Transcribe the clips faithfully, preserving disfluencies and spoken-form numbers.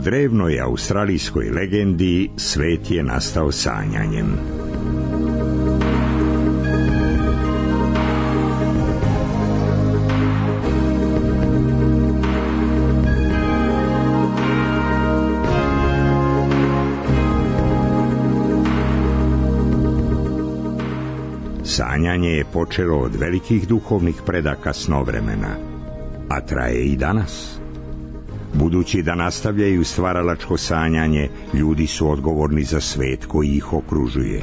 drevnoj australijskoj legendi svet je nastao sanjanjem. Sanjanje je počelo od velikih duhovnih predaka snovremena, a traje i danas. Budući da nastavljaju stvaralačko sanjanje, ljudi su odgovorni za svet koji ih okružuje.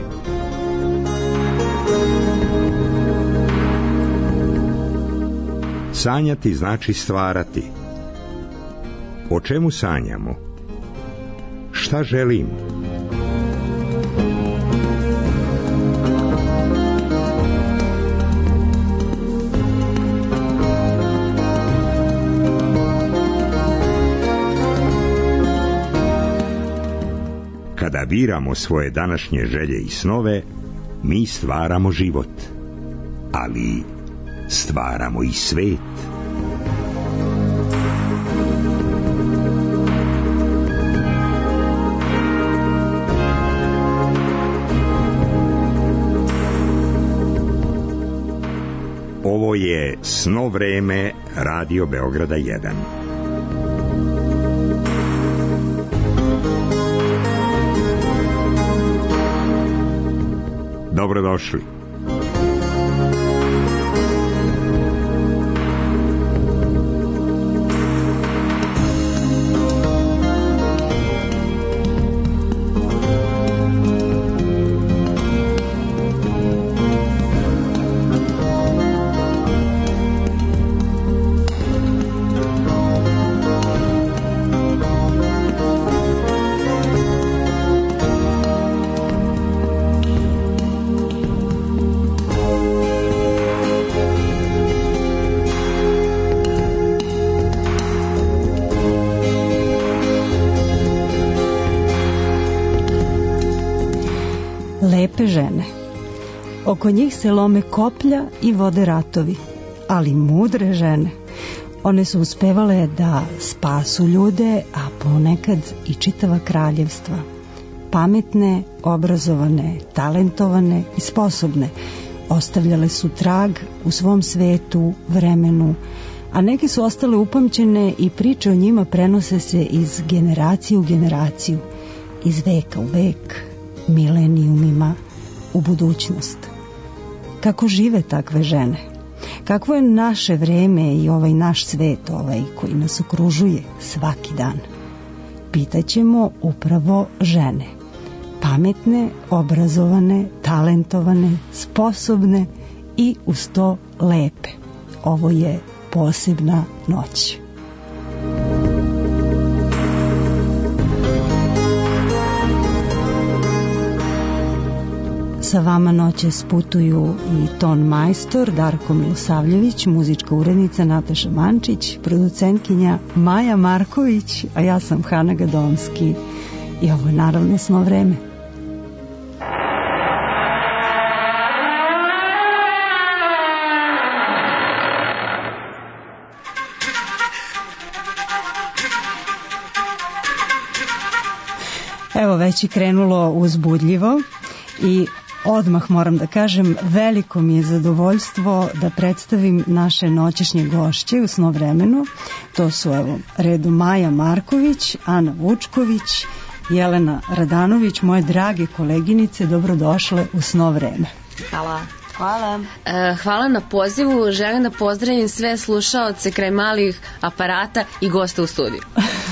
Sanjati znači stvarati. O čemu sanjamo? Šta želim? Kada biramo svoje današnje želje i snove, mi stvaramo život, ali stvaramo i svet. Ovo je Sno vreme Radio Beograda jedan. Dobrodošli. Lepe žene. Oko njih se lome koplja i vode ratovi, ali mudre žene. One su uspevale da spasu ljude, a ponekad i čitava kraljevstva. Pametne, obrazovane, talentovane i sposobne. Ostavljale su trag u svom svetu, vremenu, a neke su ostale upamćene i priče o njima prenose se iz generacije u generaciju, iz veka u vek, milenijumima u budućnost. Kako žive takve žene? Kakvo je naše vreme i ovaj naš svet, ovaj koji nas okružuje svaki dan? Pitaćemo upravo žene. Pametne, obrazovane, talentovane, sposobne i uz to lepe. Ovo je posebna noć. Sa vama noćas putuju i ton majstor Darko Milosavljević, muzička urednica Nataša Mančić, producentkinja Maja Marković, a ja sam Hana Gadomski i ovo je naravno Sno vreme. Evo već je krenulo uzbudljivo i odmah moram da kažem, veliko mi je zadovoljstvo da predstavim naše noćešnje gošće u Sno vremenu. To su evo redu Maja Marković, Ana Vučković, Jelena Radanović, moje drage koleginice, dobrodošle u Sno vreme. Hvala. Hvala. E, hvala na pozivu. Želim da pozdravim sve slušaoce kraj malih aparata i goste u studiju.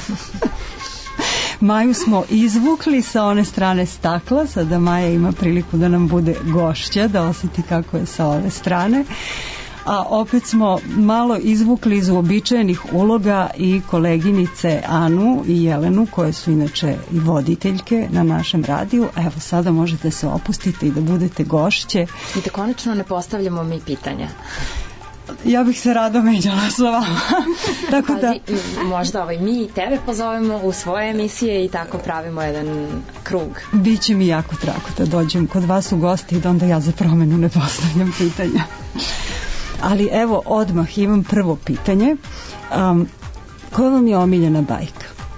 Maju smo izvukli sa one strane stakla, sada Maja ima priliku da nam bude gošća, da osjeti kako je sa ove strane. A opet smo malo izvukli iz uobičajenih uloga i koleginice Anu i Jelenu, koje su inače i voditeljke na našem radiju. Evo sada možete se opustiti i da budete gošće. I da konačno ne postavljamo mi pitanja. Ja bih se rado međala sa vama. Tako da... Ali, možda ovaj, mi tebe pozovemo u svoje emisije i tako pravimo jedan krug. Biće mi jako drago da dođem kod vas u gosti i da onda ja za promenu ne postavljam pitanja. Ali evo, odmah imam prvo pitanje. Um, koja vam je omiljena bajka?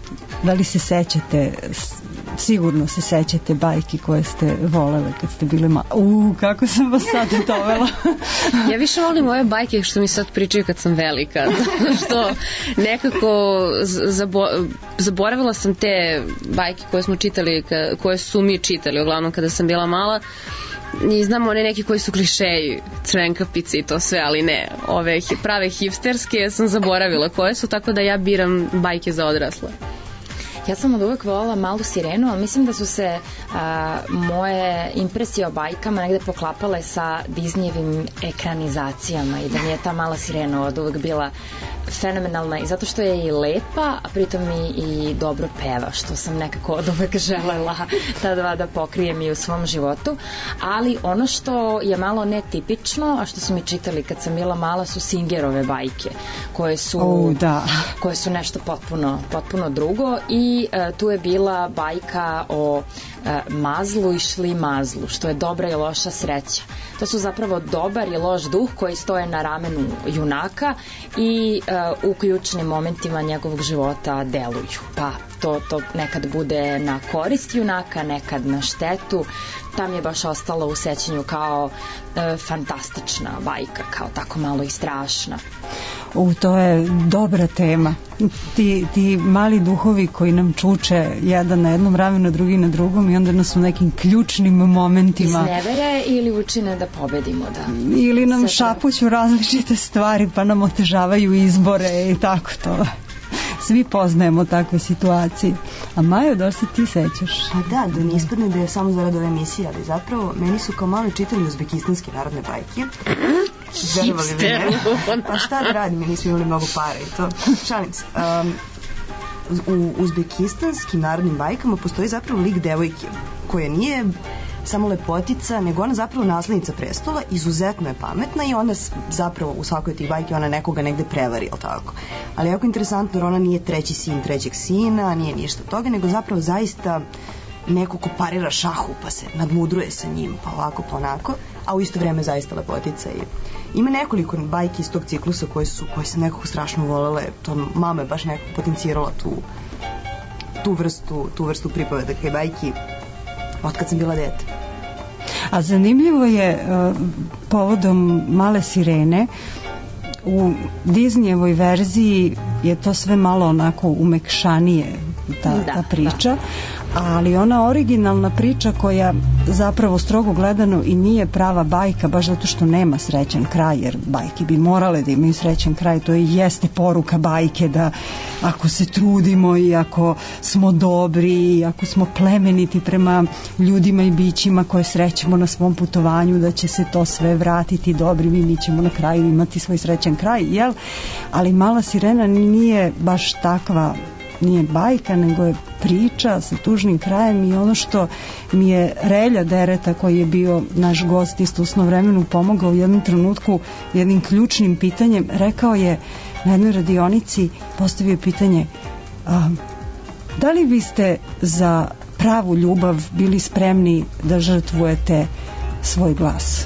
Da li se sećate, sigurno se sećate bajki koje ste volele kad ste bile mali? Uuu, kako sam vas sad dovela. Ja više volim ove bajke što mi sad pričaju kad sam velika, što nekako zabo, zaboravila sam te bajke koje smo čitali, koje su mi čitali uglavnom kada sam bila mala. I znam one neki koji su klišeji, Crvenkapice i to sve, ali ne, ove prave hipsterske sam zaboravila koje su, tako da ja biram bajke za odrasle. Ja sam od uvek volala Malu sirenu, ali mislim da su se a, moje impresije o bajkama negde poklapale sa Disneyevim ekranizacijama i da mi je ta Mala sirena od uvek bila fenomenalna i zato što je i lepa, a pritom i, i dobro peva, što sam nekako od uvek želela ta dva da pokrijem i u svom životu, ali ono što je malo netipično, a što su mi čitali kad sam bila mala, su Singerove bajke, koje su, oh, da. koje su nešto potpuno, potpuno drugo i uh, tu je bila bajka o uh, mazlu i šli mazlu, što je dobra i loša sreća. To su zapravo dobar i loš duh koji stoje na ramenu junaka i uh, u ključnim momentima njegovog života deluju. Pa to, to nekad bude na korist junaka, nekad na štetu. Tam je baš ostalo u sećanju kao uh, fantastična bajka, kao tako malo i strašna. U, to je dobra tema. Ti, ti mali duhovi koji nam čuče jedan na jednom ramenu, drugi na drugom i onda nas u nekim ključnim momentima iznevere ili učine da pobedimo, da. Ili nam šapuću različite stvari pa nam otežavaju izbore i tako to. Svi poznajemo takve situacije. A Majo, da li se ti sećaš? A da, da ne ispadne da je samo zarad ove emisije, ali zapravo meni su kao malo čitali uzbekistanske narodne bajke. Hipster. Pa šta da radim, mi nismo imali mnogo para i to. Šalim se. Um, u uzbekistanskim narodnim bajkama postoji zapravo lik devojke koja nije samo lepotica, nego ona zapravo naslednica prestola, izuzetno je pametna i ona zapravo u svakoj tih bajki ona nekoga negde prevari, jel tako? Ali jako interesantno jer ona nije treći sin trećeg sina, nije ništa toga, nego zapravo zaista neko ko parira šahu pa se nadmudruje sa njim, pa ovako pa onako, a u isto vreme zaista lepotica. I ima nekoliko bajki iz tog ciklusa koje su, koje sam nekako strašno volele, to mama je baš nekako potencirala tu tu vrstu, tu vrstu pripovedaka i bajki od kad sam bila dete. A zanimljivo je uh, povodom Male sirene u Disneyevoj verziji je to sve malo onako umekšanije ta, da, ta priča, da. Ali ona originalna priča koja zapravo strogo gledano i nije prava bajka baš zato što nema srećan kraj, jer bajke bi morale da imaju srećan kraj, to i jeste poruka bajke da ako se trudimo i ako smo dobri i ako smo plemeniti prema ljudima i bićima koje srećemo na svom putovanju, da će se to sve vratiti dobrim i mi ćemo na kraju imati svoj srećan kraj, jel? Ali Mala sirena nije baš takva, nije bajka, nego je priča sa tužnim krajem i ono što mi je Relja Dereta, koji je bio naš gost isto u snom vremenu, pomogao u jednom trenutku jednim ključnim pitanjem. Rekao je na jednoj radionici, postavio pitanje, a, da li biste za pravu ljubav bili spremni da žrtvujete svoj glas?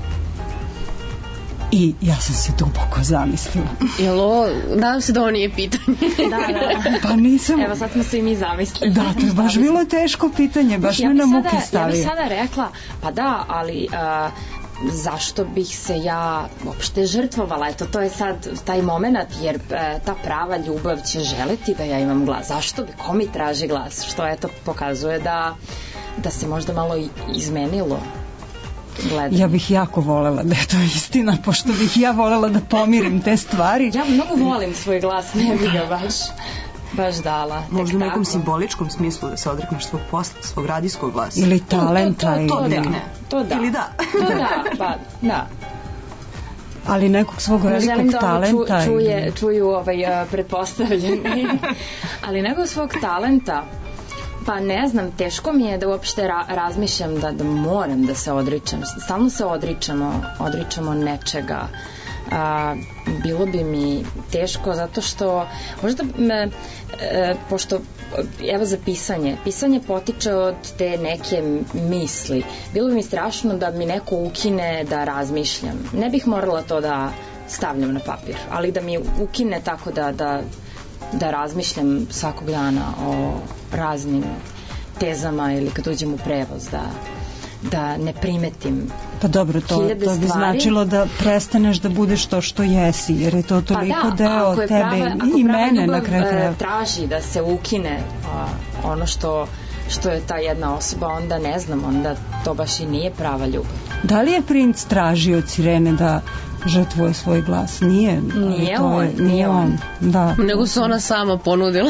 I ja sam se duboko zamislila. Jel ovo, nadam se da ovo nije pitanje. Da, da. Pa nisam. Evo sad smo se i mi zamislili. Da, to je baš bilo teško pitanje, baš ja me na muke stavio. Ja bih sada rekla, pa da, ali uh, zašto bih se ja uopšte žrtvovala? Eto, to je sad taj moment, jer uh, ta prava ljubav će želeti da ja imam glas. Zašto bi, ko mi traži glas? Što eto pokazuje da, da se možda malo izmenilo. Gledam. Ja bih jako volela da je to istina, pošto bih ja volela da pomirim te stvari. Ja mnogo volim svoj glas, ne bih ga baš, baš dala. Možda u nekom simboličkom smislu da se odrekneš svog posla, svog radijskog glasa. Ili talenta. To, to, to, to, ili... da. to da. Ili da. To da, pa da. Ali nekog svog velikog talenta. Želim da ču, čuje, čuju ovaj, uh, pretpostavljeni. Ali nekog svog talenta, pa ne znam, teško mi je da uopšte ra- razmišljam da, da moram da se odričem. Stalno se odričemo, odričemo nečega. A, bilo bi mi teško zato što možda me, e, pošto evo za pisanje pisanje potiče od te neke misli, bilo bi mi strašno da mi neko ukine da razmišljam. Ne bih morala to da stavljam na papir, ali da mi ukine tako da, da da razmišljam svakog dana o raznim tezama ili kad uđem u prevoz, da da ne primetim pa dobro, to, to bi značilo da prestaneš da budeš to što jesi, jer je to toliko pa da, deo tebe prava, i mene na kraju krajeva. Traži da se ukine a, ono što što je ta jedna osoba, onda ne znam, onda to baš i nije prava ljubav. Da li je princ tražio od Sirene da žrtvuje svoj glas? Nije. Nije to on. Je, nije on. Da. Nego se ona sama ponudila.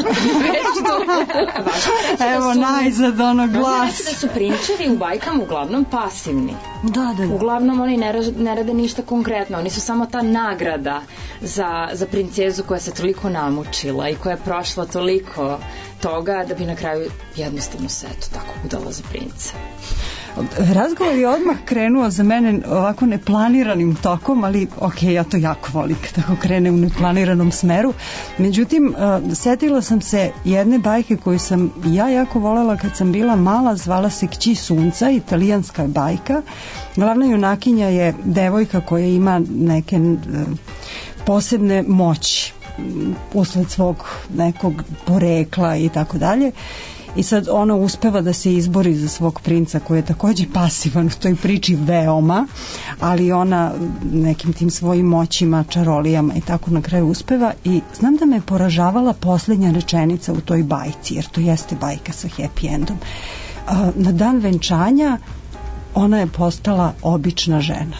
Evo su, najzad ono glas. Da su prinčevi u bajkama uglavnom pasivni. Da, da, da. Uglavnom oni ne, raž, ne rade ništa konkretno. Oni su samo ta nagrada za, za princezu koja se toliko namučila i koja je prošla toliko toga da bi na kraju jednostavno se eto tako udala za princa. Razgovor je odmah krenuo za mene ovako neplaniranim tokom, ali ok, ja to jako volim kad tako krene u neplaniranom smeru. Međutim, uh, setila sam se jedne bajke koju sam ja jako volela kad sam bila mala, zvala se Kći sunca, italijanska bajka. Glavna junakinja je devojka koja ima neke uh, posebne moći usled svog nekog porekla i tako dalje. I sad ona uspeva da se izbori za svog princa koji je takođe pasivan u toj priči veoma, ali ona nekim tim svojim moćima, čarolijama i tako na kraju uspeva. I znam da me poražavala poslednja rečenica u toj bajci, jer to jeste bajka sa happy endom. Na dan venčanja ona je postala obična žena.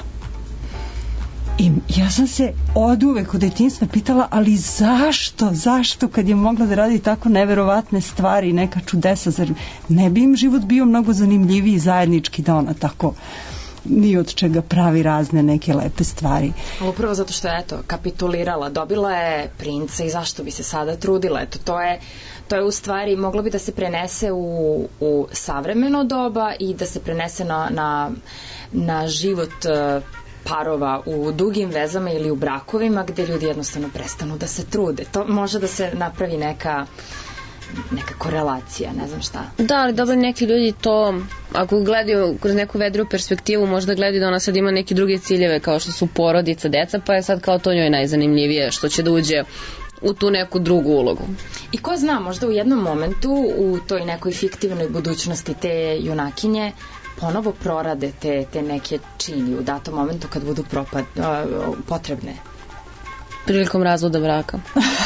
I ja sam se od uvek od detinjstva pitala, ali zašto, zašto kad je mogla da radi tako neverovatne stvari, neka čudesa, zar ne bi im život bio mnogo zanimljiviji i zajednički da ona tako ni od čega pravi razne neke lepe stvari. Ali upravo zato što je eto, kapitulirala, dobila je princa i zašto bi se sada trudila, eto, to je to je u stvari moglo bi da se prenese u, u savremeno doba i da se prenese na, na, na život parova u dugim vezama ili u brakovima gde ljudi jednostavno prestanu da se trude. To može da se napravi neka neka korelacija, ne znam šta. Da, ali dobro, neki ljudi to, ako gledaju kroz neku vedru perspektivu, možda gledaju da ona sad ima neke druge ciljeve kao što su porodica, deca, pa je sad kao to njoj najzanimljivije što će da uđe u tu neku drugu ulogu. I ko zna, možda u jednom momentu u toj nekoj fiktivnoj budućnosti te junakinje ponovo prorade te, te neke čini u datom momentu kad budu propad, uh, potrebne. Prilikom razvoda braka.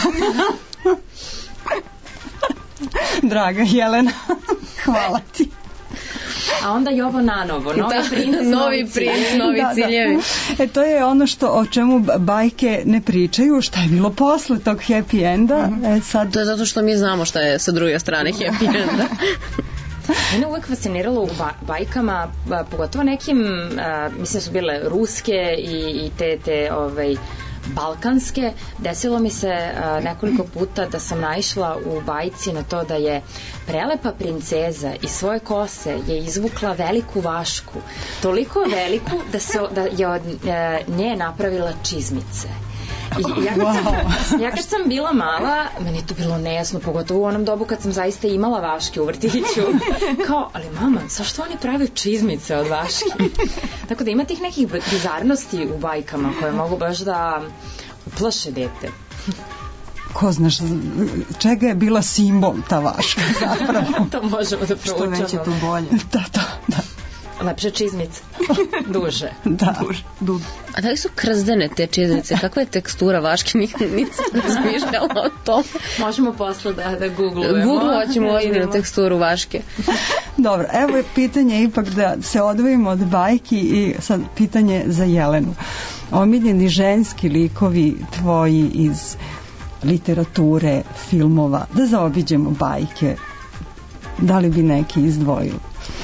Draga Jelena, hvala ti. A onda i ovo nanovo, novi da, princ, novi princ, novi da, ciljevi. Da. E to je ono što o čemu bajke ne pričaju, šta je bilo posle tog happy enda. Mm-hmm. E, sad... To je zato što mi znamo šta je sa druge strane happy enda. Mene uvek fasciniralo u bajkama, pogotovo nekim, mislim su bile ruske i, i te, te ovaj, balkanske. Desilo mi se nekoliko puta da sam naišla u bajci na to da je prelepa princeza iz svoje kose je izvukla veliku vašku, toliko veliku da, se, da je od nje napravila čizmice. I ja, kad sam, ja kad sam bila mala, meni je to bilo nejasno, pogotovo u onom dobu kad sam zaista imala vaške u vrtiću. Kao, ali mama, zašto oni prave čizmice od vaški? Tako da ima tih nekih bizarnosti u bajkama koje mogu baš da uplaše dete. Ko znaš, čega je bila simbol ta vaška zapravo? To možemo da proučamo. Što veće, to bolje. Da, da, da. Lepše čizmice. Duže. Da. Duže. Duže. A da li su krzdene te čizmice? Kakva je tekstura vaške? Nisam razmišljala o tom. Možemo posle da, da googlujemo. Googlovat ćemo ozbiljnu teksturu vaške. Dobro, evo je pitanje ipak da se odvojimo od bajki i sad pitanje za Jelenu. Omiljeni ženski likovi tvoji iz literature, filmova, da zaobiđemo bajke. Da li bi neki izdvojili?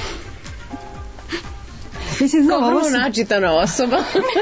Mislim, kao vrlo su... načitana osoba.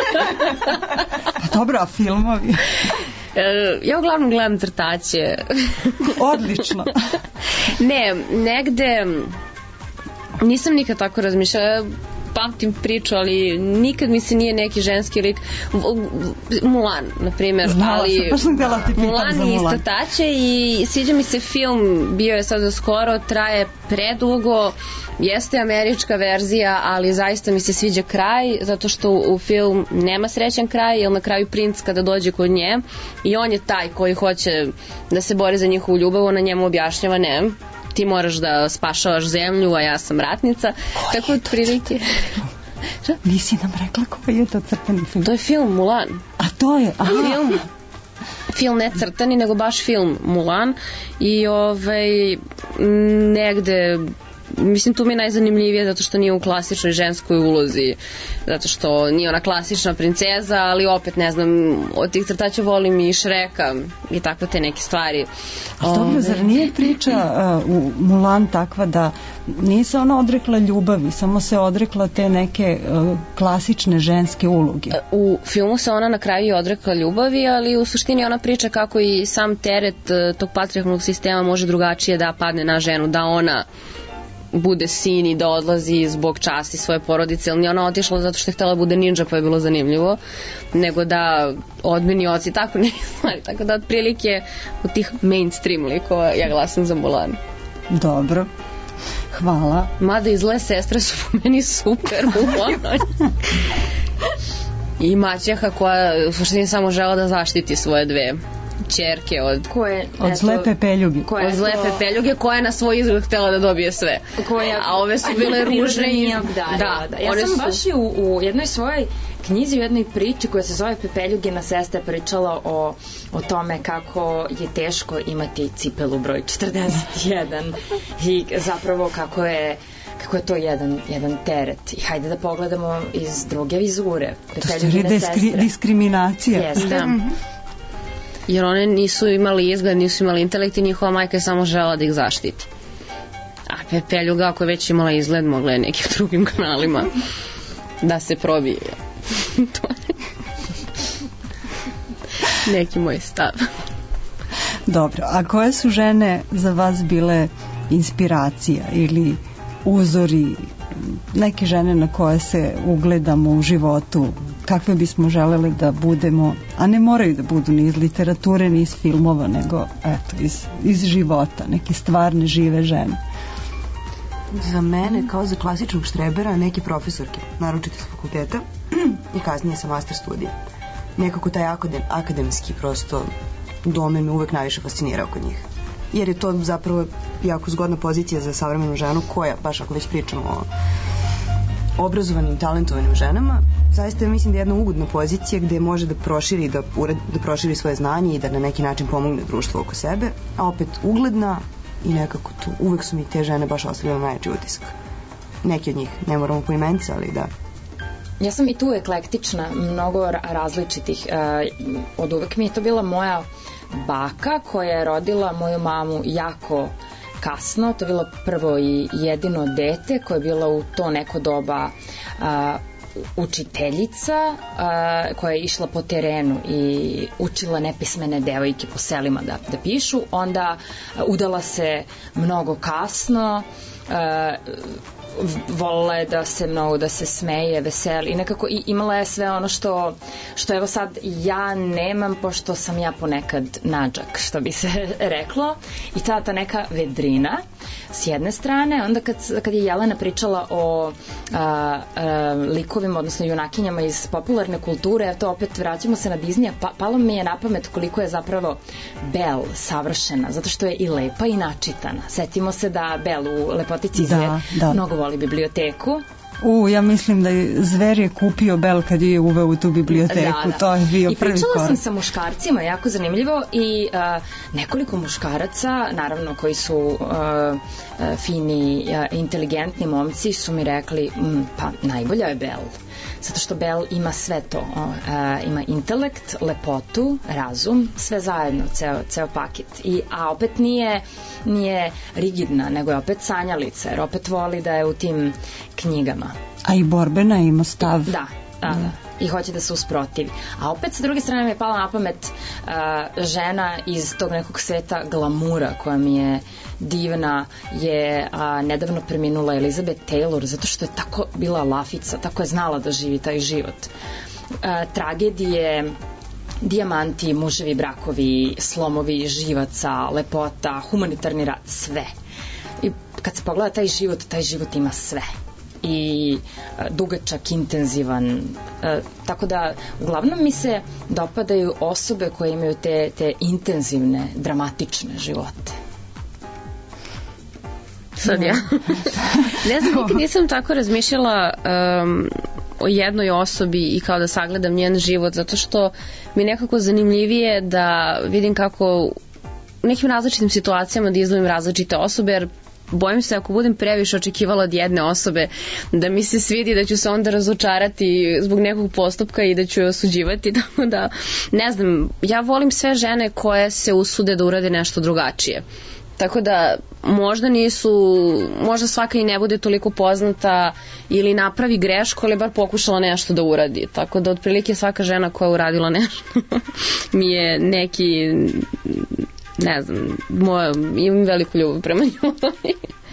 Pa dobro, a filmovi? Ja uglavnom gledam crtaće. Odlično. Ne, negde nisam nikad tako razmišljala. Pa pamtim priču, ali nikad mi se nije neki ženski lik. Mulan, na primjer. Znala ali, sam, sam htjela ti pitam Mulan za Mulan. isto tače i sviđa mi se film, bio je sada skoro, traje predugo, jeste američka verzija, ali zaista mi se sviđa kraj, zato što u film nema srećan kraj, jer na kraju princ kada dođe kod nje i on je taj koji hoće da se bori za njihovu ljubav, ona njemu objašnjava ne, ti moraš da spašavaš zemlju, a ja sam ratnica. Koji tako od prilike... Nisi nam rekla koji je to crtani film? To je film Mulan. A to je? Aha. Film, film ne crtani, nego baš film Mulan i ovaj, negde mislim tu mi je najzanimljivije zato što nije u klasičnoj ženskoj ulozi, zato što nije ona klasična princeza, ali opet ne znam, od tih crtača volim i Šreka i takve te neke stvari. A dobro, zar nije priča uh, u Mulan takva da nije se ona odrekla ljubavi, samo se odrekla te neke uh, klasične ženske uloge? U filmu se ona na kraju i odrekla ljubavi, ali u suštini ona priča kako i sam teret uh, tog patrijarhalnog sistema može drugačije da padne na ženu, da ona bude sin i da odlazi zbog časti svoje porodice, ali nije ona otišla zato što je htjela da bude ninja pa je bilo zanimljivo, nego da odmeni oci, tako ne stvari, tako da otprilike od tih mainstream likova ja glasam za Mulan. Dobro, hvala. Mada i zle sestre su po meni super u onoj. I maćeha koja u suštini samo žela da zaštiti svoje dve ćerke od koje, od eto, zle pepeljuge od zle pepeljuge koja je na svoj izgled htjela da dobije sve koja, a ove su bile ružne i da, da, da. Ja sam su... baš u, u jednoj svojoj knjizi, u jednoj priči koja se zove Pepeljugina sestra pričala o, o tome kako je teško imati cipelu broj četrdeset jedan i zapravo kako je kako je to jedan, jedan teret. I hajde da pogledamo iz druge vizure. Pepeljugine to je diskri, diskriminacija. Jeste. Da. Jer one nisu imali izgled, nisu imali intelekt i njihova majka je samo žela da ih zaštiti. A Pepeljuga, ako je već imala izgled, mogla je nekim drugim kanalima da se probije. To je neki moj stav. Dobro, a koje su žene za vas bile inspiracija ili uzori, neke žene na koje se ugledamo u životu, kakve bismo želeli da budemo, a ne moraju da budu ni iz literature, ni iz filmova, nego eto, iz, iz života, neke stvarne žive žene? Za mene, kao za klasičnog štrebera, neke profesorke, naročito s fakulteta i kasnije sa master studija. Nekako taj akadem, akademski prosto domen me uvek najviše fascinirao kod njih. Jer je to zapravo jako zgodna pozicija za savremenu ženu koja, baš ako već pričamo o obrazovanim, talentovanim ženama, zaista mislim da je jedna ugodna pozicija gde može da proširi, da, ured, da proširi svoje znanje i da na neki način pomogne društvo oko sebe, a opet ugledna i nekako tu, uvek su mi te žene baš ostavljale najjači utisak. Neki od njih, ne moramo po imenice, ali da. Ja sam i tu eklektična, mnogo različitih. Uh, od uvek mi je to bila moja baka koja je rodila moju mamu jako kasno, to je bilo prvo i jedino dete koje je bila u to neko doba a, učiteljica a, koja je išla po terenu i učila nepismene devojke po selima da, da pišu, onda a, udala se mnogo kasno, a, volila je da se mnogo, da se smeje, veseli i nekako i imala je sve ono što, što evo sad ja nemam, pošto sam ja ponekad nađak, što bi se reklo, i ta, ta neka vedrina s jedne strane. Onda kad, kad je Jelena pričala o a, a, likovima, odnosno junakinjama iz popularne kulture, eto opet vraćamo se na Disneya, pa, palo mi je na pamet koliko je zapravo Belle savršena, zato što je i lepa i načitana. Setimo se da Belle u Lepotici Zver da, da. mnogo voli biblioteku. U, ja mislim da je Zver je kupio Bel kad je uveo u tu biblioteku, da, da. To je bio I prvi korak. I pričala sam sa muškarcima, jako zanimljivo, i uh, nekoliko muškaraca, naravno koji su uh, uh, fini, uh, inteligentni momci, su mi rekli, mm, pa najbolja je Bel. Zato što Bel ima sve to, uh, ima intelekt, lepotu, razum, sve zajedno, ceo, ceo paket. I, a opet nije, nije rigidna, nego je opet sanjalica, jer opet voli da je u tim knjigama. A i borbena ima stav. Da, da, da. I hoće da se usprotivi. A opet sa druge strane mi je pala na pamet žena iz tog nekog sveta glamura koja mi je divna je a, nedavno preminula Elizabeth Taylor zato što je tako bila lafica, tako je znala da živi taj život. A, tragedije, dijamanti, muževi brakovi, slomovi živaca, lepota, humanitarni rad, sve. I kad se pogleda taj život, taj život ima sve. I a, dugačak, intenzivan. A, tako da, uglavnom mi se dopadaju osobe koje imaju te, te intenzivne, dramatične živote. Sad ja. Ne znam, nikad nisam tako razmišljala um, o jednoj osobi i kao da sagledam njen život, zato što mi je nekako zanimljivije da vidim kako u nekim različitim situacijama da izdvojim različite osobe, jer bojim se ako budem previše očekivala od jedne osobe da mi se svidi, da ću se onda razočarati zbog nekog postupka i da ću je osuđivati, tako da ne znam, ja volim sve žene koje se usude da urade nešto drugačije. Tako da možda nisu, možda svaka i ne bude toliko poznata ili napravi grešku, ali bar pokušala nešto da uradi. Tako da otprilike svaka žena koja je uradila nešto mi je neki, ne znam, moja, imam veliku ljubav prema njoj.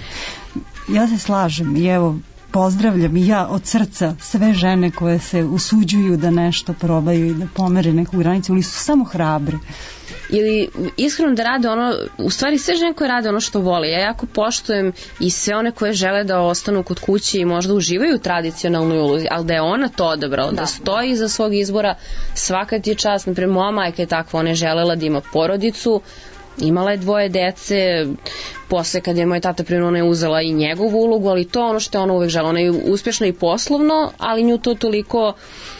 Ja se slažem i evo pozdravljam i ja od srca sve žene koje se usuđuju da nešto probaju i da pomere neku granicu ili su samo hrabre. Ili iskreno da rade ono, u stvari sve žene koje rade ono što vole. Ja jako poštujem i sve one koje žele da ostanu kod kuće i možda uživaju u tradicionalnoj ulozi, ali da je ona to odabrala, da, da stoji iza svog izbora, svaka ti je čast. Naprimjer, moja majka je takva, ona je želela da ima porodicu, imala je dvoje dece, posle kad je moj tata preminuo, ona je uzela i njegovu ulogu, ali to je ono što je ona uvek žela. Ona je uspješna i poslovno, ali nju to toliko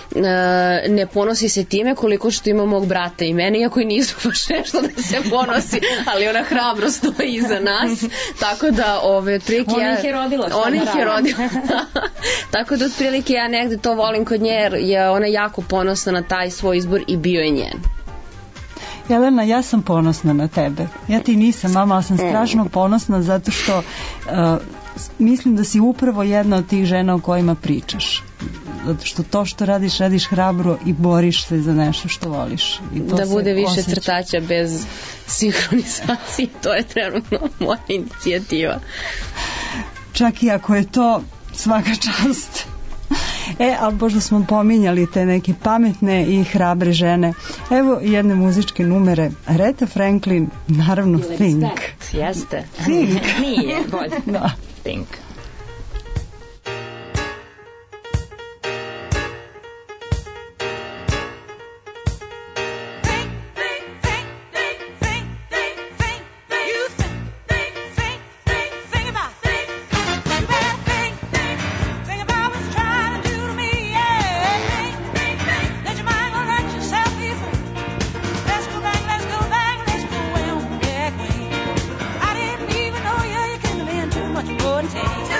ne ponosi se time koliko što ima mog brata i mene, iako i nisu baš nešto da se ponosi, ali ona hrabro stoji iza nas, tako da ove, otprilike ona ja, ih je rodila ona ih je rodila tako da otprilike ja negde to volim kod nje, jer je ona jako ponosna na taj svoj izbor i bio je njen. Jelena, ja sam ponosna na tebe. Ja ti nisam, mama, ali sam strašno ponosna zato što uh, mislim da si upravo jedna od tih žena o kojima pričaš. Zato što to što radiš, radiš hrabro i boriš se za nešto što voliš. I to da bude više osjeća. Crtaća bez sinhronizacije, to je trenutno moja inicijativa. Čak i ako je to svaka čast. E, ali pošto smo pominjali te neke pametne i hrabre žene, evo jedne muzičke numere. Aretha Franklin, naravno Think. Jeste. Think. Nije, bolje. Da. Think. Take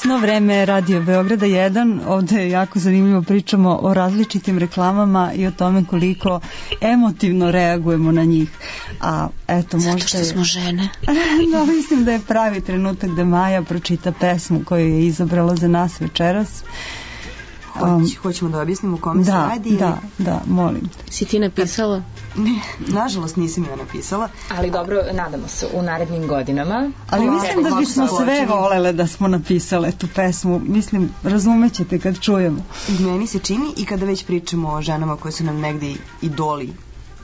Kasno vreme Radio Beograda jedan, ovde je jako zanimljivo, pričamo o različitim reklamama i o tome koliko emotivno reagujemo na njih. A eto, možda zato što je... smo žene. No, mislim da je pravi trenutak da Maja pročita pesmu koju je izabrala za nas večeras. Um, Hoćemo da objasnimo kome da, se radi? Da, da, molim. Si ti napisala? Ne, nažalost nisam ja napisala. Ali dobro, nadamo se u narednim godinama. Ali mislim da bismo sve volele da smo napisale tu pesmu. Mislim, razumećete kad čujemo. Meni se čini i kada već pričamo o ženama koje su nam negdje idoli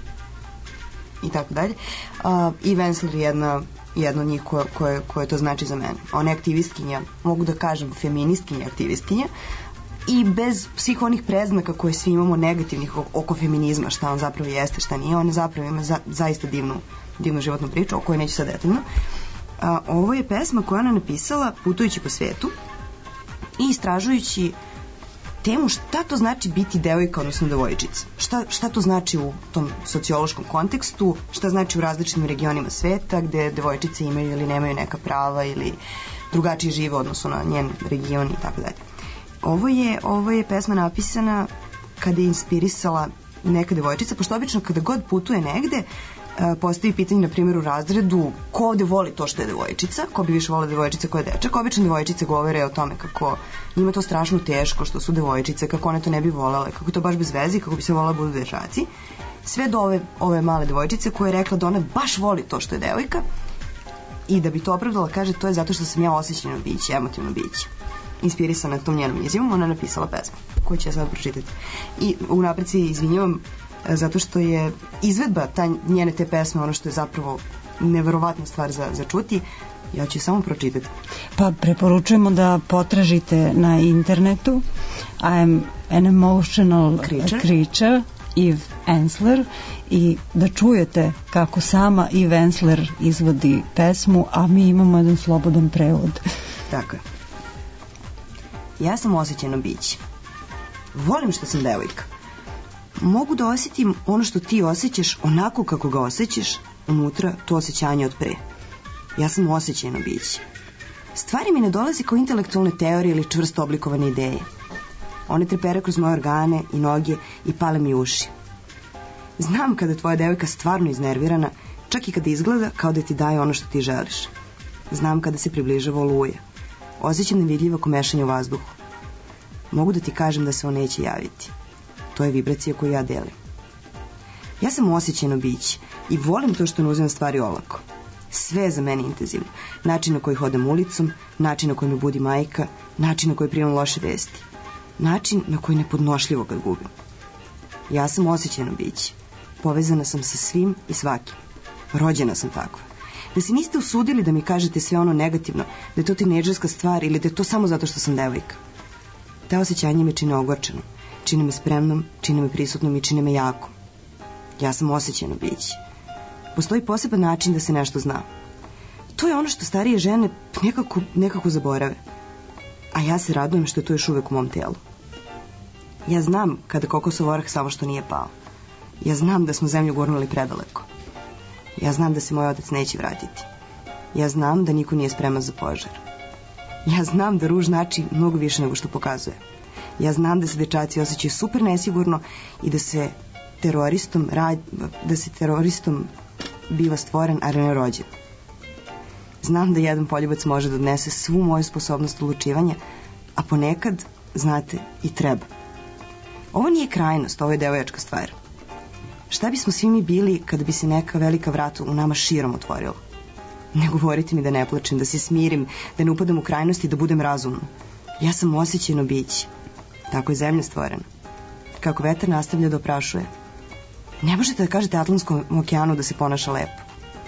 i tako dalje. I Wensler je jedna, jedna od njih koje, koje, koje to znači za mene. Ona je aktivistkinja, mogu da kažem feministkinja, aktivistkinja, i bez svih onih predznaka koje svi imamo negativnih oko feminizma, šta on zapravo jeste, šta nije, on zapravo ima za, zaista divnu, divnu životnu priču, o kojoj neću sad detaljno. A, ovo je pesma koju ona napisala putujući po svetu i istražujući temu šta to znači biti devojka, odnosno devojčica. Šta, šta to znači u tom sociološkom kontekstu, šta znači u različitim regionima sveta gde devojčice imaju ili nemaju neka prava ili drugačije žive odnosno na njen region i tako dalje. Ovo je, ovo je pesma napisana kada je inspirisala neka devojčica, pošto obično kada god putuje negde, postavi pitanje, na primjer, u razredu, ko ovde voli to što je devojčica, ko bi više volila devojčica, ko je dečak. Obično devojčice govore o tome kako njima to strašno teško, što su devojčice, kako one to ne bi volele, kako je to baš bez veze, kako bi se volila budu dečaci. Sve do ove, ove male devojčice koja je rekla da ona baš voli to što je devojka i da bi to opravdala, kaže, to je zato što sam ja osjećajno biće, emotivno biće. Inspirisana tom njenom izjavom, ona napisala pesmu koju ću ja sad pročitati. I unapred se izvinjavam zato što je izvedba ta, njene te pesme ono što je zapravo neverovatna stvar za, za čuti. Ja ću samo pročitati. Pa preporučujemo da potražite na internetu I am an emotional creature, creature Eve Ensler, i da čujete kako sama Eve Ensler izvodi pesmu, a mi imamo jedan slobodan prevod. Tako je. Ja sam osjećajno biće. Volim što sam devojka. Mogu da osjetim ono što ti osjećaš onako kako ga osjećaš, unutra to osjećanje od pre. Ja sam osjećajno biće. Stvari mi ne dolaze kao intelektualne teorije ili čvrsto oblikovane ideje. One trepere kroz moje organe i noge i pale mi uši. Znam kada je tvoja devojka stvarno iznervirana, čak i kada izgleda kao da ti daje ono što ti želiš. Znam kada se približava oluja. Osjećam nevidljivo komešanje u vazduhu. Mogu da ti kažem da se on neće javiti. To je vibracija koju ja delim. Ja sam osjećajno biće i volim to što ne uzimam stvari olako. Sve je za mene intenzivno. Način na koji hodam ulicom, način na koji me budi majka, način na koji primam loše vesti. Način na koji nepodnošljivo kad gubim. Ja sam osjećajno biće. Povezana sam sa svim i svakim. Rođena sam tako. Da se niste usudili da mi kažete sve ono negativno, da je to tinejdžerska stvar ili da je to samo zato što sam devojka. Te osjećanje me čine ogorčenom, čine me spremnom, čine me prisutnom i čine me jakom. Ja sam osjećajno biće. Postoji poseban način da se nešto zna. To je ono što starije žene nekako, nekako zaborave. A ja se radujem što je to još uvek u mom telu. Ja znam kada kokosov orah samo što nije pao. Ja znam da smo zemlju gurnuli predaleko. Ja znam da se moj otac neće vratiti. Ja znam da niko nije spreman za požar. Ja znam da ruž znači mnogo više nego što pokazuje. Ja znam da se dečaci osjećaju super nesigurno i da se teroristom rad, da se teroristom biva stvoren, a ne rođen. Znam da jedan poljubac može da odnese svu moju sposobnost odlučivanja, a ponekad, znate, i treba. Ovo nije krajnost, ovo je devojačka stvar. Šta bismo svi mi bili kada bi se neka velika vrata u nama širom otvorila? Ne govorite mi da ne plačem, da se smirim, da ne upadam u krajnosti, da budem razumna. Ja sam osjećajno biće. Tako je zemlja stvorena. Kako vetar nastavlja da oprašuje. Ne možete da kažete Atlantskom okeanu da se ponaša lepo.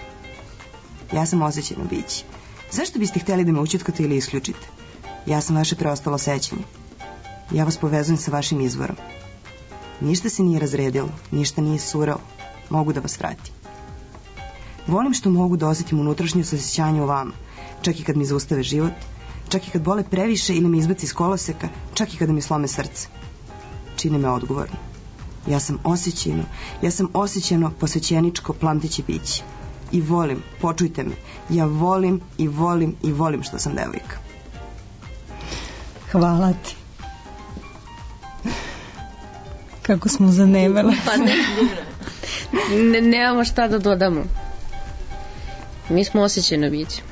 Ja sam osjećajno biće. Zašto biste htjeli da me učutkate ili isključite? Ja sam vaše preostalo sećanje. Ja vas povezujem sa vašim izvorom. Ništa se nije razredilo, ništa nije surao. Mogu da vas vratim. Volim što mogu da osjetim unutrašnje osjećanje u vama, čak i kad mi zaustave život, čak i kad bole previše ili me izbaci iz koloseka, čak i kada mi slome srce. Čine me odgovorno. Ja sam osjećajno, ja sam osjećajno posvećeničko plamteće biće. I volim, počujte me, ja volim i volim i volim što sam devojka. Hvala ti. Kako smo zanemele. Pa ne, ne, nemamo šta da dodamo. Mi smo osjećajno biće.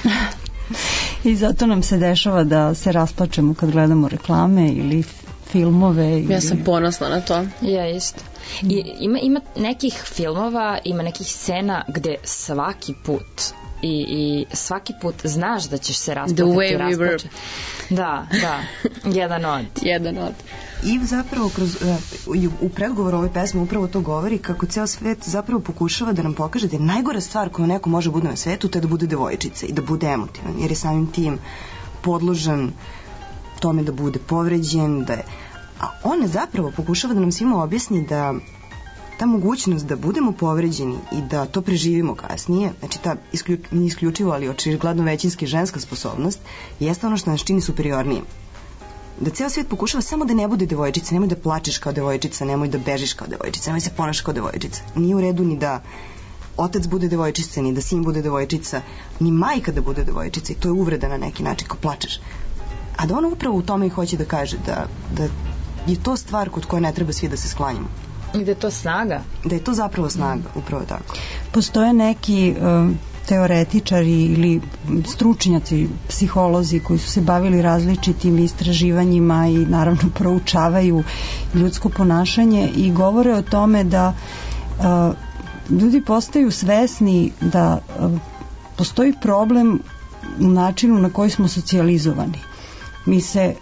I zato nam se dešava da se rasplačemo kad gledamo reklame ili filmove. Ili... Ja sam ponosna na to. Ja isto. I, ima, ima nekih filmova, ima nekih scena gde svaki put i, i svaki put znaš da ćeš se rasplačati. The way we were. Da, da. Jedan od. Jedan od. I zapravo kroz, u predgovoru ove pesme upravo to govori kako ceo svet zapravo pokušava da nam pokaže da je najgora stvar koju neko može bude na svetu, to je da bude devojčica i da bude emotivan, jer je samim tim podložan tome da bude povređen, da je... A on zapravo pokušava da nam svima objasni da ta mogućnost da budemo povređeni i da to preživimo kasnije, znači ta isključ, nije isključivo, ali očigledno većinski ženska sposobnost, jeste ono što nas čini superiornijim. Da ceo svijet pokušava samo da ne bude devojčica, nemoj da plačeš kao devojčica, nemoj da bežiš kao devojčica, nemoj se ponašaš kao devojčica. Nije u redu ni da otac bude devojčica, ni da sin bude devojčica, ni majka da bude devojčica, i to je uvreda na neki način, kao plačeš. A da ona upravo u tome i hoće da kaže da, da je to stvar kod koje ne treba svi da se sklanjamo. I da je to snaga. Da je to zapravo snaga, upravo tako. Postoje neki um, teoretičari ili stručnjaci, psiholozi koji su se bavili različitim istraživanjima i naravno proučavaju ljudsko ponašanje i govore o tome da uh, ljudi postaju svesni da uh, postoji problem u načinu na koji smo socijalizovani. Mi se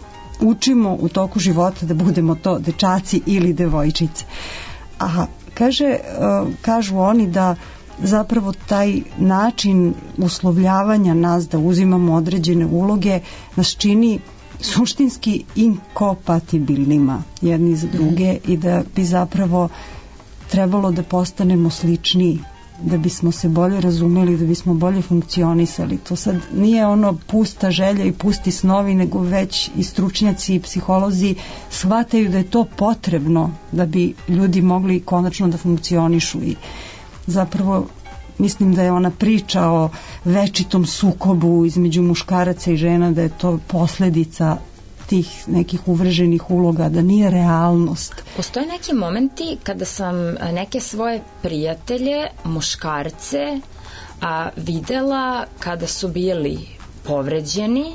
učimo u toku života da budemo to dečaci ili devojčice. A kaže, kažu oni da zapravo taj način uslovljavanja nas da uzimamo određene uloge nas čini suštinski inkompatibilnima jedni za druge i da bi zapravo trebalo da postanemo sličniji, da bismo se bolje razumeli, da bismo bolje funkcionisali. To sad nije ono pusta želja i pusti snovi, nego već i stručnjaci i psiholozi shvataju da je to potrebno da bi ljudi mogli konačno da funkcionišu i zapravo mislim da je ona priča o večitom sukobu između muškaraca i žena, da je to posledica tih nekih uvreženih uloga, da nije realnost. Postoje neki momenti kada sam neke svoje prijatelje, muškarce, a, videla kada su bili povređeni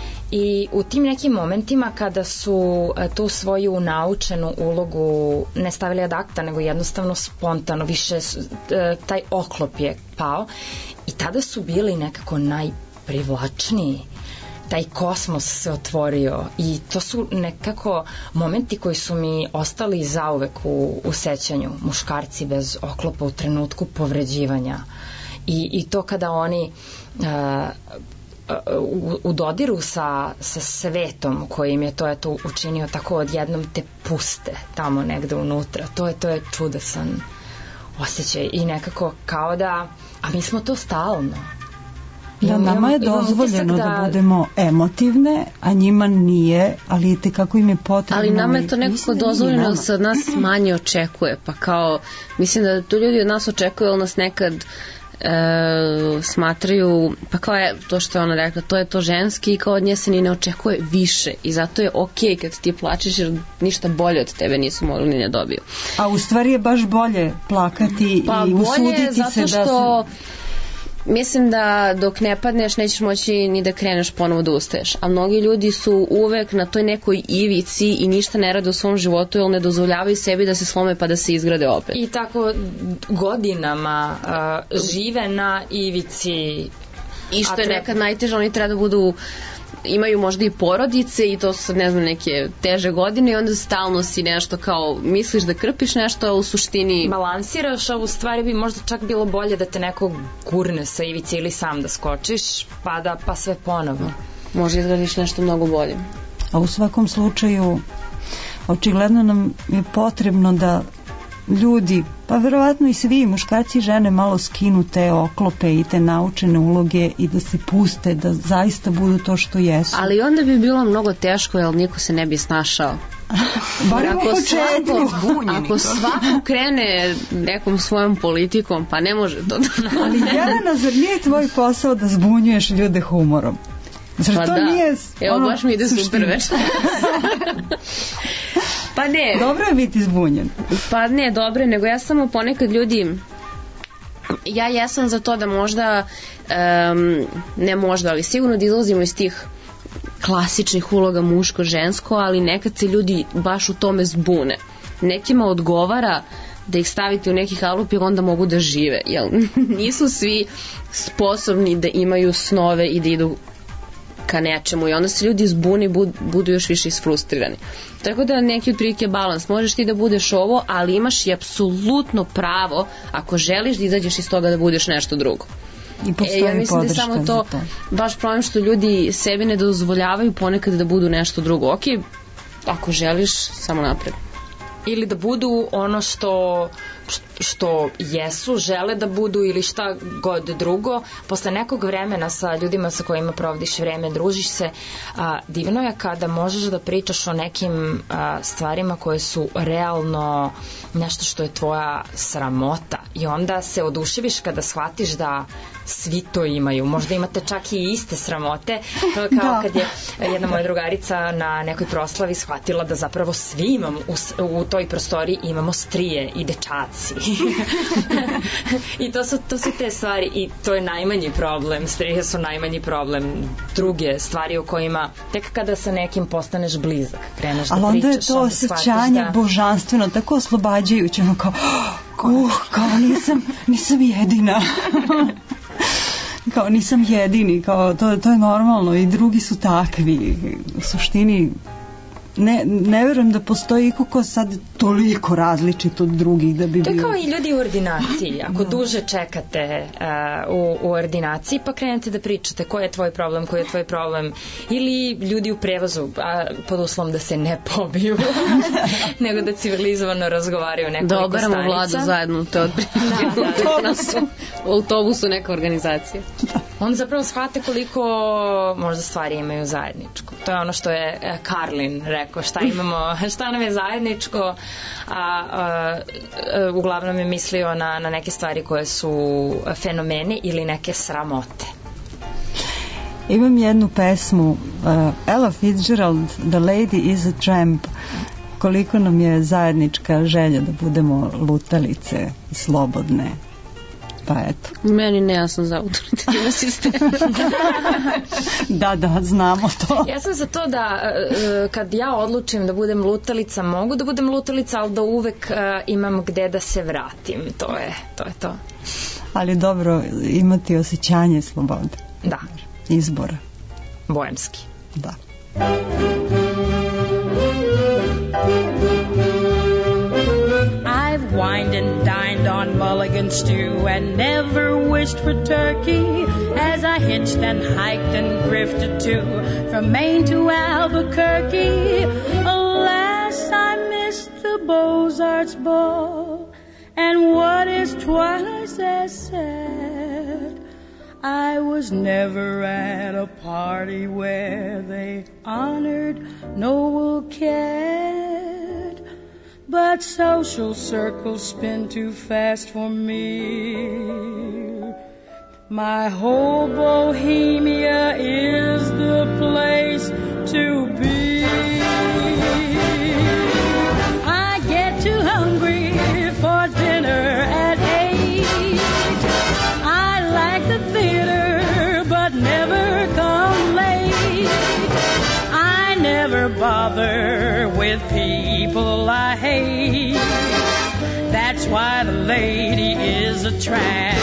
i u tim nekim momentima kada su a, tu svoju naučenu ulogu ne stavili ad acta, nego jednostavno spontano, više a, taj oklop je pao i tada su bili nekako najprivlačniji. Taj kosmos se otvorio i to su nekako momenti koji su mi ostali zauvek u, u sećanju. Muškarci bez oklopa u trenutku povređivanja i, i to kada oni uh, u, u dodiru sa, sa svetom koji im je to eto učinio tako odjednom te puste tamo negde unutra. To je, to je čudesan osjećaj i nekako kao da, a mi smo to stalno. Da, nama je dozvoljeno da... da budemo emotivne, a njima nije, ali te kako im je potrebno. Ali nama je to nekako dozvoljeno da se od nas manje očekuje, pa kao, mislim da to ljudi od nas očekuju, ali nas nekad e, smatraju, pa kao je to što je ona rekla, to je to ženski i kao od nje se ni ne očekuje više i zato je okej kad ti plačeš jer ništa bolje od tebe nisu mogli ni ne dobiju. A u stvari je baš bolje plakati pa i usuditi zato se što... da se... Mislim da dok ne padneš nećeš moći ni da kreneš ponovo da ustaješ, a mnogi ljudi su uvek na toj nekoj ivici i ništa ne rade u svom životu jer ne dozvoljavaju sebi da se slome pa da se izgrade opet. I tako godinama uh, žive na ivici. I što je nekad najteže, oni treba da budu, imaju možda i porodice i to su sad ne znam neke teže godine i onda stalno si nešto kao misliš da krpiš nešto, a u suštini balansiraš, a u stvari bi možda čak bilo bolje da te neko gurne sa ivice ili sam da skočiš pa da pa sve ponovo. Možda izgradiš nešto mnogo bolje. A u svakom slučaju očigledno nam je potrebno da ljudi, pa verovatno i svi muškarci i žene malo skinu te oklope i te naučene uloge i da se puste, da zaista budu to što jesu. Ali onda bi bilo mnogo teško jer niko se ne bi snašao. Ako svako, ako svako krene nekom svojom politikom, pa ne može to da... Ali Jelena, zar nije tvoj posao da zbunjuješ ljude humorom? Zar Pa to da. nije... Evo, ono, baš mi ide suština? super već. Pa ne. Dobro je biti zbunjen. Pa ne, dobro je, nego ja samo ponekad ljudi... Ja jesam za to da možda, um, ne možda, ali sigurno da izlazimo iz tih klasičnih uloga muško-žensko, ali nekad se ljudi baš u tome zbune. Nekima odgovara da ih stavite u neki kalup i onda mogu da žive. Jel? Nisu svi sposobni da imaju snove i da idu ka nečemu i onda se ljudi zbuni, budu još više isfrustrirani. Tako da neki otprilike balans. Možeš ti da budeš ovo, ali imaš i apsolutno pravo, ako želiš da izađeš iz toga, da budeš nešto drugo. I postoji e, ja mislim da je podrška samo to, to baš problem što ljudi sebi ne dozvoljavaju ponekad da budu nešto drugo. Ok, ako želiš, samo napred. Ili da budu ono što što jesu, žele da budu ili šta god drugo. Posle nekog vremena sa ljudima sa kojima provodiš vreme, družiš se, a, divno je kada možeš da pričaš o nekim a, stvarima koje su realno nešto što je tvoja sramota i onda se oduševiš kada shvatiš da svi to imaju. Možda imate čak i iste sramote, kao da. Kad je jedna moja drugarica na nekoj proslavi shvatila da zapravo svi imamo u, u toj prostoriji imamo strije i dečaci. I to su, to su te stvari i to je najmanji problem. Strije su najmanji problem. Druge stvari u kojima tek kada sa nekim postaneš blizak, kreneš da pričaš. Ali onda je to osjećanje da... božanstveno, tako oslobađajuće, ono kao, uh, kao nisam, nisam jedina. Kao nisam jedini, kao to, to je normalno i drugi su takvi. U suštini ne, ne verujem da postoji iko ko sad toliko različit od drugih da bi bio... To je kao i ljudi u ordinaciji. Ako duže čekate uh, u, u ordinaciji pa krenete da pričate koji je tvoj problem, koji je tvoj problem, ili ljudi u prevozu, a, pod uslovom da se ne pobiju nego da civilizovano razgovaraju nekoliko da stanica. Da oberamo vladu zajedno, to je otprilike da, da, da. U autobusu neka organizacija. On zapravo shvate koliko možda stvari imaju zajedničko. To je ono što je Karlin rekao, šta imamo, šta nam je zajedničko, a, a, a uglavnom je mislio na, na neke stvari koje su fenomeni ili neke sramote. Imam jednu pesmu uh, Ella Fitzgerald, The Lady is a Tramp. Koliko nam je zajednička želja da budemo lutalice slobodne. Pa eto. Meni ne, ja sam za autoritativni sistem. Da, da, znamo to. Ja sam za to da kad ja odlučim da budem lutalica, mogu da budem lutalica, ali da uvek imam gde da se vratim. To je to. Je to. Ali dobro imati osjećanje slobode. Da. Izbora. Bojemski. Da. I've wined and dined on mulligan stew and never wished for turkey as I hitched and hiked and grifted too from Maine to Albuquerque. Alas, I missed the Beaux-Arts ball, and what is twice as sad, I was never at a party where they honored Noel Cat. But social circles spin too fast for me. My whole Bohemia is the place to be. I get too hungry for dinner at eight. I like the theater but never come late. I never bother with people I hate. That's why the lady is a tramp.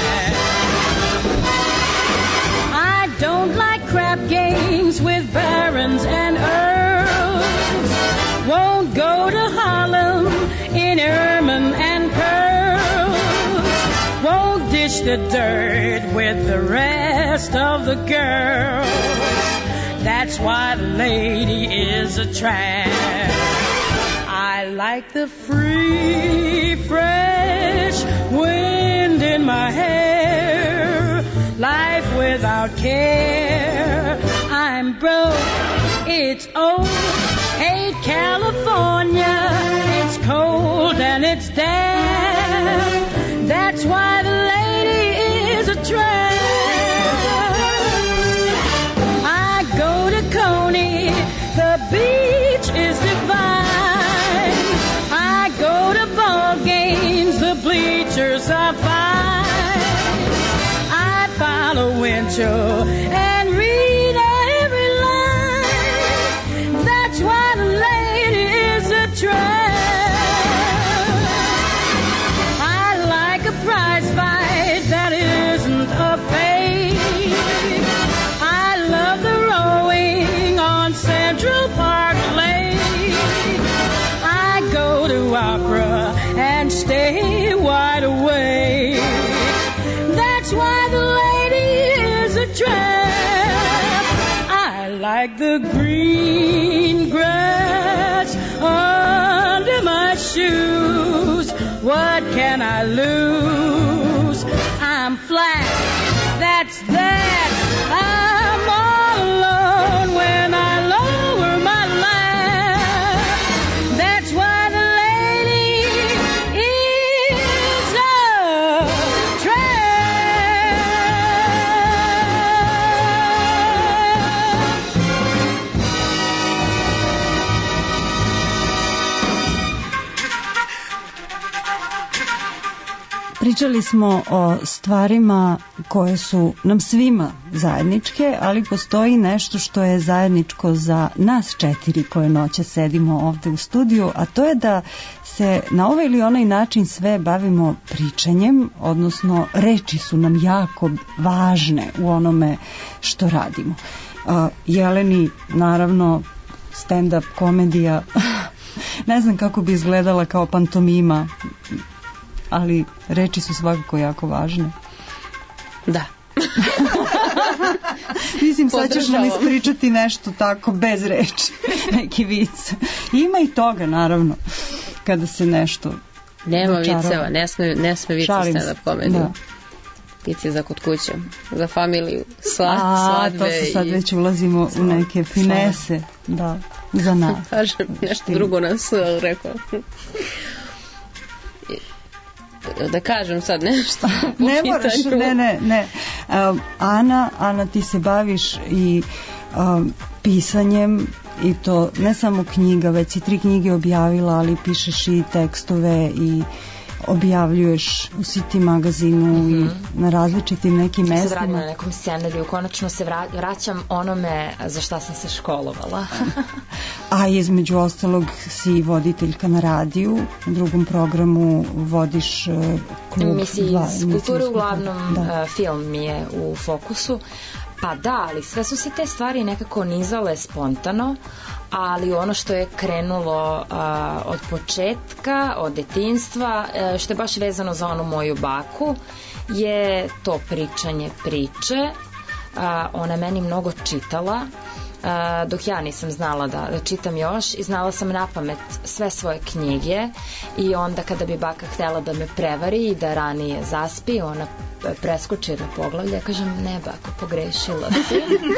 I don't like crap games with barons and earls. Won't go to Harlem in ermine and pearls. Won't dish the dirt with the rest of the girls. That's why the lady is a tramp. I like the free, fresh wind in my hair. Life without care. I'm broke, it's old. Hate California, it's cold and it's damp. That's why the lady is a tramp. I go beach is divine. I go to ball games, the bleachers are fine. I follow Winchell and read every line. That's why the lady is a tramp. I like a prize fight that isn't a fake. I love the rowing on Central Park Lake. I go to opera and stay wide awake. That's why the lady is a tramp. I like the green grass under my shoes. What can I lose? I'm flat. That's that. I'm all alone when I lower my laugh. That's why the lady is a tramp. Pričali smo o stvarima koje su nam svima zajedničke, ali postoji nešto što je zajedničko za nas četiri koje noće sedimo ovde u studiju, a to je da se na ovaj ili onaj način sve bavimo pričanjem, odnosno reči su nam jako važne u onome što radimo. A, Jeleni, naravno, stand-up komedija, ne znam kako bi izgledala kao pantomima, ali reči su svakako jako važne. Da. Mislim, sad ćeš nam ispričati nešto tako bez reči, neki vic. Ima i toga, naravno, kada se nešto Nema dočarava. viceva, ne sme, ne sme vice stand-up komediju. Da. Vici za kod kuće, za familiju, sla, A, svadbe. to se sad i... već ulazimo u neke finese, da, za nas. Kažem, nešto drugo nas rekao. Da kažem sad nešto. Ne moraš, ne, ne, ne. Um, Ana, Ana, ti se baviš i um, pisanjem, i to ne samo knjiga, već si tri knjige objavila, ali pišeš i tekstove i objavljuješ u City magazinu mm-hmm. i na različitim nekim mestima. Se radim na nekom scenariju, konačno se vraćam onome za šta sam se školovala. A između ostalog si voditeljka na radiju, u drugom programu vodiš uh, klub. Misli iz kulture, uglavnom da. uh, film mi je u fokusu. Pa da, ali sve su se te stvari nekako nizale spontano, ali ono što je krenulo a, od početka, od detinjstva, a, što je baš vezano za onu moju baku, je to pričanje priče. A, ona meni mnogo čitala, a, dok ja nisam znala da, da čitam još, i znala sam napamet sve svoje knjige, i onda kada bi baka htjela da me prevari i da ranije zaspi, ona preskoči na poglavlje, ja kažem, ne bako, pogrešila si.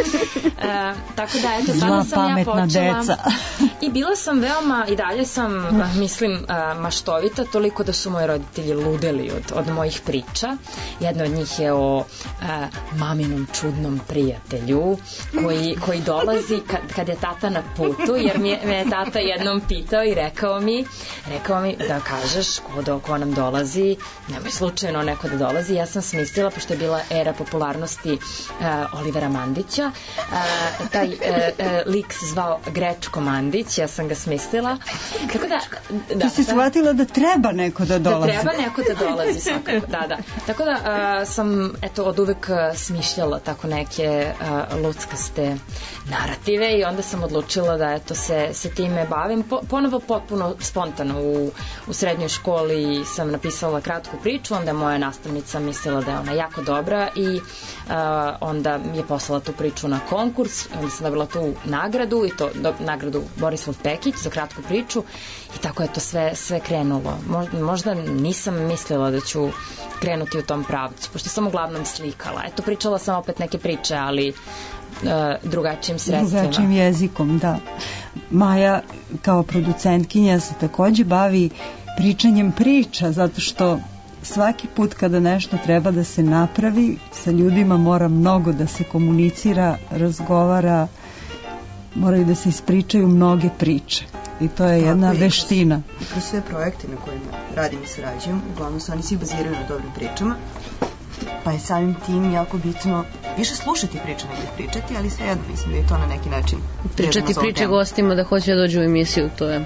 E, tako da, eto, tada sam ja počela. Deca. I bila sam veoma, i dalje sam, mislim, maštovita, toliko da su moji roditelji ludeli od, od mojih priča. Jedna od njih je o a, maminom čudnom prijatelju, koji, koji dolazi kad, kad je tata na putu, jer mi je, me je tata jednom pitao i rekao mi, rekao mi da kažeš ko, do, ko nam dolazi, nemoj slučajno neko da dolazi. Ja sam smislila, pošto je bila era popularnosti uh, Olivera Mandića, uh, taj uh, uh, lik se zvao Grečko Mandić, ja sam ga smislila. Tako da, da, ti si shvatila da treba neko da dolazi. Da treba neko da dolazi, svakako, da, da. Tako da uh, sam, eto, od uvek smišljala tako neke uh, luckaste narative, i onda sam odlučila da, eto, se, se time bavim. Po, ponovo potpuno spontano u, u srednjoj školi sam napisala kratku priču, onda moja nastavnica mislila da je ona jako dobra, i uh, onda mi je poslala tu priču na konkurs, onda sam dobila tu nagradu, i to do, nagradu Borislav Pekić za kratku priču, i tako je to sve, sve krenulo. Možda, možda nisam mislila da ću krenuti u tom pravcu, pošto sam uglavnom slikala. Eto, pričala sam opet neke priče, ali uh, drugačijim sredstvima. Drugačijim jezikom, da. Maja kao producentkinja se takođe bavi pričanjem priča, zato što svaki put kada nešto treba da se napravi, sa ljudima mora mnogo da se komunicira, razgovara moraju da se ispričaju mnoge priče. I to je jedna Tako je, veština. I kroz sve projekte na kojima radim i sarađujem, uglavnom se oni svi baziraju na dobrim pričama, pa je samim tim jako bitno više slušati priče nego pričati, ali svejedno mislim da je to na neki način pričati priče gostima da hoće da dođu u emisiju, to je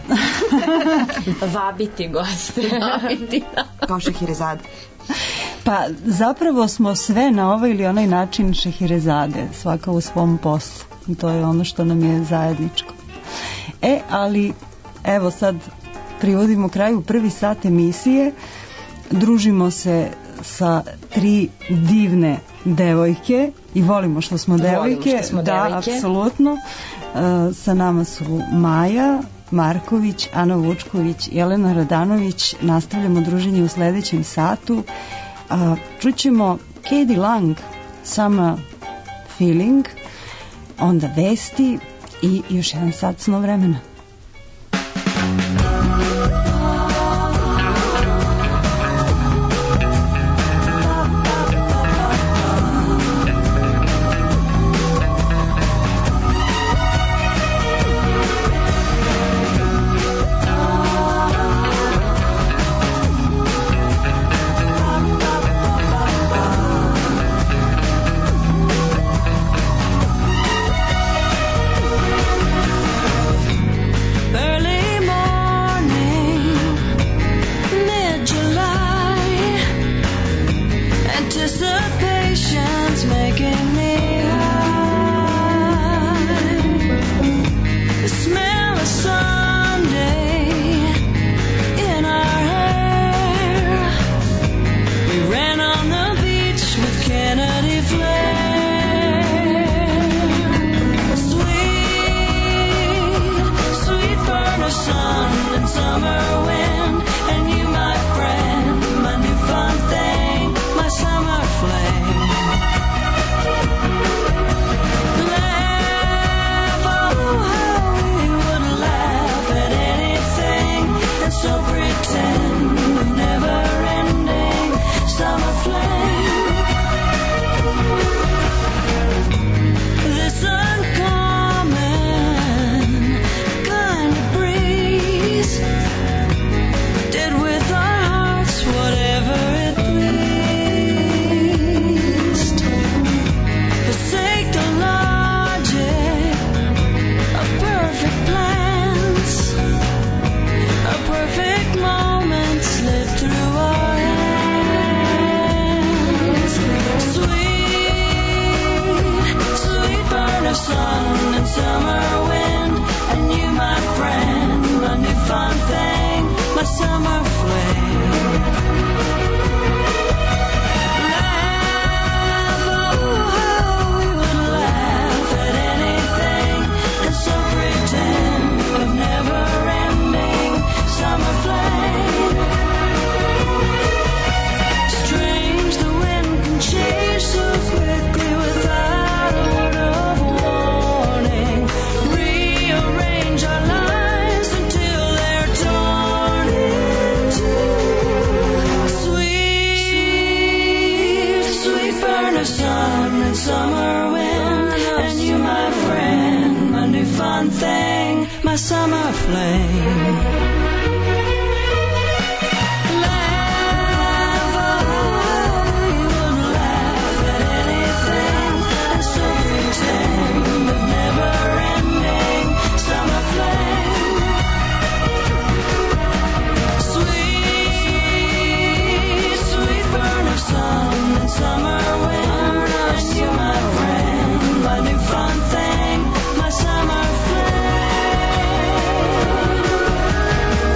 vabiti goste. Vabiti, da. Kao Šehirezade. Pa zapravo smo sve na ovaj ili onaj način Šehirezade, svaka u svom poslu. I to je ono što nam je zajedničko. E, ali evo sad privodimo kraju prvi sat emisije, družimo se sa tri divne devojke i volimo što smo devojke. Volimo što smo da, devojke. apsolutno. Uh, sa nama su Maja Marković, Ana Vučković, Jelena Radanović. Nastavljamo druženje u sledećem satu. Uh, čućemo Katie Lang, Summer Feeling, onda vesti i još jedan sat sno vremena. Summer flame.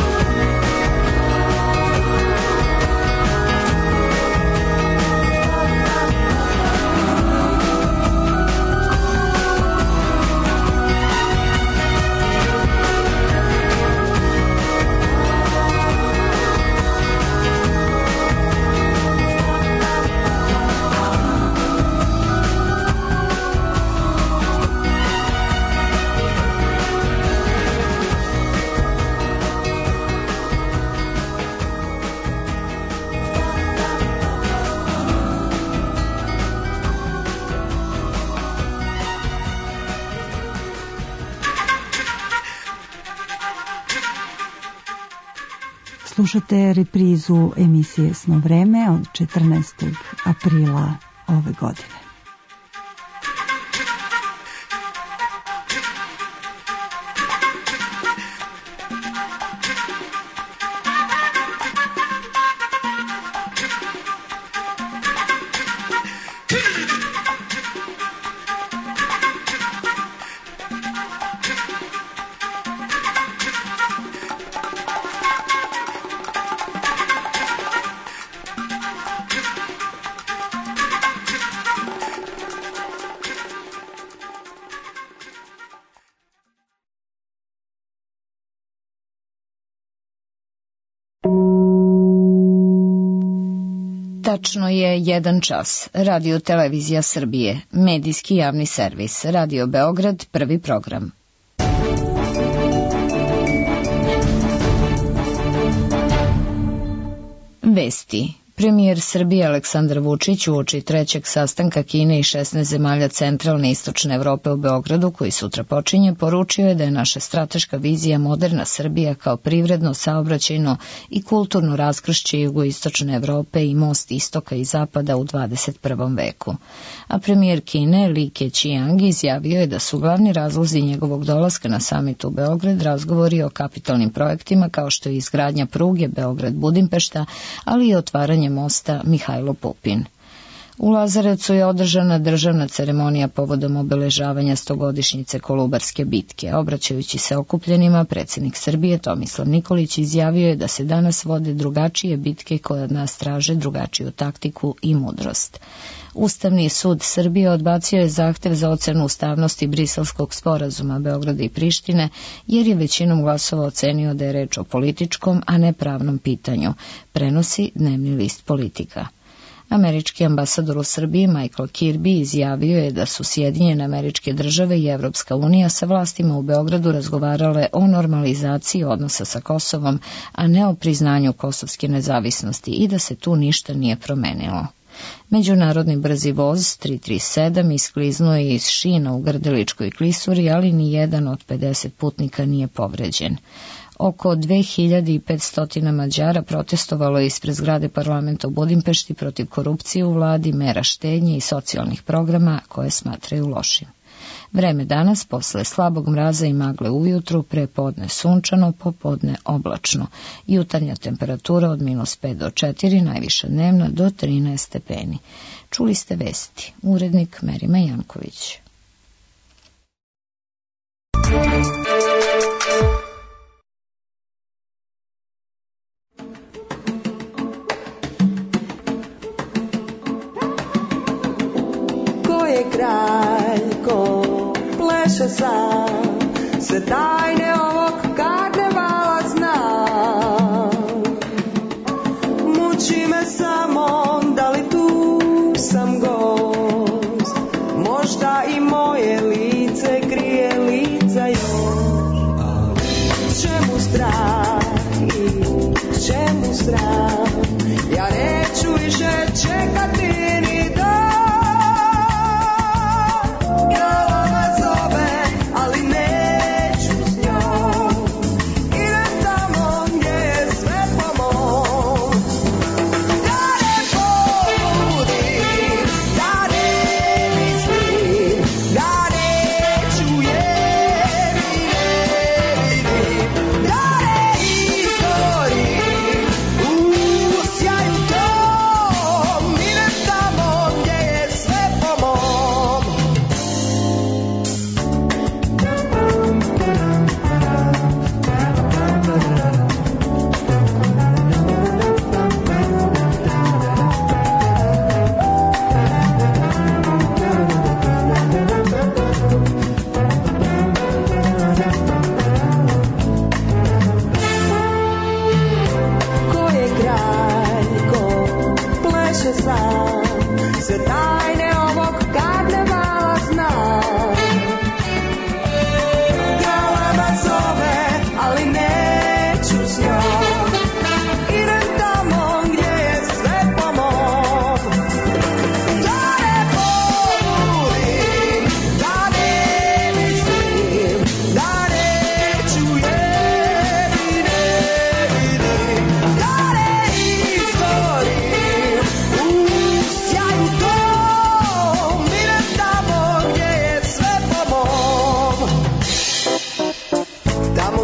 Slušate reprizu emisije Snovreme od četrnaestog aprila ove godine. Tačno je jedan čas. Radio Televizija Srbije, medijski javni servis, Radio Beograd, prvi program. Vesti. Premijer Srbije Aleksandar Vučić uoči trećeg sastanka Kine i šesnaest zemalja centralne i istočne Evrope u Beogradu, koji sutra počinje, poručio je da je naša strateška vizija moderna Srbija kao privredno, saobraćajno i kulturno raskršće jugoistočne Evrope i most istoka i zapada u dvadeset prvom veku. A premijer Kine Li Keqiang izjavio je da su glavni razlozi njegovog dolaska na samit u Beograd razgovori o kapitalnim projektima kao što je izgradnja pruge Beograd-Budimpešta, ali i otvaranje mosta Mihajlo Pupin. U Lazarevcu je održana državna ceremonija povodom obeležavanja stogodišnjice Kolubarske bitke. Obraćajući se okupljenima, predsjednik Srbije Tomislav Nikolić izjavio je da se danas vode drugačije bitke koje od nas traže drugačiju taktiku i mudrost. Ustavni sud Srbije odbacio je zahtev za ocenu ustavnosti Briselskog sporazuma Beograda i Prištine, jer je većinom glasova ocenio da je reč o političkom, a ne pravnom pitanju, prenosi dnevni list Politika. Američki ambasador u Srbiji Michael Kirby izjavio je da su Sjedinjene Američke Države i Evropska unija sa vlastima u Beogradu razgovarale o normalizaciji odnosa sa Kosovom, a ne o priznanju kosovske nezavisnosti i da se tu ništa nije promenilo. Međunarodni brzi voz tri tri sedam iskliznuo je iz šina u Grdeličkoj klisuri, ali ni jedan od pedeset putnika nije povređen. Oko dve hiljade petsto Mađara protestovalo je ispred zgrade parlamenta u Budimpešti protiv korupcije u vladi, mera štednje i socijalnih programa koje smatraju lošim. Vreme danas, posle slabog mraza i magle ujutru, pre podne sunčano, popodne oblačno. Jutarnja temperatura od minus pet do četiri, najviša dnevna do trinaest stepeni. Čuli ste vesti. Urednik Merima Janković. Ko je kralj, ko pleše sam, sve tajne ovog karnevala znam. Muči me samo, da li tu sam gost, možda i moje lice krije lica još. Čemu strah i čemu sram, ja neću više čekati ni dan. Da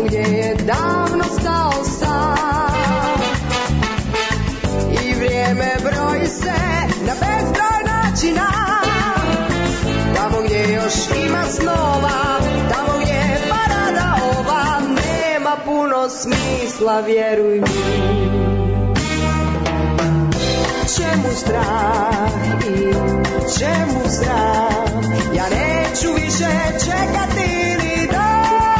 gdje je davno stao sam. I vrijeme broji se na bezbroj načina, tamo gdje još ima snova, tamo gdje je parada ova, nema puno smisla, vjeruj mi. Čemu strah i čemu strah, ja neću više čekati ni dan.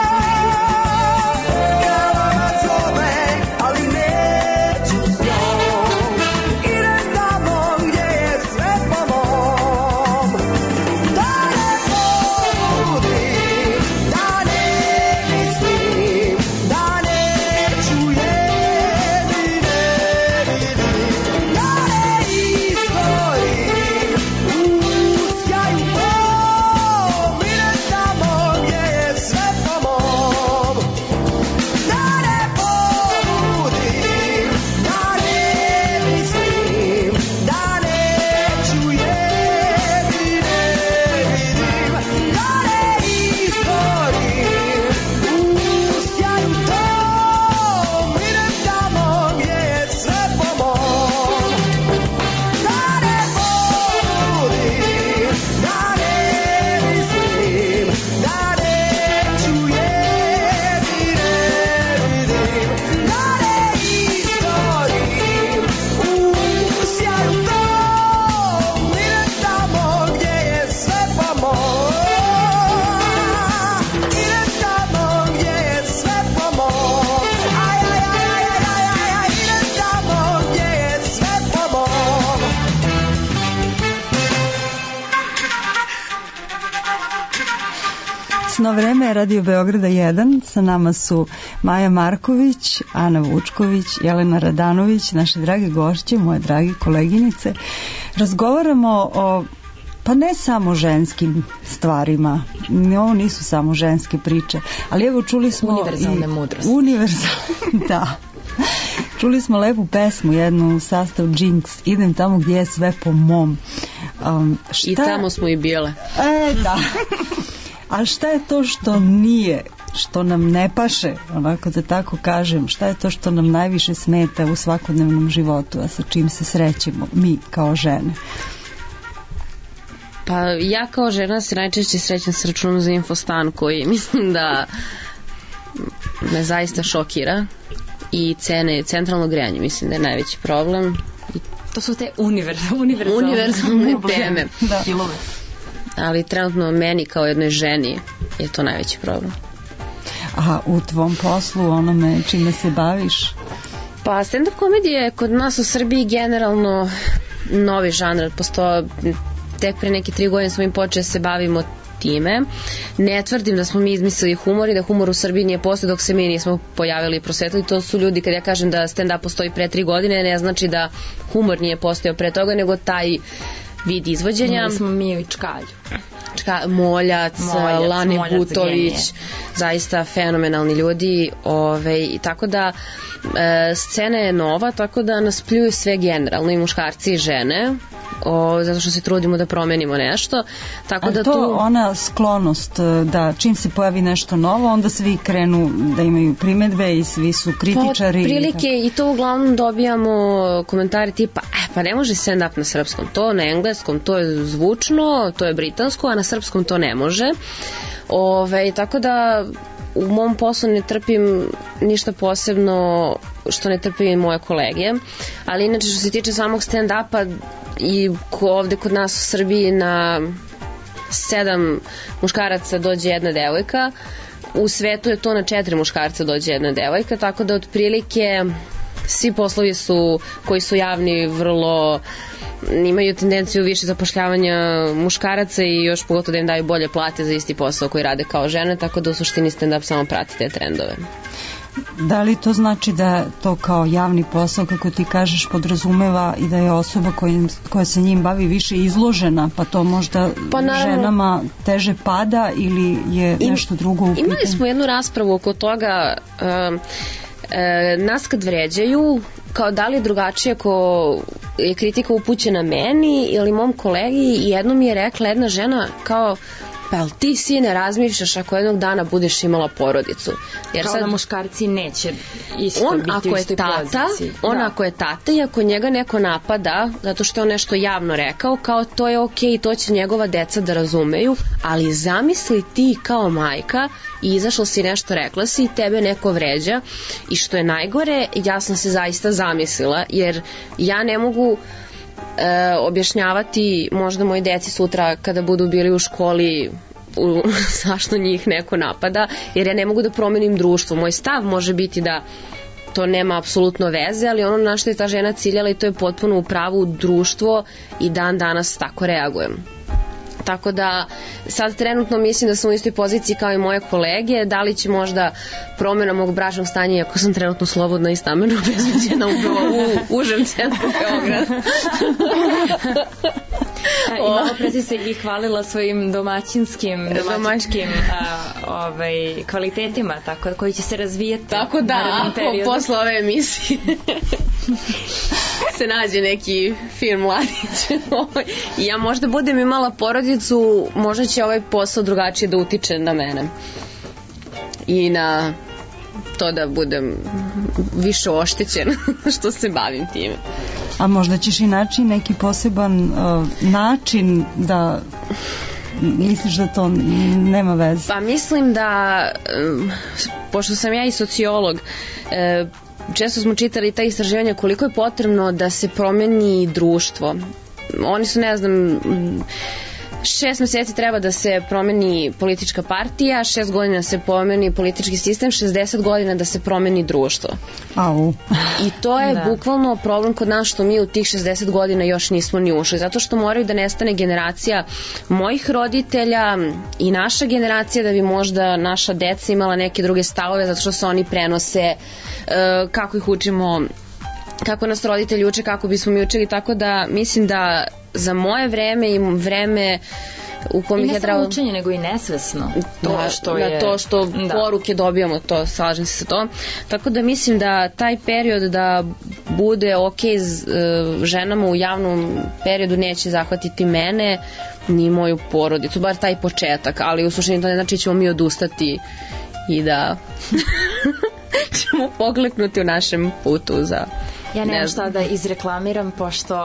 Glava zove, ali neću s njom, idem tamo gdje je sve po mom. Da ne pobudim, da ne mislim, da neću jedine vidim. Da ne izgorim u sjaju mom, idem tamo gdje je sve po mom. Da ne pobudim, da ne mislim, da neću jedine vidim. Da ne izgorim u sjaju tom, idem tamo gdje je sve po mom. Da ne pobudim, da ne mislim, da neću jedine vidim. Da ne izgorim u sjaju tom, idem tamo gdje je sve po mom. Idem tamo gdje je sve po mom. Aj, aj, aj, aj, aj, aj, aj, idem tamo gdje je sve po mom. Sno vreme je Radio Beograda jedan. Sa nama su Maja Marković, Ana Vučković, Jelena Radanović, naše drage gošće, moje drage koleginice. Razgovaramo o, pa ne samo ženskim stvarima, ni ovo nisu samo ženske priče, ali evo čuli smo Univerzalne i, mudrosti. Univerzalne, da. Čuli smo lepu pesmu, jednu u sastavu Jinx, idem tamo gdje je sve po mom. Um, šta... I tamo smo i bile. E, da. A šta je to što nije, što nam ne paše, onako da tako kažem, šta je to što nam najviše smeta u svakodnevnom životu, a sa čim se srećemo mi kao žene? Pa ja kao žena se najčešće srećem sa računom za infostan koji mislim da me zaista šokira, i cene centralnog grejanja mislim da je najveći problem. I to su te univerzalne, univerzalne, univerzalne teme. Da. Ali trenutno meni kao jednoj ženi je to najveći problem. A u tvom poslu, onome čime se baviš? Pa stand-up komedija je kod nas u Srbiji generalno novi žanr. Postoje, tek pre neke tri godine smo im počeli da se bavimo time. Ne tvrdim da smo mi izmislili humor i da humor u Srbiji nije postoji dok se mi nismo pojavili i prosvetili. To su ljudi, kad ja kažem da stand-up postoji pre tri godine, ne znači da humor nije postojao pre toga, nego taj vid izvođenja. Imali smo mi i Čkalju. Čka, Moljac, Moljac Lane Moljac, Butović, genije. zaista fenomenalni ljudi. Ove, tako da e, scena je nova, tako da nas pljuju sve generalno, i muškarci i žene, o, zato što se trudimo da promenimo nešto. Tako A da to tu... ona sklonost da čim se pojavi nešto novo, onda svi krenu da imaju primedbe i svi su kritičari. Pa, prilike i, i to uglavnom dobijamo komentari tipa, eh, pa ne može stand-up na srpskom, to na engleskom, to je zvučno, to je britansko, a na srpskom to ne može. Ove, tako da u mom poslu ne trpim ništa posebno što ne trpim i moje kolege, ali inače što se tiče samog stand-upa i ko ovde kod nas u Srbiji na sedam muškaraca dođe jedna devojka, u svetu je to na četiri muškarca dođe jedna devojka, tako da otprilike svi poslovi su koji su javni vrlo imaju tendenciju više zapošljavanja muškaraca i još pogotovo da im daju bolje plate za isti posao koji rade kao žene, tako da u suštini stand-up samo prati te trendove. Da li to znači da to kao javni posao, kako ti kažeš, podrazumeva i da je osoba kojim, koja se njim bavi više izložena, pa to možda pa naravno, ženama teže pada ili je im, nešto drugo u pitanju? Imali smo jednu raspravu oko toga, um, e, nas kad vređaju, kao da li je drugačije ako je kritika upućena meni ili mom kolegi, i jednom mi je rekla jedna žena kao, pa jel ti sine razmišljaš ako jednog dana budeš imala porodicu? Jer kao sad, da muškarci neće isto on, biti ako u je istoj tata, poziciji. on Da. ako je tata i ako njega neko napada zato što je on nešto javno rekao, kao to je okej, to će njegova deca da razumeju, ali zamisli ti kao majka i izašla si nešto, rekla si i tebe neko vređa i što je najgore, ja sam se zaista zamislila, jer ja ne mogu e, objašnjavati možda moji deci sutra kada budu bili u školi u, zašto njih neko napada, jer ja ne mogu da promenim društvo. Moj stav može biti da to nema apsolutno veze, ali ono na što je ta žena ciljala i to je potpuno u pravu društvo i dan danas tako reagujem. Tako da sad trenutno mislim da sam u istoj poziciji kao i moje kolege, da li će možda promjena mog bračnog stanja, iako sam trenutno slobodna i stambeno obezbeđena u, u užem centru Beograda. A, I malo pre si se i hvalila svojim domaćinskim, domaćinskim a, ovaj, kvalitetima, tako koji će se razvijati. Tako da, ako posle ove emisije se nađe neki film mladić i ja možda budem imala porodicu, možda će ovaj posao drugačije da utiče na mene i na to da budem više oštećen što se bavim time. A možda ćeš i naći neki poseban uh, način da misliš da to nema veze? Pa mislim da um, pošto sam ja i sociolog, uh, često smo čitali ta istraživanja koliko je potrebno da se promeni društvo. Oni su, ne znam, šest meseci treba da se promeni politička partija, šest godina da se promeni politički sistem, šezdeset godina da se promeni društvo. Au. I to je Da. bukvalno problem kod nas što mi u tih šezdeset godina još nismo ni ušli, zato što moraju da nestane generacija mojih roditelja i naša generacija da bi možda naša deca imala neke druge stavove, zato što se oni prenose, uh, kako ih učimo, kako nas roditelji uče, kako bismo mi učili, tako da mislim da za moje vreme i vreme u kom I ih ne je samo trebalo učenje, nego i nesvesno. To na, što na je... to što Da. poruke dobijamo, to slažem se sa to. Tako da mislim da taj period da bude ok z, uh, ženama u javnom periodu neće zahvatiti mene ni moju porodicu, bar taj početak, ali u suštini to ne znači ćemo mi odustati i da ćemo pokleknuti u našem putu za... Ja nemam ne šta da izreklamiram, pošto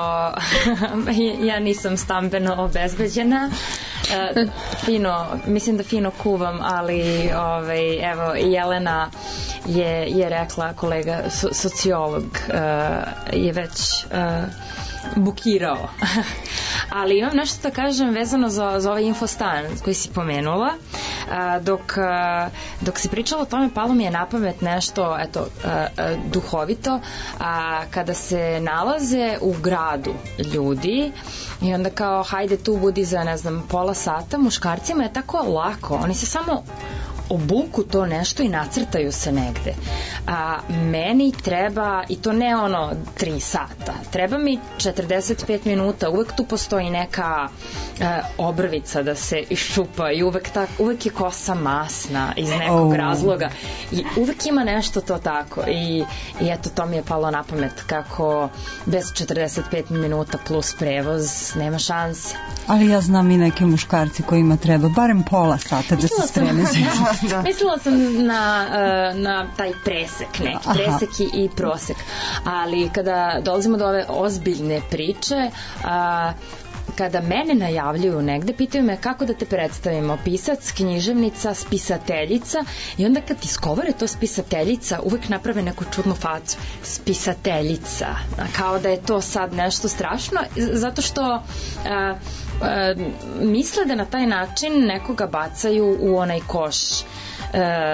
ja nisam stambeno obezbeđena. E, fino, mislim da fino kuvam, ali ovaj, evo, Jelena je, je rekla, kolega so, sociolog uh, je već uh, bukirao. Ali imam nešto da kažem vezano za, za ovaj infostan koji si pomenula. A, dok, a, dok si pričala o tome, palo mi je na pamet nešto eto, a, a, duhovito, a, kada se nalaze u gradu ljudi i onda kao hajde tu budi za ne znam pola sata, muškarcima je tako lako, oni se samo obuku to nešto i nacrtaju se negde. A meni treba, i to ne ono tri sata, treba mi četrdeset pet minuta, uvek tu postoji neka e, obrvica da se iščupa i uvek, tak, uvek je kosa masna iz nekog Oh. razloga i uvek ima nešto to tako i, i eto to mi je palo na pamet kako bez četrdeset pet minuta plus prevoz nema šanse. Ali ja znam i neke muškarci kojima treba barem pola sata da se streme za Da. Mislila sam na, uh, na taj presek neki, Aha. presek i, i prosek, ali kada dolazimo do ove ozbiljne priče, a, kada mene najavljuju negde, pitaju me kako da te predstavimo, pisac, književnica, spisateljica, i onda kad iskovore to spisateljica, uvek naprave neku čudnu facu, spisateljica, kao da je to sad nešto strašno, zato što a, a, misle da na taj način nekoga bacaju u onaj koš Uh,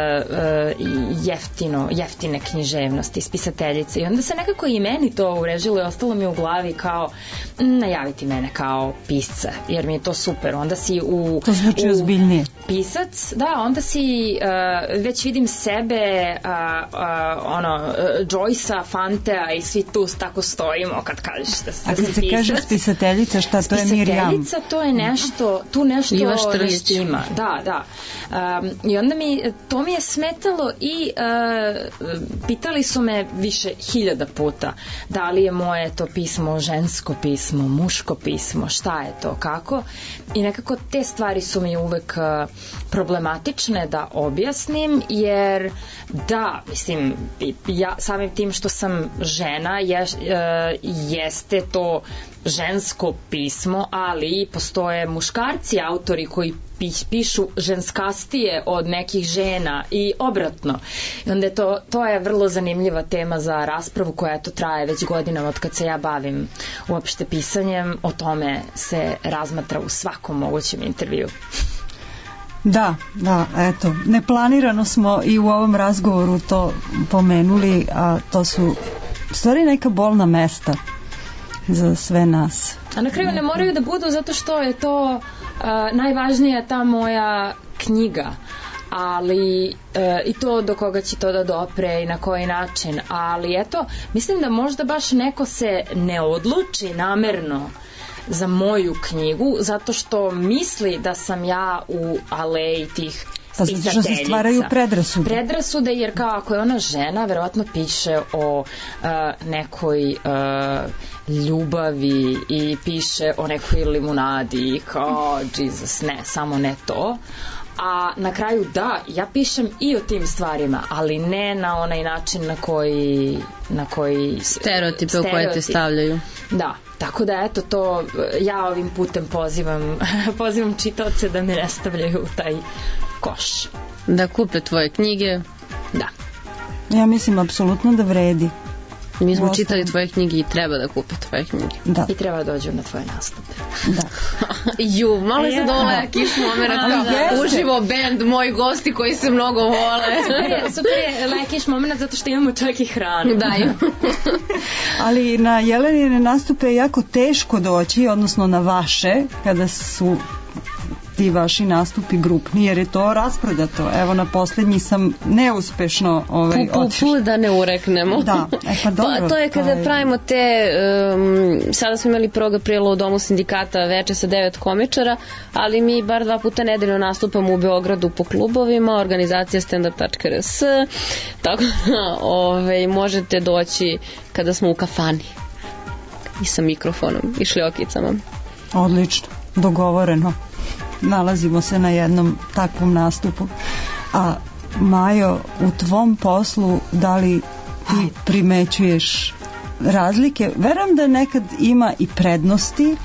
uh, jeftino, jeftine književnosti, spisateljice, i onda se nekako i meni to urežilo i ostalo mi u glavi kao m, najaviti mene kao pisca, jer mi je to super, onda si u... To zvuči u, ozbiljnije. Pisac, da, onda si uh, već vidim sebe uh, uh, ono, uh, Joyce-a, Fantea i svi tu tako stojimo kad kažeš da, da A kad si se pisac. kaže spisateljica, šta to je Mirjam? Spisateljica, to je nešto, tu nešto Iva Štrlić. nešto ima. Da, da. Um, I onda mi to mi je smetalo i uh, pitali su me više hiljada puta da li je moje to pismo žensko pismo, muško pismo, šta je to, kako, i nekako te stvari su mi uvek uh, problematične da objasnim, jer da, mislim, ja samim tim što sam žena je, uh, jeste to žensko pismo, ali postoje muškarci autori koji pišu ženskastije od nekih žena i obratno. I onda je to, to je vrlo zanimljiva tema za raspravu koja to traje već godinama od kad se ja bavim uopšte pisanjem. O tome se razmatra u svakom mogućem intervju. Da, da, eto, neplanirano smo i u ovom razgovoru to pomenuli, a to su stvari neka bolna mesta za sve nas. A na kraju ne moraju da budu zato što je to uh, najvažnija ta moja knjiga, ali uh, i to do koga će to da dopre i na koji način, ali eto, mislim da možda baš neko se ne odluči namerno za moju knjigu zato što misli da sam ja u aleji tih pa zato što se stvaraju predrasude. Predrasude, jer kao ako je ona žena, verovatno piše o uh, nekoj uh, ljubavi i piše o nekoj limunadi i kao, Jesus, ne, samo ne to. A na kraju da, ja pišem i o tim stvarima, ali ne na onaj način na koji na koji stereotipe stereotip. u koje te stavljaju. Da, tako da eto to ja ovim putem pozivam pozivam čitaoce da me ne stavljaju u taj koš. Da kupe tvoje knjige. Da. Ja mislim apsolutno da vredi. Mi smo čitali tvoje knjige i treba da kupe tvoje knjige. Da. I treba da dođu na tvoje nastupe. Da. Ju, malo se dovoljaka kiš momena kao uživo band, moji gosti koji se mnogo vole. Super je lekiš moment zato što imamo čak i hranu. Da, ju. Ali na Jelenine nastupe je jako teško doći, odnosno na vaše, kada su ti vaši nastupi grupni, jer je to rasprodato. Evo, na posljednji sam neuspešno ovaj, pu, pu, pu, da ne ureknemo. Da, e pa dobro. Pa to je kada to je... pravimo te, um, sada smo imali prvog aprila u Domu sindikata veče sa devet komičara, ali mi bar dva puta nedeljno nastupamo u Beogradu po klubovima, organizacija stand up tačka r s, tako da ovaj, možete doći kada smo u kafani i sa mikrofonom i šljokicama. Odlično, dogovoreno. Nalazimo se na jednom takvom nastupu. A Majo, u tvom poslu da li ti primećuješ razlike? Verujem da nekad ima i prednosti,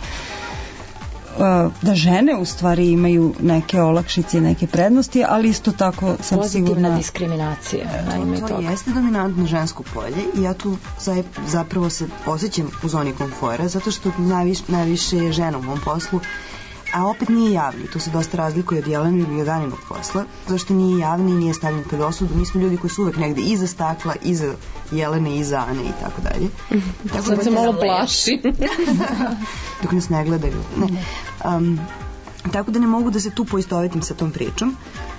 da žene u stvari imaju neke olakšice, neke prednosti, ali isto tako sam pozitivna sigurna... Pozitivna diskriminacija. To, to jeste dominantno žensko polje i ja tu zapravo se osjećam u zoni komfora, zato što najviše, najviše je žena u mom poslu, a opet nije javni, to se dosta razlikuje od Jelenog i od Aninog posla, zašto nije javni i nije stavljen pred osudu. Mi smo ljudi koji su uvek negde iza stakla, iza Jelene, iza Ane i tako dalje. Tako sad da se malo plaši. Dok nas ne gledaju. Ne. Um, tako da ne mogu da se tu poistovetim sa tom pričom.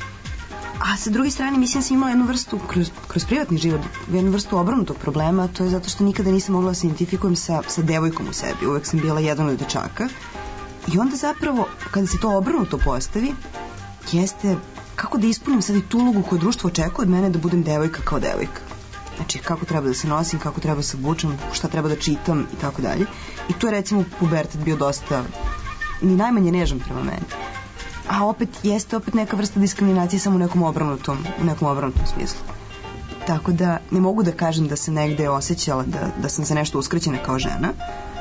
A sa druge strane, mislim da sam imala jednu vrstu, kroz, kroz privatni život, jednu vrstu obrnutog problema, to je zato što nikada nisam mogla da se identifikujem sa, sa devojkom u sebi. Uvek sam bila jedan od dečaka. I onda zapravo, kada se to obrnuto postavi, jeste kako da ispunim sad i tu ulogu koju društvo očekuje od mene da budem devojka kao devojka. Znači, kako treba da se nosim, kako treba da se obučem, šta treba da čitam i tako dalje. I tu je recimo pubertet bio dosta, ni najmanje nežan prema meni. A opet, jeste opet neka vrsta diskriminacije samo u nekom obrnutom, u nekom obrnutom smislu. Tako da ne mogu da kažem da se negde osjećala da, da sam se nešto uskraćena kao žena.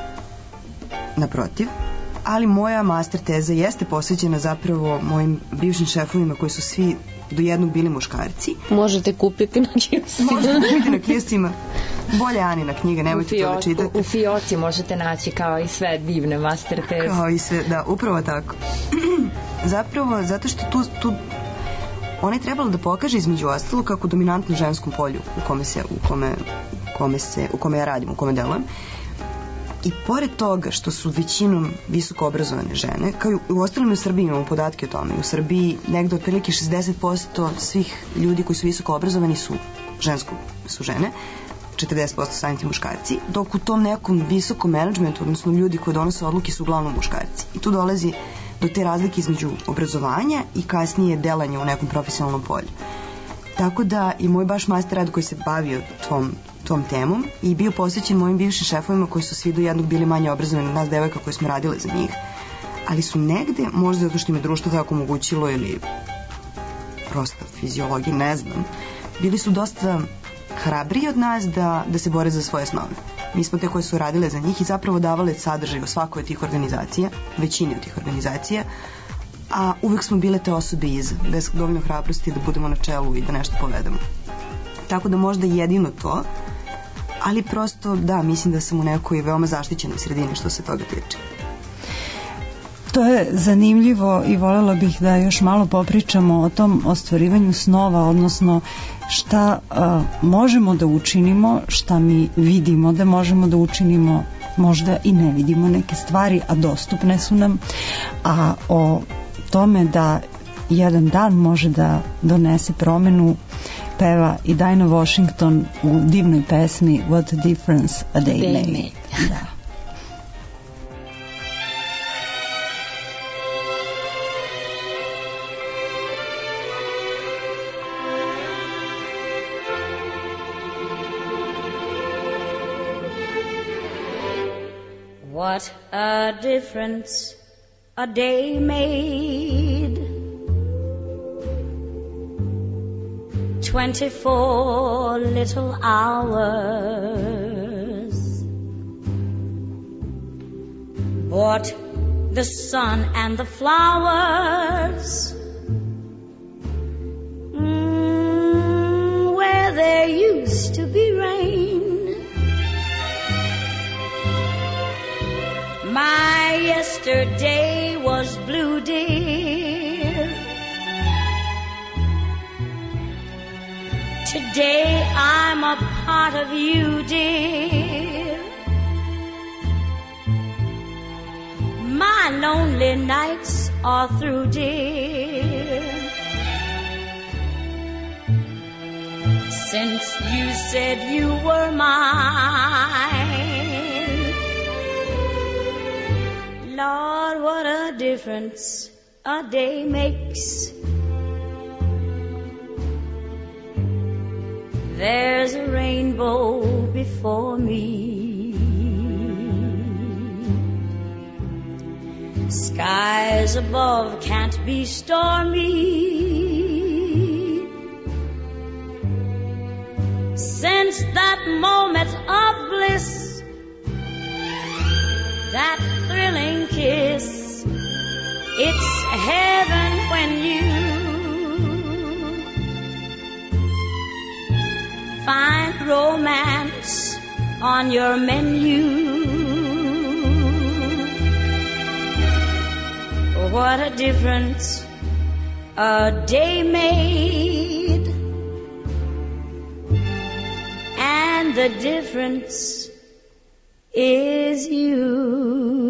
Naprotiv. Ali moja master teza jeste posvećena zapravo mojim bivšim šefovima koji su svi do jednog bili muškarci. Možete kupiti na kioscima. Možete kupiti na kioscima. Bolje Anina knjiga, nemojte to da čitate. U fioci možete naći kao i sve divne master teze. Kao i sve, da, upravo tako. Zapravo, zato što tu, tu ona je trebala da pokaže između ostalo kako dominantno ženskom polju u kome se, u kome, u kome se, u kome ja radim, u kome delujem. I pored toga što su većinom visoko obrazovane žene, kao i u ostalim u Srbiji imamo podatke o tome. U Srbiji negde otprilike šezdeset posto svih ljudi koji su visoko obrazovani su žensko, su žene, četrdeset posto samim tim muškarci, dok u tom nekom visokom menadžmentu, odnosno ljudi koji donose odluke su uglavnom muškarci. I tu dolazi do te razlike između obrazovanja i kasnije delanja u nekom profesionalnom polju. Tako da i moj baš master rad koji se bavio tom, tom temom i bio posvećen mojim bivšim šefovima koji su svi do jednog bili manje obrazovani od nas devojka koji smo radile za njih, ali su negde, možda zato što im je društvo tako omogućilo ili prosto fiziologija, ne znam, bili su dosta hrabriji od nas da, da se bore za svoje snove. Mi smo te koje su radile za njih i zapravo davale sadržaj u svakoj od tih organizacija, većini od tih organizacija, a uvek smo bile te osobe iza, bez dovoljno hrabrosti da budemo na čelu i da nešto povedemo. Tako da možda jedino to, ali prosto da, mislim da sam u nekoj veoma zaštićenoj sredini što se toga tiče. To je zanimljivo i voljela bih da još malo popričamo o tom ostvarivanju snova, odnosno šta a, možemo da učinimo, šta mi vidimo da možemo da učinimo, možda i ne vidimo neke stvari, a dostupne su nam, a o tome da jedan dan može da donese promenu peva i Dinah Washington u divnoj pesmi What a Difference a Day, day Made. made. Da. What a difference a day made. Twenty-four little hours brought the sun and the flowers mm, where there used to be rain. My yesterday was blue, dear. Today I'm a part of you, dear. My lonely nights are through, dear. Since you said you were mine. Lord, what a difference a day makes. There's a rainbow before me. Skies above can't be stormy. Since that moment of bliss, that thrilling kiss, it's heaven when you find romance on your menu. What a difference a day made, and the difference is you.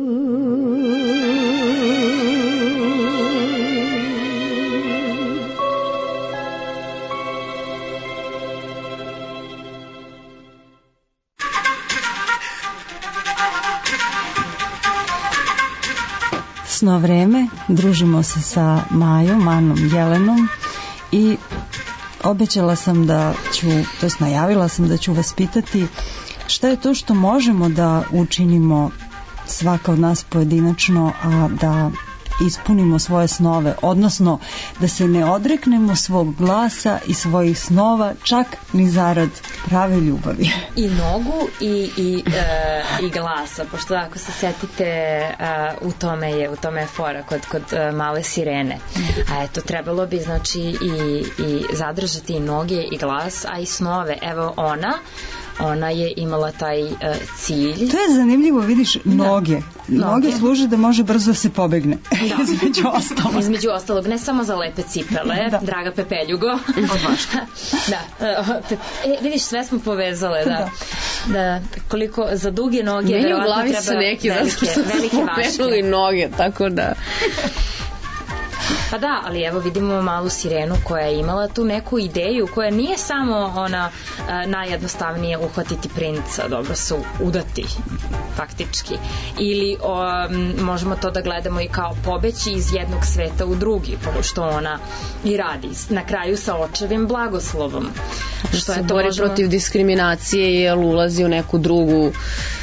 Sno vreme, družimo se sa Majom, Anom Jelenom i obećala sam da ću, to jest najavila sam da ću vas pitati šta je to što možemo da učinimo svaka od nas pojedinačno, a da ispunimo svoje snove, odnosno da se ne odreknemo svog glasa i svojih snova čak ni zarad prave ljubavi. I nogu i, i, e, i glasa, pošto ako se setite e, u tome je, u tome je fora kod, kod e, male sirene. A eto, trebalo bi znači i, i zadržati i noge i glas, a i snove. Evo ona ona je imala taj uh, cilj. To je zanimljivo, vidiš, noge. Da. Noge, noge služe da može brzo se pobegne. Da. Između ostalog. Između ostalog, ne samo za lepe cipele, da. Draga Pepeljugo. Da. E, vidiš, sve smo povezale, da. Da. Da, koliko za duge noge meni u glavi su neki velike, zato što velike smo penuli noge, tako da Pa da, ali evo vidimo malu sirenu koja je imala tu neku ideju koja nije samo ona a, najjednostavnije uhvatiti princa, dobro se udati faktički, ili o, m, možemo to da gledamo i kao pobeći iz jednog sveta u drugi, što ona i radi na kraju sa očevim blagoslovom, što se bori možemo... protiv diskriminacije jer ulazi u neku drugu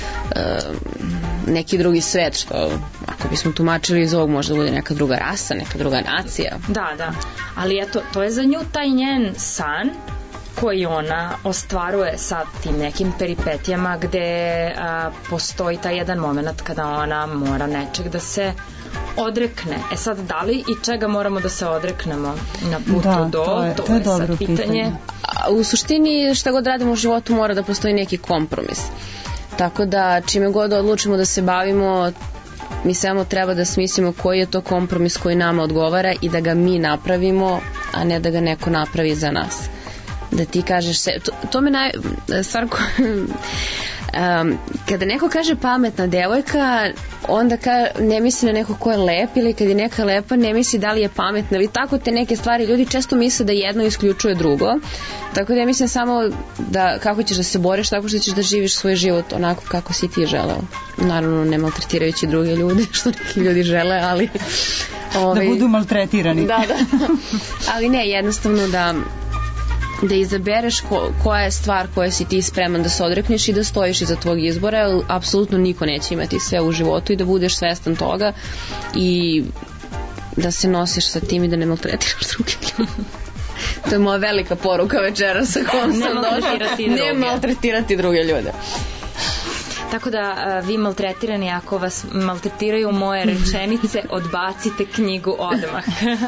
neki drugi svet, što ako bismo tumačili iz ovog možda bude neka druga rasa, neka druga nacija. Da, da, ali eto, to je za nju taj njen san koji ona ostvaruje sa tim nekim peripetijama gde a, postoji taj jedan moment kada ona mora nečeg da se odrekne. E sad, da li i čega moramo da se odreknemo na putu da, do, to je, to to je, je sad pitanje. pitanje. A, u suštini šta god radimo u životu mora da postoji neki kompromis. Tako da čime god odlučimo da se bavimo, mi samo treba da smislimo koji je to kompromis koji nama odgovara i da ga mi napravimo, a ne da ga neko napravi za nas. Da ti kažeš se, to, to me naj... stvar ko, um, kada neko kaže pametna devojka, onda ka, ne misli na neko ko je lep, ili kad je neka lepa ne misli da li je pametna, ili tako te neke stvari. Ljudi često misle da jedno isključuje drugo, tako da ja mislim samo da kako ćeš da se boriš, tako što ćeš da živiš svoj život onako kako si ti želeo, naravno ne maltretirajući druge ljude što neki ljudi žele, ali ovaj, da budu maltretirani. Da, da. Ali ne, jednostavno da da izabereš ko, koja je stvar koja si ti spreman da se odrekneš i da stojiš iza tvog izbora, jer apsolutno niko neće imati sve u životu, i da budeš svestan toga i da se nosiš sa tim i da ne maltretiraš druge ljude. To je moja velika poruka večeras sa kojom sam došla. Ne maltretirati druge ljude. Tako da a, vi maltretirani, ako vas maltretiraju moje rečenice, odbacite knjigu odmah.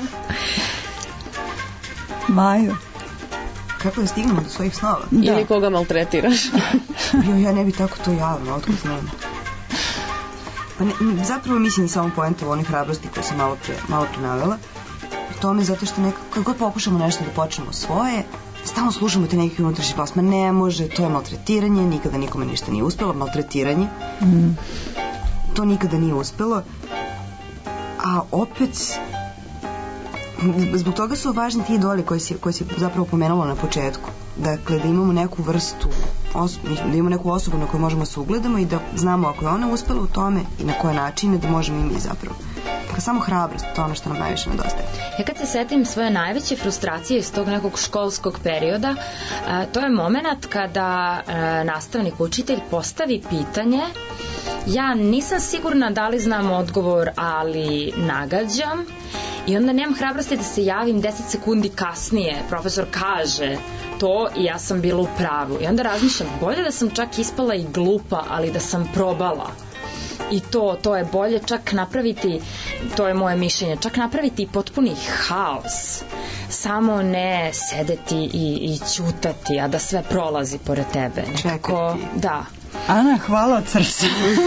Maju, kako da stignemo do svojih snova? Da. Ili koga maltretiraš? Jo, ja ne bi tako to javno, otkud znam. Pa ne, zapravo mislim i samo poenta u onih hrabrosti koje sam malo pre, malo pre navela. U tome zato što nekako, kad god pokušamo nešto da počnemo svoje, stalno slušamo te neki unutrašnji glas, ma ne može, to je maltretiranje, nikada nikome ništa nije uspelo, maltretiranje. Mm. To nikada nije uspelo. A opet, zbog toga su važni ti idoli koji si, koji si zapravo pomenula na početku. Dakle, da imamo neku vrstu, osobu, da imamo neku osobu na koju možemo se ugledamo i da znamo ako je ona uspela u tome i na koje načine, da možemo i mi zapravo. Dakle, samo hrabrost, to je ono što nam najviše nedostaje. Ja kad se setim svoje najveće frustracije iz tog nekog školskog perioda, a, to je moment kada a, nastavnik, učitelj postavi pitanje, ja nisam sigurna da li znam odgovor, ali nagađam, i onda nemam hrabrosti da se javim deset sekundi kasnije, profesor kaže to i ja sam bila u pravu. I onda razmišljam, bolje da sam čak ispala i glupa, ali da sam probala. I to, to je bolje čak napraviti, to je moje mišljenje, čak napraviti potpuni haos. Samo ne sedeti i, i ćutati, a da sve prolazi pored tebe. Nekako, da. Ana, hvala od srca.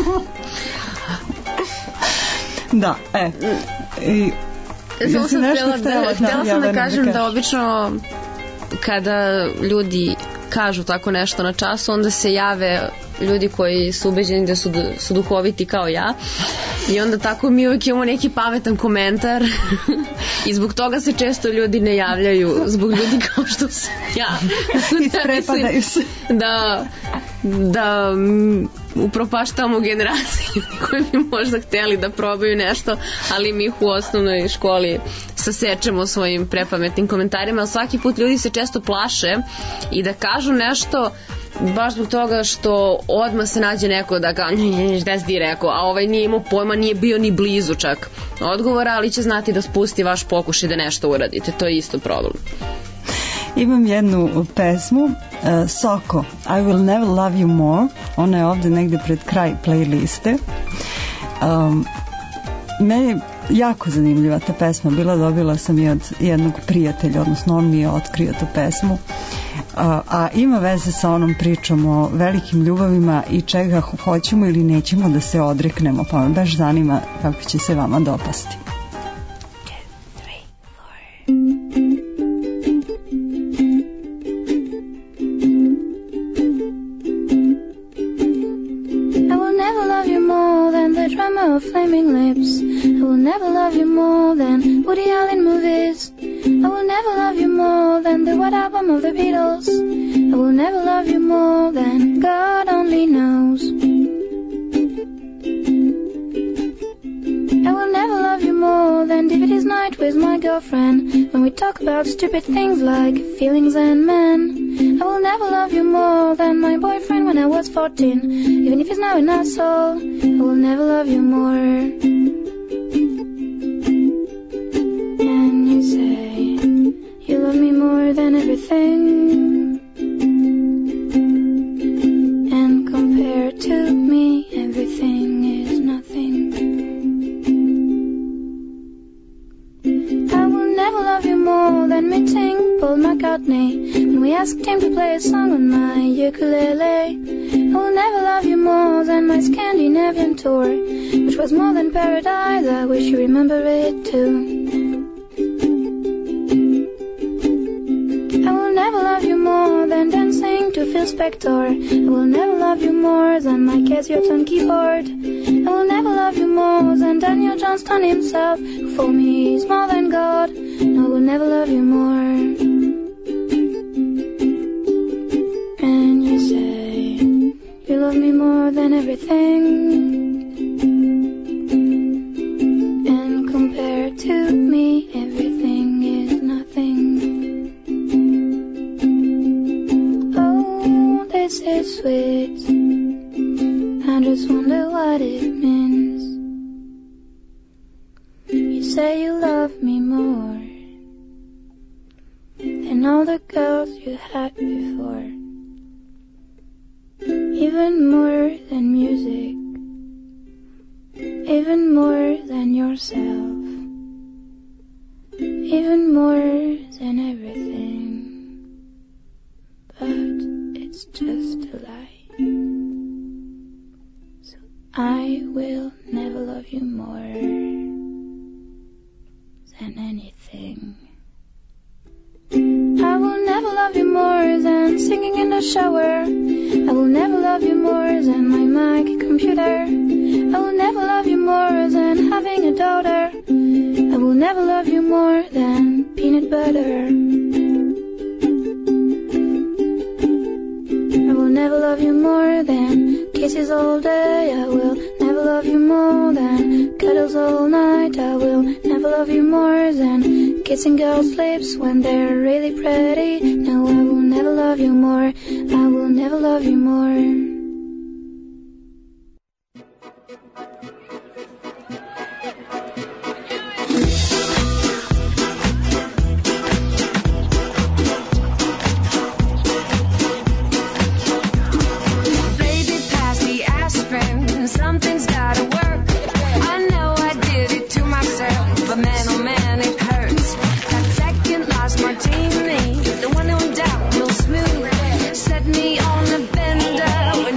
Da, e. I Samo sam htjela da, htjela sam da kažem da obično kada ljudi kažu tako nešto na času, onda se jave ljudi koji su ubeđeni da su, su duhoviti kao ja, i onda tako mi uvijek imamo neki pametan komentar i zbog toga se često ljudi ne javljaju, zbog ljudi kao što sam ja. Isprepadaju se. Da, da upropaštamo generaciju koji bi možda hteli da probaju nešto, ali mi ih u osnovnoj školi sasečemo svojim prepametnim komentarima, ali svaki put ljudi se često plaše i da kažu nešto baš zbog toga što odmah se nađe neko da ga šta si ti rekao, a ovaj nije imao pojma, nije bio ni blizu čak odgovora, ali će znati da spusti vaš pokušaj da nešto uradite. To je isto problem. Imam jednu pesmu, uh, Soko, I Will Never Love You More. Ona je ovde negde pred kraj playliste. Um, meni je jako zanimljiva ta pesma bila, dobila sam je od jednog prijatelja, odnosno on mi je otkrio tu pesmu, a, a ima veze sa onom pričom o velikim ljubavima i čega hoćemo ili nećemo da se odreknemo, pa me baš zanima kako će se vama dopasti. Of flaming lips, I will never love you more than Woody Allen movies. I will never love you more than the White Album of the Beatles. I will never love you more than God only knows. I will never love you more than D V D's night with my girlfriend, when we talk about stupid things like feelings and men. I will never love you more than my boyfriend when I was fourteen, even if he's now an asshole. I will never love you more. And you say you love me more than everything, and compared to me everything is nothing. I will never love you more than meeting Paul McCartney when we asked him to play a song on my ukulele. I will never love you more than my Scandinavian tour, which was more than paradise. I wish you remember it too. I will never love you more than dancing to Phil Spector. I will never love you more than my Casio tone keyboard. I will never love you more than Daniel Johnston himself, who for me is more than God. No, I will never love you more. And you say you love me more than everything, and compared to me everything is nothing. Oh, this is sweet. I just wonder what it means. You say you love me more than all the girls you had before, even more than music, even more than yourself, even more than everything. But it's just a lie. So I will never love you more than anything. I will never love you more than singing in the shower. I will never love you more than my Mac computer. I will never love you more than having a daughter. I will never love you more than peanut butter. I will never love you more than kisses all day. I will never love you more than cuddles all night. I will never love you more than kissing girls' lips when they're really pretty. No, I will never love you more. I will never love you more. Something's gotta work. I know I did it to myself, but man, oh man, it hurts. That second last martini, the one who in doubt real smooth, set me on a bender.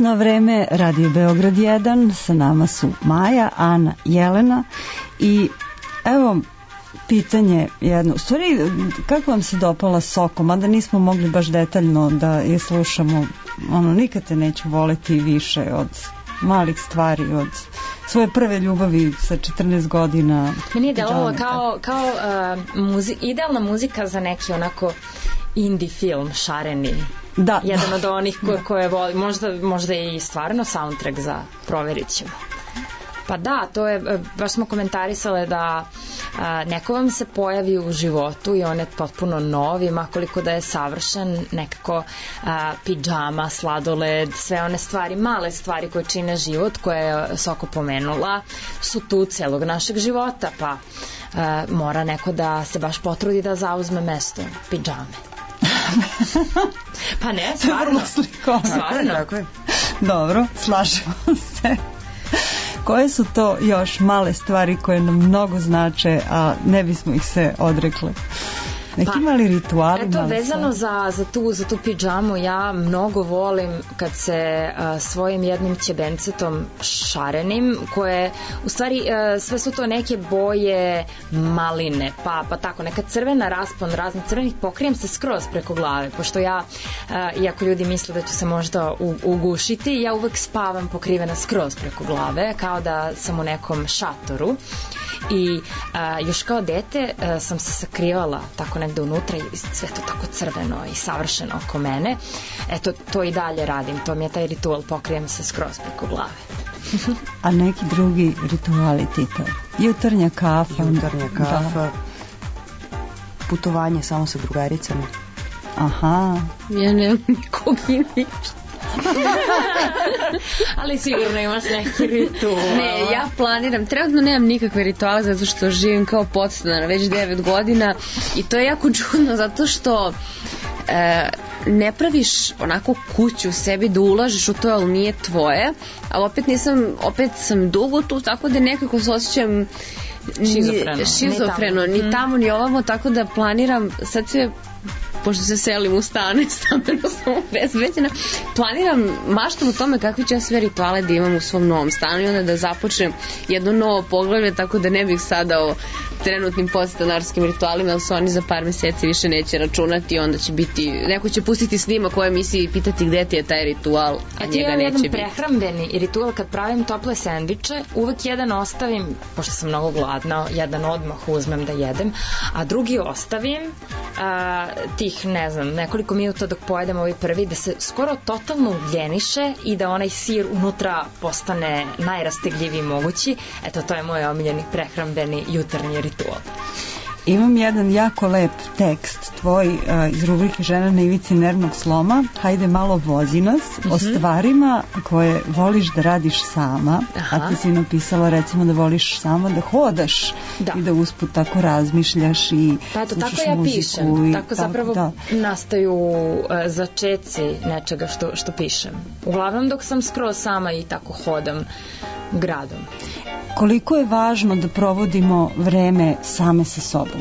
Na vreme Radio Beograd jedan, sa nama su Maja, Ana, Jelena i evo pitanje jedno. U stvari, kako vam se dopala Soko? Mada nismo mogli baš detaljno da je slušamo. Ono, nikad te neću voleti više od malih stvari, od svoje prve ljubavi sa četrnaest godina. Meni je delovalo kao, kao uh, muzi, idealna muzika za neki onako indie film, šareni. Da. Jedan od onih ko, koje voli, možda, možda je i stvarno soundtrack za proverit ćemo. Pa da, to je, baš smo komentarisale da a, neko vam se pojavi u životu i on je potpuno nov i makoliko da je savršen, nekako a, pidžama, sladoled, sve one stvari, male stvari koje čine život, koje je Soko pomenula, su tu celog našeg života, pa a, mora neko da se baš potrudi da zauzme mesto pidžame. Pa ne, stvarno. Stvarno. Tako je. Dobro, slažemo se. Koje su to još male stvari koje nam mnogo znače, a ne bismo ih se odrekle? Neki pa, mali rituali? Eto, vezano za, za, tu, za tu pidžamu, ja mnogo volim kad se uh, svojim jednim ćebencetom šarenim, koje, u stvari, uh, sve su to neke boje maline, pa, pa tako, neka crvena raspon raznih crvenih, pokrijem se skroz preko glave, pošto ja, uh, iako ljudi misle da ću se možda u, ugušiti, ja uvek spavam pokrivena skroz preko glave, kao da sam u nekom šatoru. I a, još kao dete a, sam se sakrivala tako negde unutra i sve to tako crveno i savršeno oko mene. Eto, to i dalje radim, to mi je taj ritual, pokrijem se skroz preko glave. A neki drugi rituali tipa? Jutarnja kafa. Jutarnja kafa. Da. Putovanje samo sa drugaricama. Aha. Ja nemam nikog i ništa. Ali sigurno imaš neki ritual. Ne, ja planiram, trenutno nemam nikakve rituale zato što živim kao podstanar već devet godina i to je jako čudno zato što e, ne praviš onako kuću sebi da ulažeš u to, ali nije tvoje, ali opet nisam, opet sam dugo tu, tako da nekako se osjećam šizofreno, šizofreno ni, ni tamo ni ovamo, tako da planiram sad sve, pošto se selim u stane, stambeno sam obezbeđena, planiram, maštam o tome kakvi ću ja sve rituale da imam u svom novom stanu i onda da započnem jedno novo poglavlje, tako da ne bih sada o trenutnim podstanarskim ritualima, ali su oni za par meseci više neće računati i onda će biti, neko će pustiti snimak koje emisiji i pitati gde ti je taj ritual, a, a njega neće biti. Jedan prehrambeni ritual, kad pravim tople sendviče, uvek jedan ostavim, pošto sam mnogo gladna, jedan odmah uzmem da jedem, a drugi ostavim a, tih, ne znam, nekoliko minuta dok pojedem ovaj prvi, da se skoro totalno ugljeniše i da onaj sir unutra postane najrastegljiviji mogući. Eto, to je moj omiljeni prehrambeni jutarnji ritual. Imam jedan jako lep tekst tvoj uh, iz rubrike Žena na ivici nervnog sloma. Hajde malo vozi nas mm-hmm. o stvarima koje voliš da radiš sama. Aha. A ti si napisala recimo da voliš sama da hodaš da. I da usput tako razmišljaš i pa eto, slušaš tako ja muziku. Pišem. I tako zapravo da. Nastaju uh, začeci nečega što, što pišem. Uglavnom dok sam skroz sama i tako hodam gradom. Koliko je važno da provodimo vreme same sa sobom?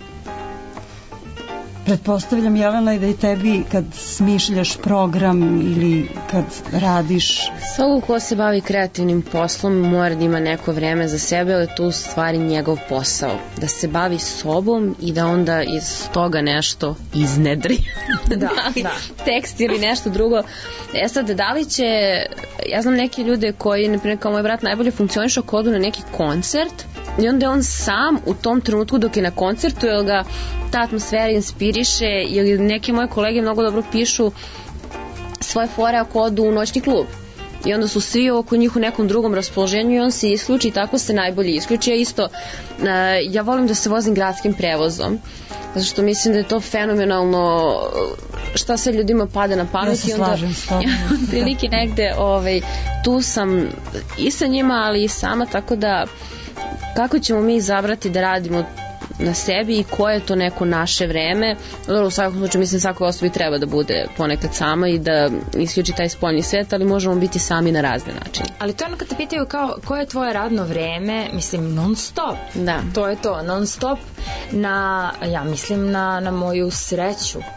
Pretpostavljam, Jelena, i da i tebi kad smišljaš program ili kad radiš... Svako ko se bavi kreativnim poslom mora da ima neko vreme za sebe, ali tu stvari njegov posao. Da se bavi sobom i da onda iz toga nešto iznedri. Da, da, da. Tekst ili nešto drugo. E sad, da li će... Ja znam neke ljude koji, na primjer, kao moj brat, najbolje funkcioniš ako odu na neki koncert i onda je on sam u tom trenutku dok je na koncertu, jer ga ta atmosfera inspiriše, ili neke moje kolege mnogo dobro pišu svoje fore ako odu u noćni klub i onda su svi oko njih u nekom drugom raspoloženju i on se isključi i tako se najbolje isključi. Ja isto, ja volim da se vozim gradskim prevozom zato što mislim da je to fenomenalno šta sve ljudima pada na pamet. Ja se slažem s tobom. Prilike negde ovaj, tu sam i sa njima, ali i sama, tako da kako ćemo mi izabrati da radimo na sebi i koje je to neko naše vreme. Dobro, u svakom slučaju mislim svakoj osobi treba da bude ponekad sama i da isključi taj spoljni svet, ali možemo biti sami na razne načine. Ali to je ono kad te pitaju kao koje je tvoje radno vreme, mislim non stop. Da. To je to, non stop na, ja mislim na, na moju sreću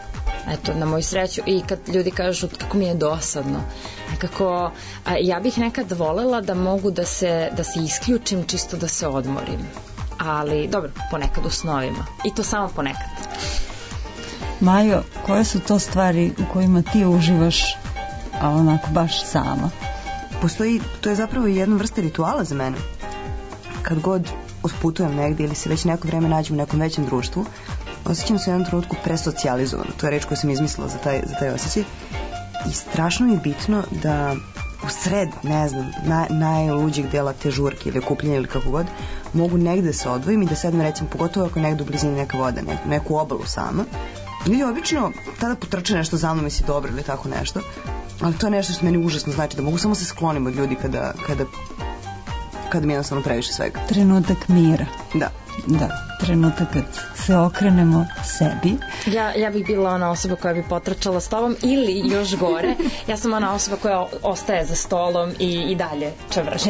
eto, na moju sreću. I kad ljudi kažu kako mi je dosadno, nekako, a, ja bih nekad volela da mogu da se, da se isključim čisto da se odmorim. Ali, dobro, ponekad u snovima. I to samo ponekad. Majo, koje su to stvari u kojima ti uživaš, a onako baš sama? Postoji, to je zapravo jedna vrsta rituala za mene. Kad god otputujem negdje ili se već neko vreme nađem u nekom većem društvu, osjećam se u jednom trenutku presocijalizovano. To je reč koju sam izmislila za taj, za taj osjećaj. I strašno mi je bitno da u sred, ne znam, naj, najluđih dela te žurke ili okupljenja ili kako god, mogu negde se odvojim i da sedem, recimo, pogotovo ako je negde u blizini neka voda, neku, neku obalu sama. Ljudi obično tada potrče nešto za mnom, misli dobro ili tako nešto, ali to je nešto što meni užasno znači, da mogu samo se sklonim od ljudi kada, kada, kada mi je jednostavno previše svega. Trenutak mira. Da. Da, trenutak kad se okrenemo sebi. Ja, ja bih bila ona osoba koja bi potrčala s tobom ili još gore, ja sam ona osoba koja ostaje za stolom i, i dalje čevrša.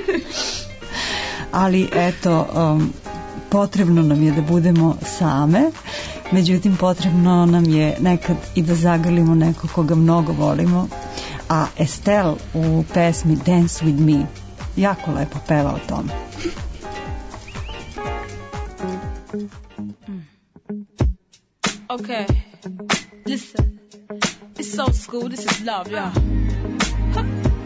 Ali eto, um, potrebno nam je da budemo same, međutim potrebno nam je nekad i da zagrlimo neko koga mnogo volimo, a Estelle u pesmi Dance With Me jako lepo peva o tome. Okay, listen, it's old school, this is love, yeah. Huh.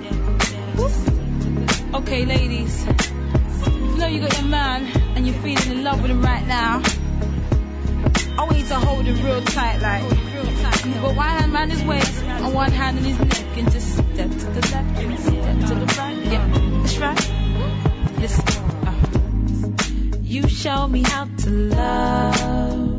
Okay, ladies, you know you got your man and you're feeling in love with him right now. I want you to hold him real tight, like, you put one hand around his waist and one hand on his neck and just step to the left and step to the right, yeah, that's right. Listen, uh. You show me how to love.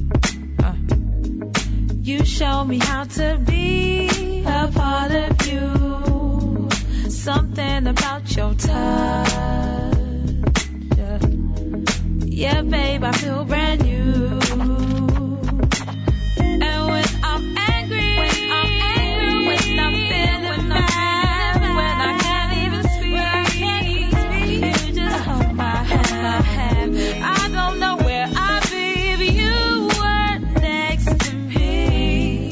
You show me how to be a part of you. Something about your touch. Yeah, yeah, babe, I feel brand new. And when I'm angry, when I'm angry, when I'm feeling bad, when I can't even speak, when I can't even speak, you just hold my hand, my hand. I don't know where I'd be if you weren't next to me.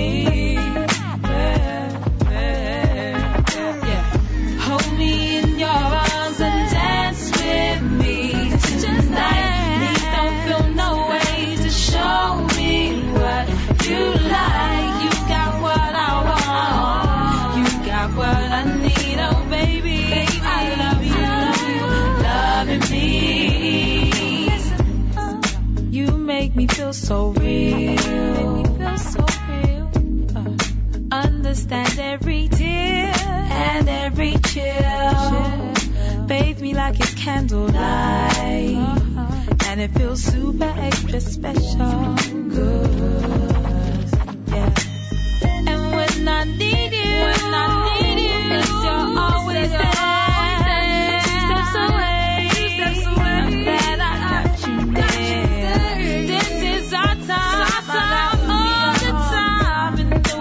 Hold me in your arms and dance with me tonight. Please don't feel no way to show me what you like. You got what I want. You got what I need. Oh baby, I love you, loving me. You make me feel so real. Feel so real. Uh, understand every tear and every chill. Bathe me like it's candlelight, and it feels super extra special. Good, yeah. And when I need you, when I need you, you're always there. Two steps away, two steps away. I'm glad I got you there. This is our time, our time, all the time in the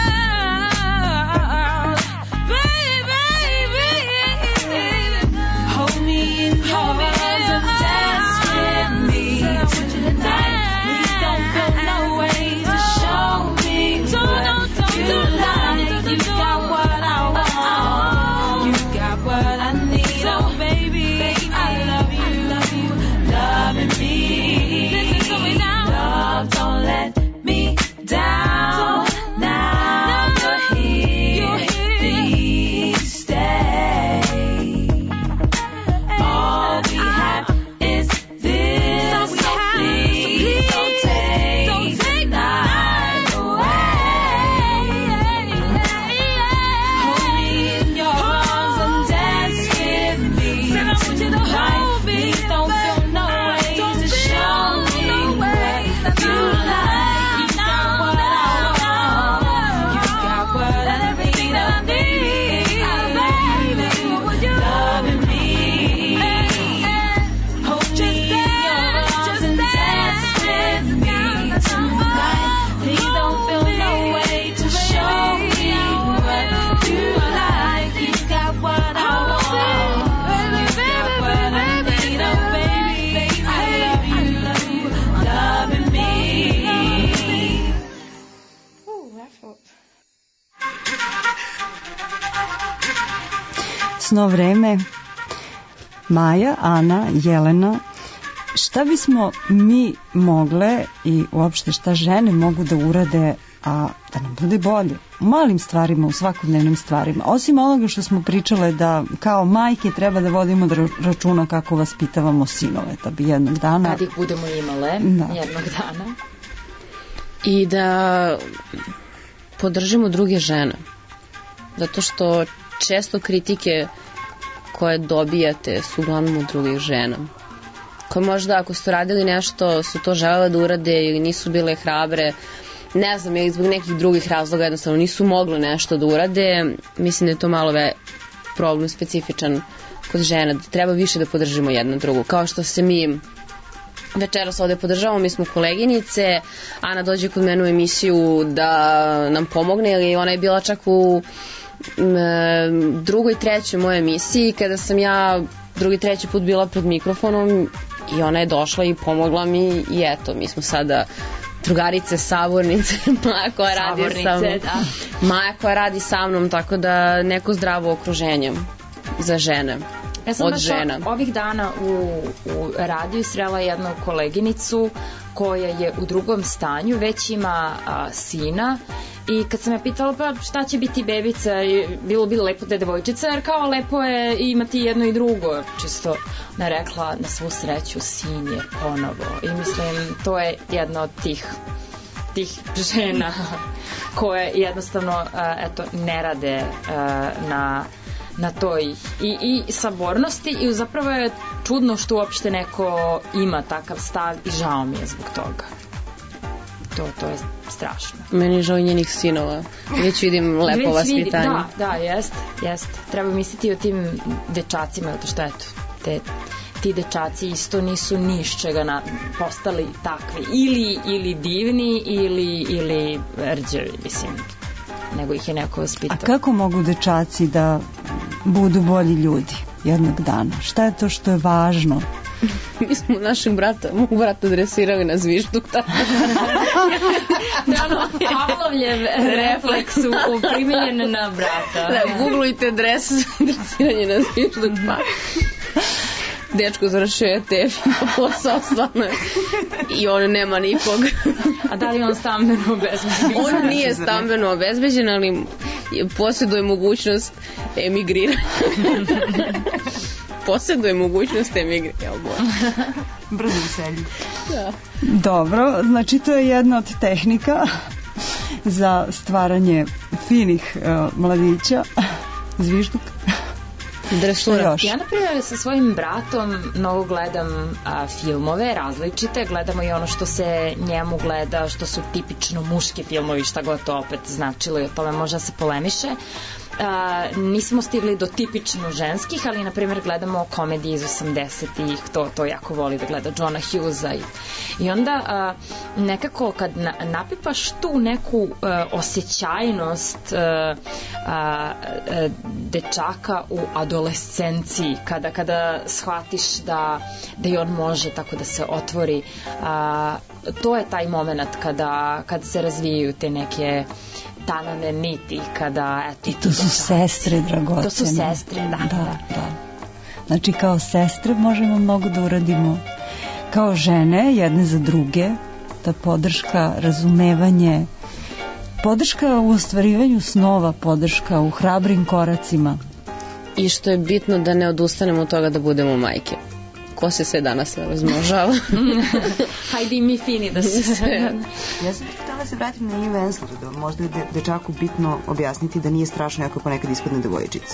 world, baby, baby. Hold me in your arms and dance with me tonight. Please don't feel no way to show me what you like. Sno vreme, Maja, Ana, Jelena, šta bismo mi mogle i uopšte šta žene mogu da urade, a da nam bude bolje u malim stvarima, u svakodnevnim stvarima, osim onoga što smo pričale da kao majke treba da vodimo računa kako vaspitavamo sinove, da bi jednog dana kad ih budemo imale, da. jednog dana, i da podržimo druge žene, zato što često kritike koje dobijate su uglavnom od drugih žena, koje možda ako su radili nešto, su to želele da urade ili nisu bile hrabre, ne znam, ili zbog nekih drugih razloga jednostavno nisu mogle nešto da urade. Mislim da je to malo ve problem specifičan kod žena, da treba više da podržimo jedna drugu, kao što se mi večeras ovde podržavamo, mi smo koleginice, Ana dođe kod mene u emisiju da nam pomogne, ili ona je bila čak u m, drugoj, trećoj mojoj emisiji, kada sam ja drugi, treći put bila pred mikrofonom i ona je došla i pomogla mi i eto, mi smo sada drugarice, sabornice, Maja koja radi sa mnom, da. Maja koja radi sa mnom, tako da neko zdravo okruženje za žene. Ja sam od baš žena. Ovih dana u, u radiju srela jednu koleginicu koja je u drugom stanju, već ima a, sina, i kad sam je pitala pa šta će biti bebica, bilo bi lepo da je devojčica, jer kao lepo je imati jedno i drugo, čisto ona rekla na svu sreću sin je ponovo, i mislim to je jedna od tih tih žena koje jednostavno a, eto ne rade a, na na toj i, i sabornosti, i zapravo je čudno što uopšte neko ima takav stav i žao mi je zbog toga. To, to je strašno. Meni je žao njenih sinova. Već vidim lepo vaspitanje. Da, da, jest, jest. Treba misliti o tim dečacima, zato što eto, te, ti dečaci isto nisu ni iz čega na, postali takvi. Ili, ili divni, ili, ili rđevi, mislim, nego ih je neko vaspitao. A kako mogu dečaci da budu bolji ljudi jednog dana? Šta je to što je važno? Mi smo našeg brata, mog brata dresirali na zvižduk, tako da ono, Pavlovljev refleks u primjenjen na brata. Da, googlujte dres, dresiranje na zvižduk, pa dečko završio je te posao, stvarno je. I on nema nikog. A da li on stambeno obezbeđen? On nije stambeno obezbeđen, ali posjeduje mogućnost emigriranja. Posjeduje mogućnost emigriranja. Brzo veselji. Da. Dobro, znači to je jedna od tehnika za stvaranje finih uh, mladića. Zvižduk. Dresura. Ja, na primjer, sa svojim bratom mnogo gledam a, filmove različite, gledamo i ono što se njemu gleda, što su tipično muški filmovi, šta god to opet značilo, i o tome može se polemiše. A, nismo stigli do tipično ženskih, ali na primjer gledamo komedije iz osamdesetih, to, to jako voli da gleda Johna Hughesa, i, i onda a, nekako kad na, napipaš tu neku a, osjećajnost a, a, a, dečaka u adolescenciji, kada, kada shvatiš da, da i on može tako da se otvori, a, to je taj moment kada, kada se razvijaju te neke tanane niti, kada eto, i to su sestre dragocene. To su sestre, da, da, da. da. Znači kao sestre možemo mnogo da uradimo, kao žene jedne za druge, ta podrška, razumevanje, podrška u ostvarivanju snova, podrška u hrabrim koracima. I što je bitno da ne odustanemo od toga da budemo majke. Ko se sve danas razmnožava? Hajde i mi fini da se sve. Ja sam htjela se vratim na Eve Ensler, da možda je de, dečaku bitno objasniti da nije strašno ako ponekad ispadne devojčica.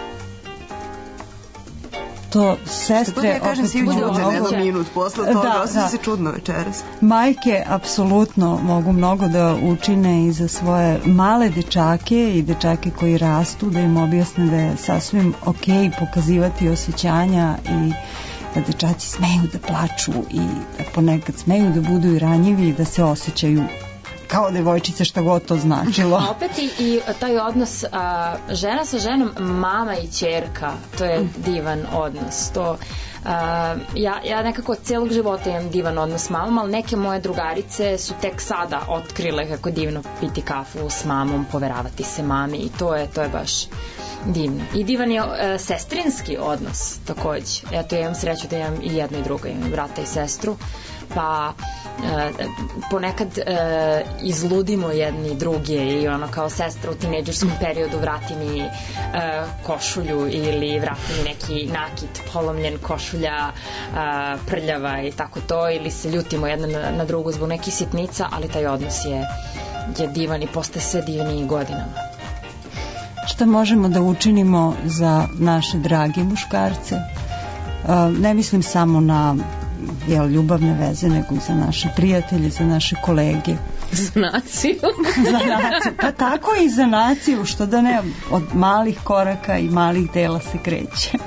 To sestre ja kažem, svi mogu uđe mnogo... ne minut posle toga, da, osjeća da. se čudno večeras. Majke apsolutno mogu mnogo da učine i za svoje male dečake i dečake koji rastu, da im objasne da je sasvim okej pokazivati osjećanja i da dečaci smeju da plaču i da ponekad smeju da budu i ranjivi i da se osjećaju kao devojčice, šta god to značilo. A opet i, i taj odnos a, žena sa ženom, mama i ćerka, to je divan odnos. To, a, ja, ja nekako celog života imam divan odnos s mamom, ali neke moje drugarice su tek sada otkrile kako divno piti kafu s mamom, poveravati se mami, i to je, to je baš divno. I divan je e, sestrinski odnos takođe. Eto, ja imam sreću da imam i jedno i drugo, imam brata i sestru, pa e, ponekad e, izludimo jedni druge i ono kao sestra u tinejdžerskom periodu vrati mi e, košulju ili vrati mi neki nakit polomljen, košulja e, prljava i tako to, ili se ljutimo jedna na, na drugu zbog nekih sitnica, ali taj odnos je, je divan i postaje sve divniji godinama. Šta možemo da učinimo za naše drage muškarce? E, ne mislim samo na jel, ljubavne veze, nego i za naše prijatelje, za naše kolege. Za naciju. Za naciju. Pa tako i za naciju, što da ne, od malih koraka i malih dela se kreće.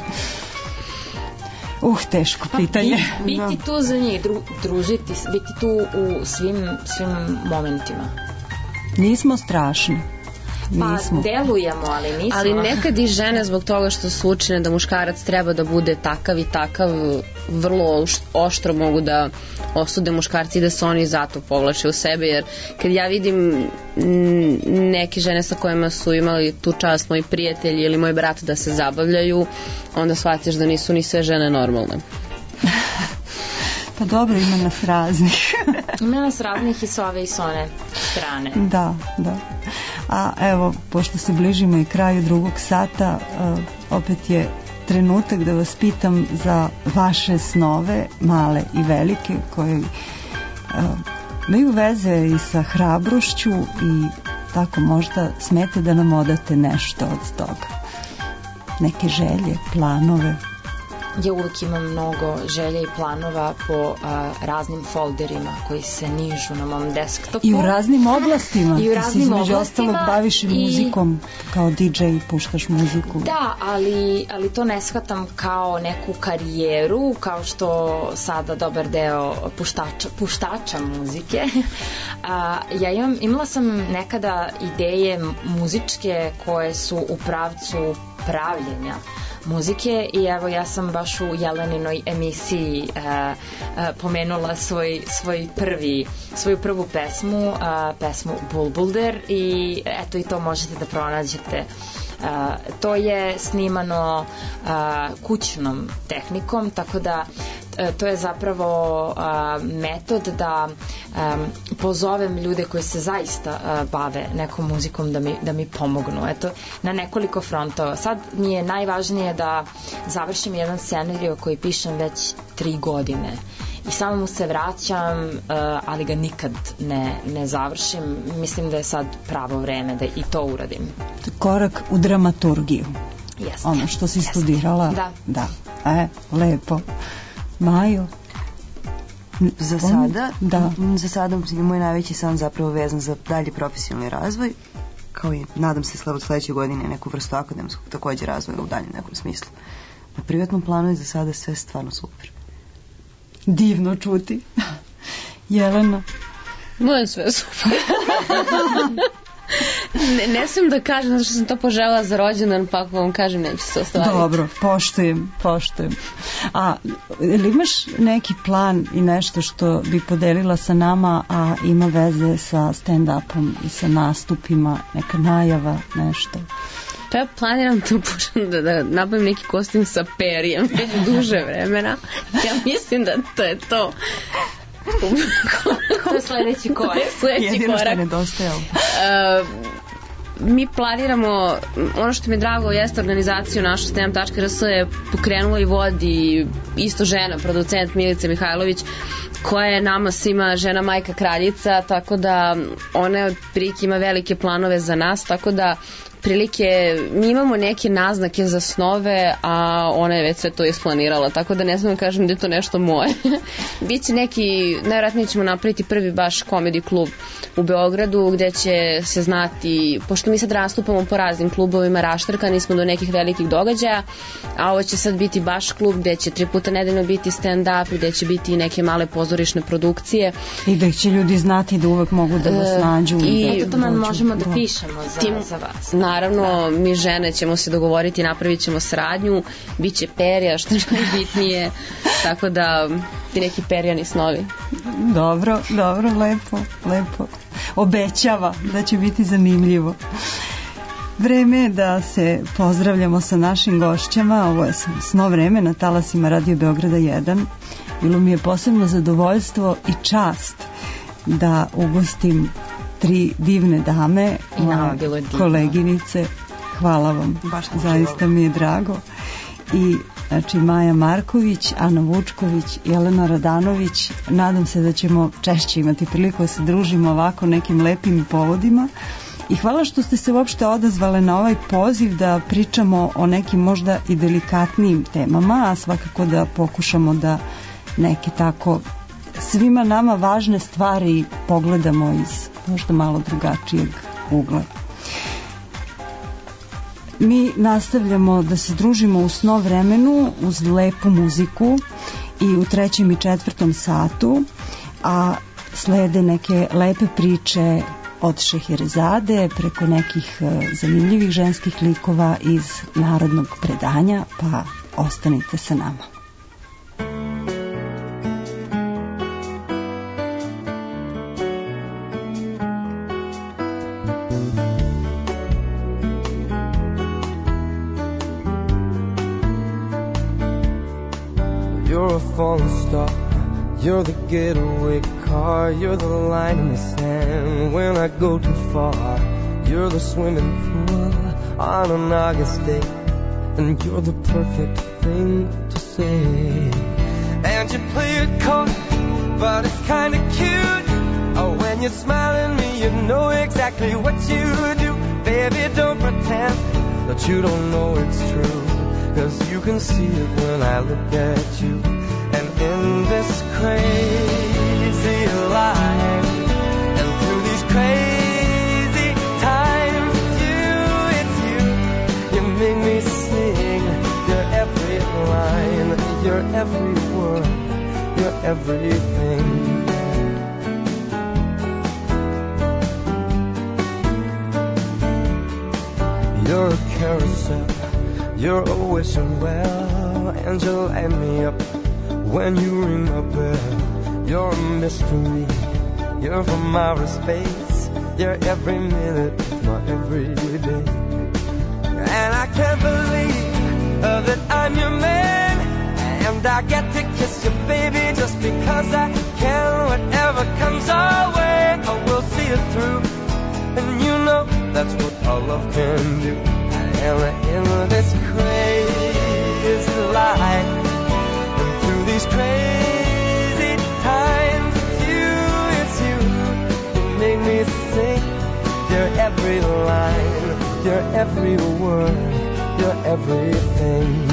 Uh, teško pitanje. Pa, biti, biti tu za njih, dru, družiti, biti tu u svim, svim momentima. Nismo strašni. Pa Nismo. delujemo, ali nismo. Ali nekad i žene zbog toga što su učene da muškarac treba da bude takav i takav, vrlo oštro mogu da osude muškarci i da se oni zato povlače u sebe, jer kad ja vidim neke žene sa kojima su imali tu čast moji prijatelji ili moj brat da se zabavljaju, onda shvatiš da nisu ni sve žene normalne. Pa dobro, ima nas raznih. Ima nas raznih i s ove i s one strane. Da, da. A evo, pošto se bližimo i kraju drugog sata, uh, opet je trenutak da vas pitam za vaše snove, male i velike, koje uh, imaju veze i sa hrabrošću i tako možda smete da nam odate nešto od toga. Neke želje, planove. Ja uvijek imam mnogo želja i planova po a, raznim folderima koji se nižu na mom desktopu. I u raznim oblastima. I u raznim ti se oblastima. ostalog baviš i muzikom, kao di džej, puštaš muziku. Da, ali, ali to ne shvatam kao neku karijeru, kao što sada dobar deo puštača, puštača muzike. A, ja imam, imala sam nekada ideje muzičke koje su u pravcu pravljenja muzike i evo ja sam baš u Jeleninoj emisiji uh, uh, pomenula svoj, svoj prvi, svoju prvu pesmu, uh, pesmu Bulbulder, i eto i to možete da pronađete. Uh, to je snimano uh, kućnom tehnikom, tako da uh, to je zapravo uh, metod da um, pozovem ljude koji se zaista uh, bave nekom muzikom da mi, da mi pomognu. Eto, na nekoliko frontova. Sad mi je najvažnije da završim jedan scenario koji pišem već tri godine. I samo mu se vraćam, uh, ali ga nikad ne, ne završim. Mislim da je sad pravo vreme da i to uradim. Korak u dramaturgiju. Jeste. Ono što si Jeste. studirala. Da. Da. E, lepo. Majo? Za sada, da. za sada je moj najveći san zapravo vezan za dalji profesionalni razvoj, kao i nadam se od sledeće godine neku vrstu akademskog takođe razvoja u daljem nekom smislu. Na privatnom planu je za sada sve stvarno super. Divno čuti. Jelena? Moje sve super. ne, ne smijem da kažem zato što sam to poželjela za rođendan, pa ako vam kažem neće se ostvariti. Dobro, poštujem, poštujem. A ili imaš neki plan i nešto što bi podelila sa nama, a ima veze sa stand-upom i sa nastupima, neka najava, nešto? Pa ja planiram da, pušam, da, da nabavim neki kostim sa perijem već duže vremena. Ja mislim da to je to. To je sledeći korak. Sledeći Jedino korak. što je nedostajalo. Uh, mi planiramo, ono što mi je drago jeste organizaciju našu stand up tačka r s je pokrenula i vodi isto žena, producent Milica Mihajlović, koja je nama svima žena majka kraljica, tako da ona od prilike ima velike planove za nas, tako da prilike, mi imamo neke naznake za snove, a ona je već sve to isplanirala, tako da ne znam da kažem da je to nešto moje. Biće neki, najvratnije ćemo napraviti prvi baš komedi klub u Beogradu, gde će se znati, pošto mi sad nastupamo po raznim klubovima, raštrkani smo do nekih velikih događaja, a ovo će sad biti baš klub gde će tri puta nedeljno biti stand-up, gde će biti neke male pozorišne produkcije. I da će ljudi znati da uvek mogu da vas nađu. I da, to nam možemo da da pišemo za, Tim, za vas. Naravno, mi žene ćemo se dogovoriti, napravit ćemo sradnju, bit će perja, što je najbitnije, tako da ti neki perjani snovi. Dobro, dobro, lepo, lepo. Obećava da će biti zanimljivo. Vreme je da se pozdravljamo sa našim gošćama. Ovo je Sno vreme na talasima Radio Beograda jedan. Bilo mi je posebno zadovoljstvo i čast da ugostim tri divne dame, I nama moje bilo je divno. koleginice. Hvala vam, zaista mi je drago. I znači Maja Marković, Ana Vučković, Jelena Radanović. Nadam se da ćemo češće imati priliku da se družimo ovako nekim lepim povodima. I hvala što ste se uopšte odazvale na ovaj poziv da pričamo o nekim možda i delikatnijim temama, a svakako da pokušamo da neke tako svima nama važne stvari pogledamo iz možda malo drugačijeg ugla. Mi nastavljamo da se družimo u Sno vremenu uz lepu muziku i u trećem i četvrtom satu, a slede neke lepe priče od Šeherezade preko nekih zanimljivih ženskih likova iz narodnog predanja, pa ostanite sa nama. You're a falling star, you're the getaway car, you're the line in the sand when I go too far. You're the swimming pool on an August day, and you're the perfect thing to say. And you play it cold, but it's kinda cute. Oh, when you smile at me, you know exactly what you do. Baby, don't pretend that you don't know it's true, 'cause you can see it when I look at you. And in this crazy life, and through these crazy times, it's you, it's you. You make me sing your every line, your every word, your everything. You're a carousel, you're a wishing well, and you light me up when you ring my bell. You're a mystery, you're from outer space, you're every minute of my everyday. And I can't believe uh, that I'm your man, and I get to kiss you, baby, just because I can. Whatever comes our way, I will see it through, and you know that's what our love can do. And in this crazy life, and through these crazy times, it's you, it's you. You make me sing your every line, your every word, your everything.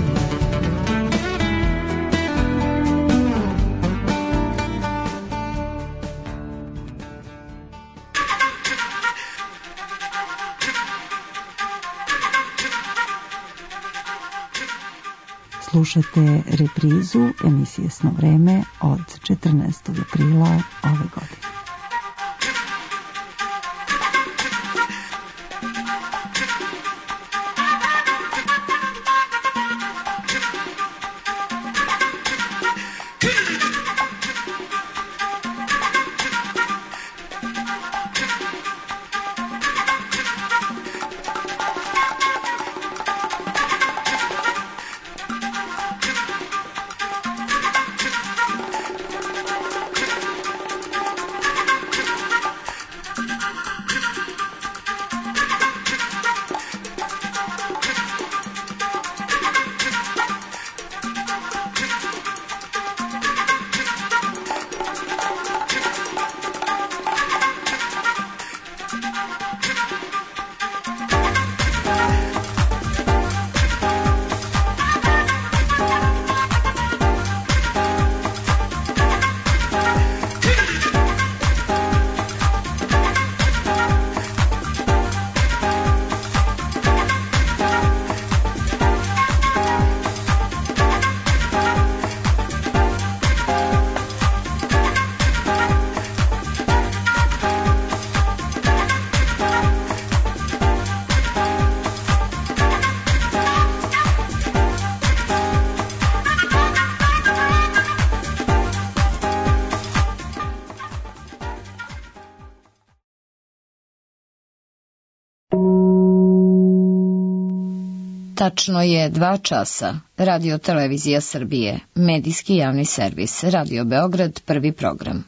Slušate reprizu emisije Sno vreme od četrnaestog aprila ove godine. Tačno je dva časa. Radio Televizija Srbije, medijski javni servis, Radio Beograd, prvi program.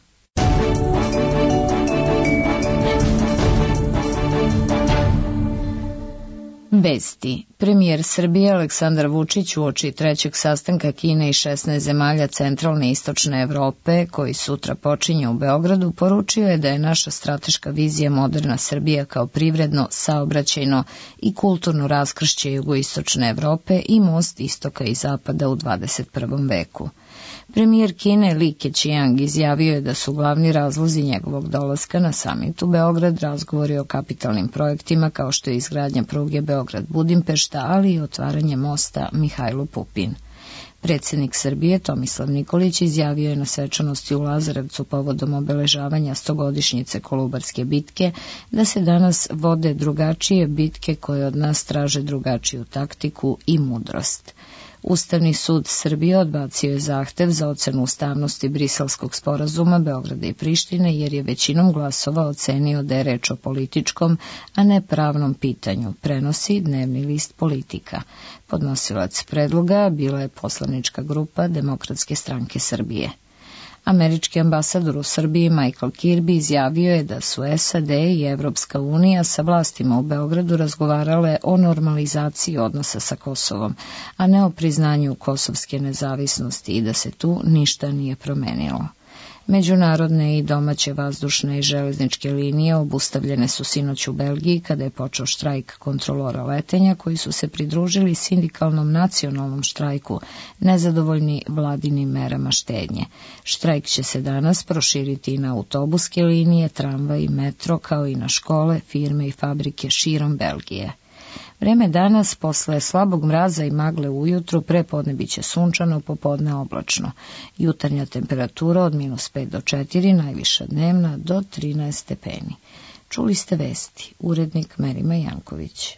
Vesti. Premijer Srbije Aleksandar Vučić uoči trećeg sastanka Kine i šesnaest zemalja centralne i istočne Evrope, koji sutra počinje u Beogradu, poručio je da je naša strateška vizija moderna Srbija kao privredno, saobraćajno i kulturno raskršće jugoistočne Evrope i most istoka i zapada u dvadeset prvom veku. Premijer Kine Li Keqiang izjavio je da su glavni razlozi njegovog dolaska na samit u Beograd razgovori o kapitalnim projektima kao što je izgradnja pruge Beograd-Budimpešta, ali i otvaranje mosta Mihajlo Pupin. Predsjednik Srbije Tomislav Nikolić izjavio je na svečanosti u Lazarevcu povodom obeležavanja stogodišnjice Kolubarske bitke da se danas vode drugačije bitke koje od nas traže drugačiju taktiku i mudrost. Ustavni sud Srbije odbacio je zahtev za ocenu ustavnosti Briselskog sporazuma Beograda i Prištine jer je većinom glasova ocenio da je reč o političkom, a ne pravnom pitanju, prenosi dnevni list Politika. Podnosilac predloga bila je poslanička grupa Demokratske stranke Srbije. Američki ambasador u Srbiji Michael Kirby izjavio je da su S A D i Evropska unija sa vlastima u Beogradu razgovarale o normalizaciji odnosa sa Kosovom, a ne o priznanju kosovske nezavisnosti i da se tu ništa nije promenilo. Međunarodne i domaće vazdušne i železničke linije obustavljene su sinoć u Belgiji kada je počeo štrajk kontrolora letenja koji su se pridružili sindikalnom nacionalnom štrajku nezadovoljni vladinim merama štednje. Štrajk će se danas proširiti i na autobuske linije, tramvaj i metro kao i na škole, firme i fabrike širom Belgije. Vreme danas, posle slabog mraza i magle ujutru, pre podne biće sunčano, popodne oblačno. Jutarnja temperatura od minus pet do četiri, najviša dnevna do trinaest stepeni. Čuli ste vesti, urednik Merima Janković.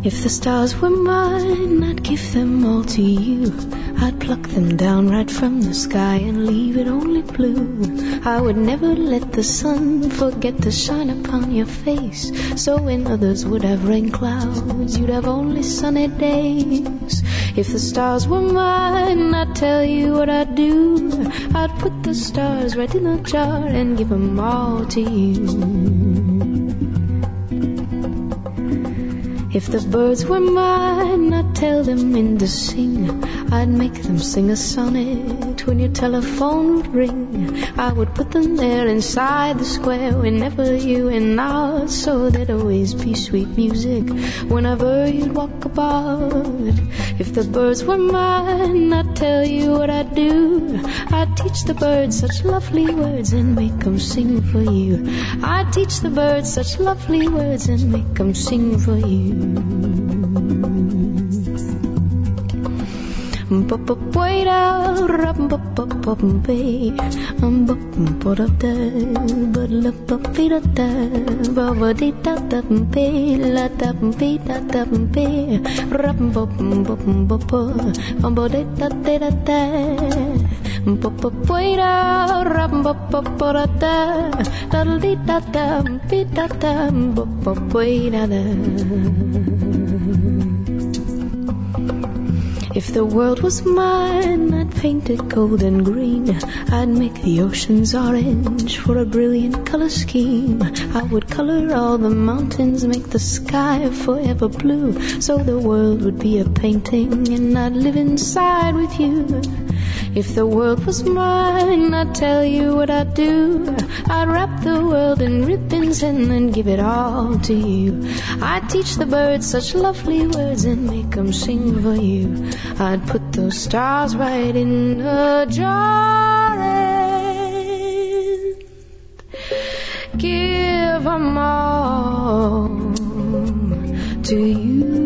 If the stars were mine, I'd give them all to you. I'd pluck them down right from the sky and leave it only blue. I would never let the sun forget to shine upon your face. So when others would have rain clouds, you'd have only sunny days. If the stars were mine, I'd tell you what I'd do. I'd put the stars right in a jar and give them all to you. If the birds were mine, I'd tell them when to sing. I'd make them sing a sonnet when your telephone would ring. I would put them there inside the square whenever you went out, so there'd always be sweet music whenever you'd walk about. If the birds were mine, I'd tell you what I'd do. I'd teach the birds such lovely words and make them sing for you. I'd teach the birds such lovely words and make them sing for you. Wait out, rum pop pop pop bay, um pop pop up there, but la pop feet up there, baba dee da da bay, la da bay da da bay, rum pop pop pop, um bo dee da da da da, pop pop wait out, rum pop pop pop da, da dee da da bay da da, pop pop wait out there. If the world was mine, I'd paint it gold and green. I'd make the oceans orange for a brilliant color scheme. I would color all the mountains, make the sky forever blue, so the world would be a painting and I'd live inside with you. If the world was mine, I'd tell you what I'd do. I'd wrap the world in ribbons and then give it all to you. I'd teach the birds such lovely words and make them sing for you. I'd put those stars right in a jar and give them all to you.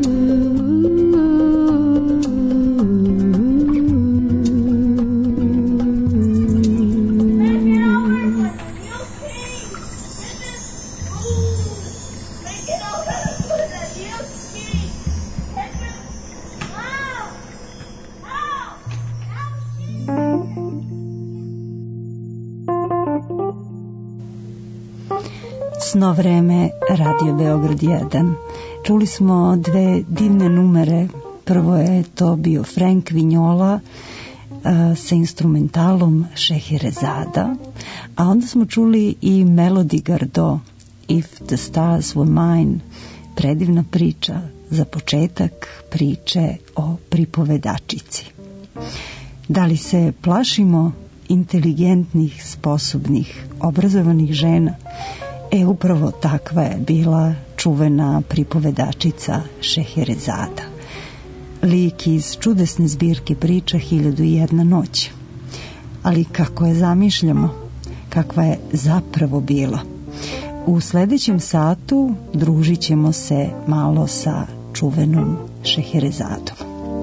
Sno vreme, Radio Beograd jedan. Čuli smo dve divne numere. Prvo je to bio Frank Vignola uh, sa instrumentalom Šeherezada, a onda smo čuli i Melody Gardot, If the Stars Were Mine. Predivna priča za početak priče o pripovedačici. Da li se plašimo inteligentnih, sposobnih, obrazovanih žena? E, upravo takva je bila čuvena pripovedačica Šeherezada. Lik iz čudesne zbirke priča Hiljadu i jedna noć. Ali kako je zamišljamo, kakva je zapravo bila. U sledećem satu družit ćemo se malo sa čuvenom Šeherezadom.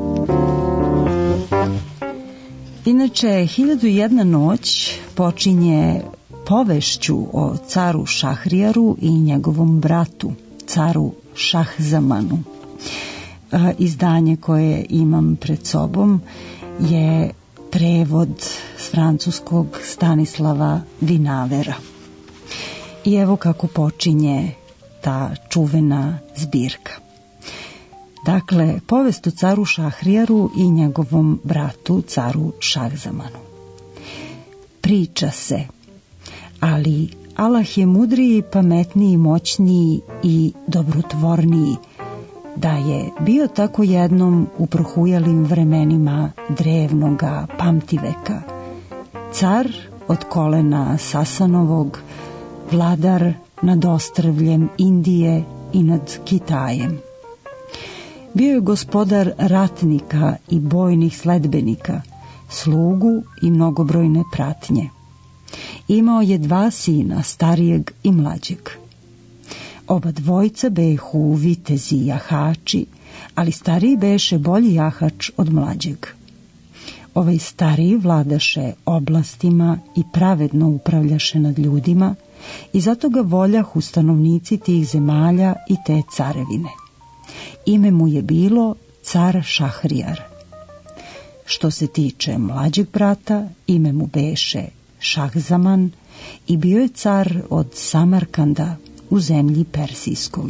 Inače, Hiljadu i jedna noć počinje povešću o caru Šahrijaru i njegovom bratu, caru Šahzamanu. E, izdanje koje imam pred sobom je prevod s francuskog Stanislava Vinavera. I evo kako počinje ta čuvena zbirka. Dakle, povest o caru Šahrijaru i njegovom bratu, caru Šahzamanu. Priča se, ali Allah je mudriji, pametniji, moćniji i dobrotvorniji, da je bio tako jednom u prohujalim vremenima drevnoga pamtiveka. Car od kolena Sasanovog, vladar nad ostrvljem Indije i nad Kitajem. Bio je gospodar ratnika i bojnih sledbenika, slugu i mnogobrojne pratnje. Imao je dva sina, starijeg i mlađeg. Oba dvojca behu vitezi i jahači, ali stariji beše bolji jahač od mlađeg. Ovaj stariji vladaše oblastima i pravedno upravljaše nad ljudima i zato ga voljahu stanovnici tih zemalja i te carevine. Ime mu je bilo car Šahrijar. Što se tiče mlađeg brata, ime mu beše Šahzaman i bio je car od Samarkanda u zemlji Persijskoj.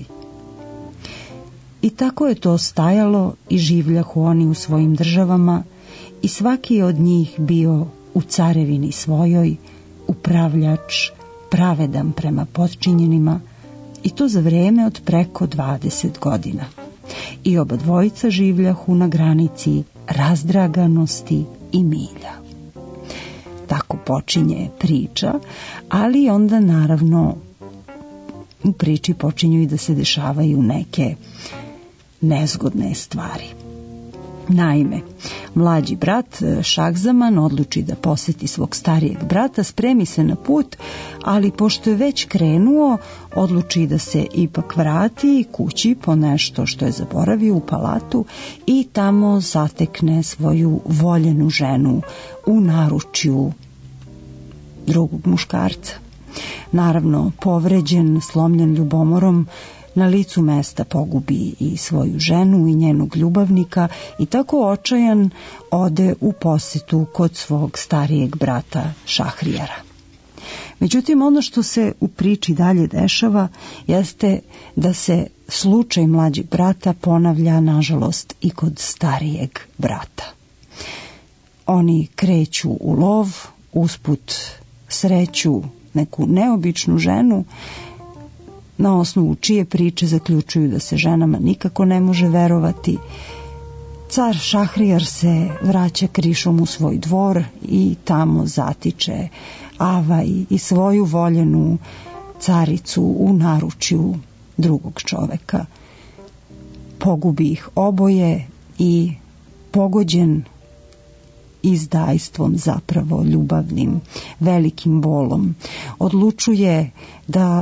I tako je to stajalo i življahu oni u svojim državama i svaki je od njih bio u carevini svojoj, upravljač, pravedan prema potčinjenima, i to za vreme od preko dvadeset godina. I oba dvojica življahu na granici razdraganosti i milja. Tako počinje priča, ali onda naravno u priči počinju i da se dešavaju neke nezgodne stvari. Naime, mlađi brat Šahzaman odluči da poseti svog starijeg brata, spremi se na put, ali pošto je već krenuo, odluči da se ipak vrati kući po nešto što je zaboravio u palatu i tamo zatekne svoju voljenu ženu u naručju drugog muškarca. Naravno, povređen, slomljen ljubomorom, na licu mesta pogubi i svoju ženu i njenog ljubavnika i tako očajan ode u posetu kod svog starijeg brata Šahrijara. Međutim, ono što se u priči dalje dešava jeste da se slučaj mlađeg brata ponavlja, nažalost, i kod starijeg brata. Oni kreću u lov, usput sreću neku neobičnu ženu, na osnovu čije priče zaključuju da se ženama nikako ne može verovati. Car Šahrijar se vraća krišom u svoj dvor i tamo zatiče Avaj i svoju voljenu caricu u naručju drugog čoveka. Pogubi ih oboje i pogođen izdajstvom, zapravo ljubavnim, velikim bolom, odlučuje da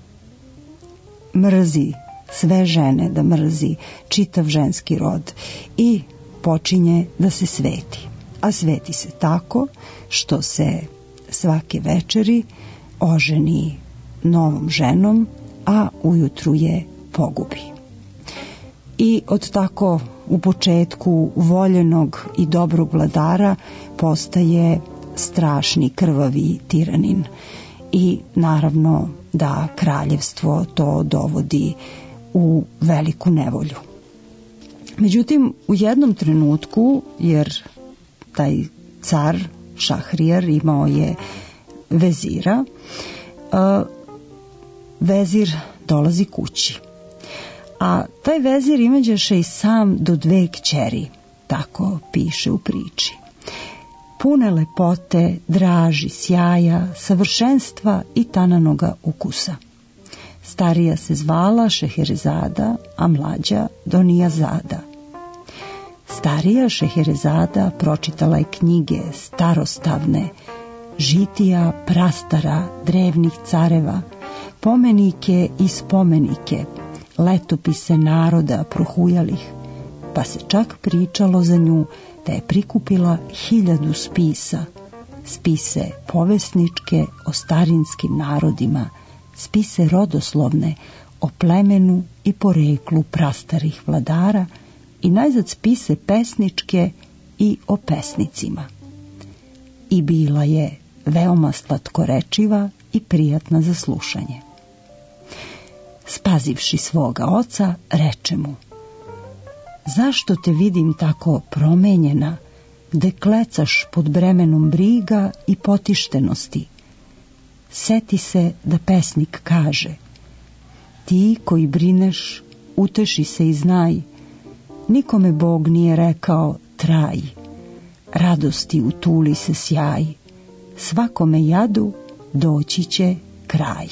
mrzi sve žene, da mrzi čitav ženski rod i počinje da se sveti. A sveti se tako što se svake večeri oženi novom ženom, a ujutru je pogubi. I od tako u početku voljenog i dobrog vladara postaje strašni krvavi tiranin i naravno da kraljevstvo to dovodi u veliku nevolju. Međutim, u jednom trenutku, jer taj car Šahrijar imao je vezira, vezir dolazi kući. A taj vezir imađaše i sam do dve kćeri, tako piše u priči. Pune lepote, draži, sjaja, savršenstva i tananoga ukusa. Starija se zvala Šeherezada, a mlađa Donijazada. Starija Šeherezada pročitala je knjige starostavne, žitija prastara drevnih careva, pomenike i spomenike, letopise naroda prohujalih, pa se čak pričalo za nju da je prikupila hiljadu spisa, spise povesničke o starinskim narodima, spise rodoslovne o plemenu i poreklu prastarih vladara i najzad spise pesničke i o pesnicima. I bila je veoma slatkorečiva i prijatna za slušanje. Spazivši svoga oca, reče mu: zašto te vidim tako promenjena, gde klecaš pod bremenom briga i potištenosti? Seti se da pesnik kaže: ti koji brineš, uteši se i znaj, nikome Bog nije rekao traj, radosti utuli se sjaj, svakome jadu doći će kraj.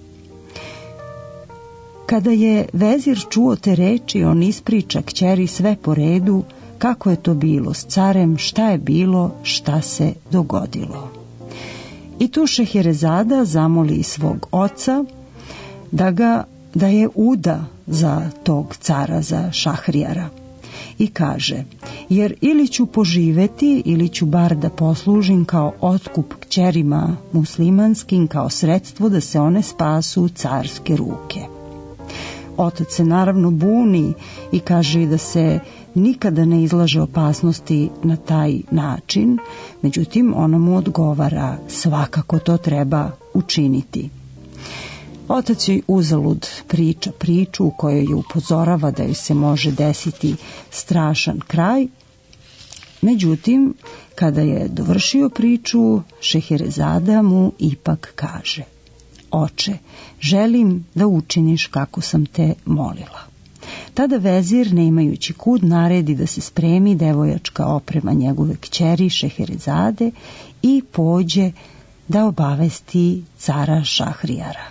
Kada je vezir čuo te reči, on ispriča kćeri sve po redu, kako je to bilo s carem, šta je bilo, šta se dogodilo. I tu Šeherezada zamoli svog oca da ga da je uda za tog cara, za Šahrijara. I kaže: jer ili ću poživeti, ili ću bar da poslužim kao otkup kćerima muslimanskim, kao sredstvo da se one spasu carske ruke. Otac se naravno buni i kaže da se nikada ne izlaže opasnosti na taj način, međutim ona mu odgovara svakako to treba učiniti. Otac joj uzalud priča priču u kojoj je upozorava da joj se može desiti strašan kraj. Međutim, kada je dovršio priču, Šeherezada mu ipak kaže: Oče, želim da učiniš kako sam te molila. Tada vezir, ne imajući kud, naredi da se spremi devojačka oprema njegove kćeri Šeherezade i pođe da obavesti cara Šahrijara.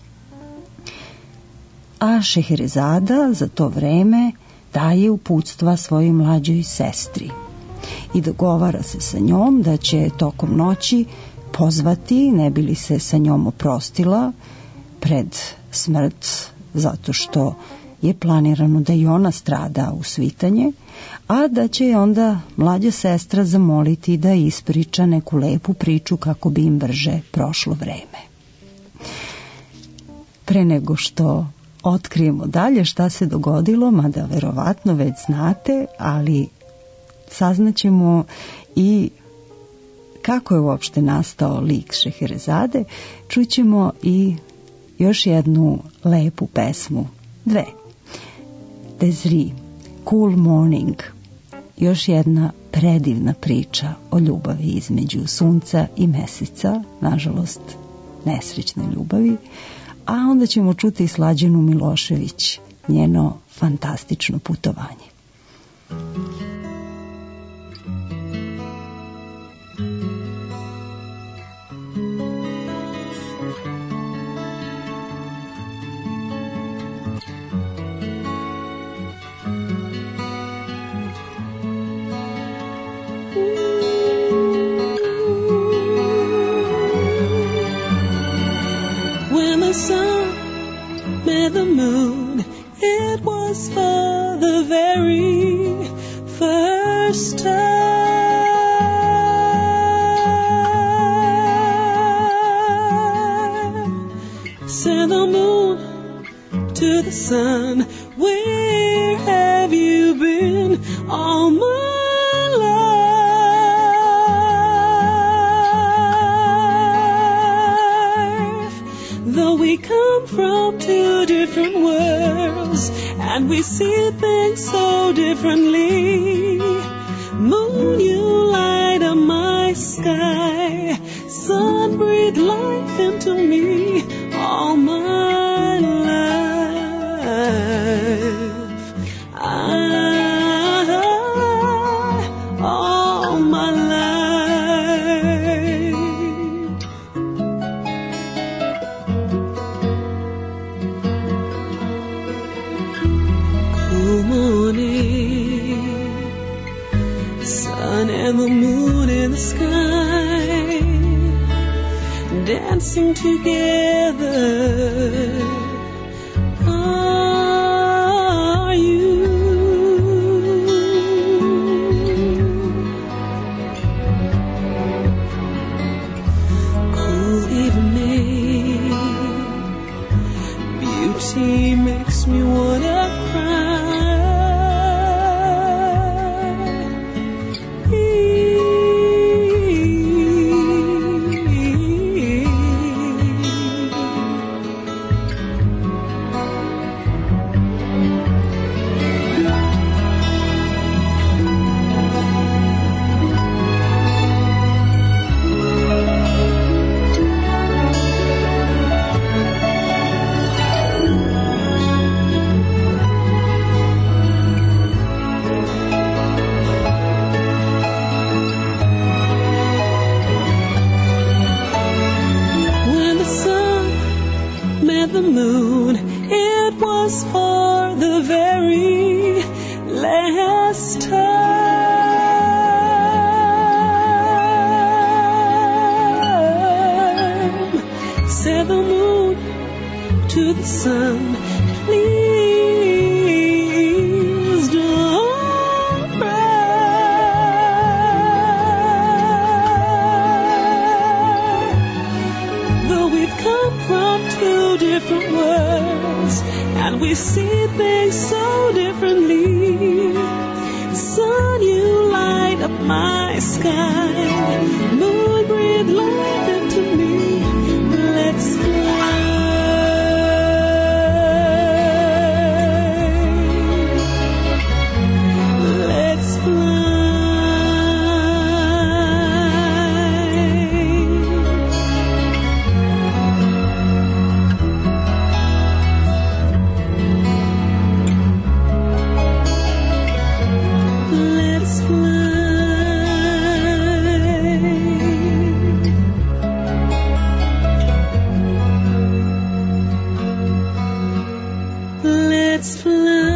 A Šeherezada za to vreme daje uputstva svojoj mlađoj sestri i dogovara se sa njom da će tokom noći pozvati, ne bi li se sa njom oprostila pred smrt, zato što je planirano da i ona strada u svitanje, a da će je onda mlađa sestra zamoliti da ispriča neku lepu priču kako bi im brže prošlo vreme. Pre nego što otkrijemo dalje šta se dogodilo, mada verovatno već znate, ali saznaćemo i kako je uopšte nastao lik Šeherezade, čućemo i još jednu lepu pesmu, dve. Dezri, Cool Morning, još jedna predivna priča o ljubavi između sunca i meseca, nažalost nesrećne ljubavi, a onda ćemo čuti i Slađanu Milošević, njeno fantastično putovanje. The moon, it was for the very first time. Said the moon to the sun, where have you been all my life? Though we come from two different worlds and we see things so differently. Moon, you light up my sky. Sun, breathe life into me all my life. I, all my life. Cool morning, sun and the moon in the sky, dancing together. Are you? Cool evening, beauty makes me wanna cry. The moon, it was for the very last time. Said the moon to the sun, please don't cry. Though we've come come from two different worlds, and we see things so differently. Sun, you light up my sky. Moon, breathe life into me. Let's fly. Let's fly. Let's fly. Let's fly.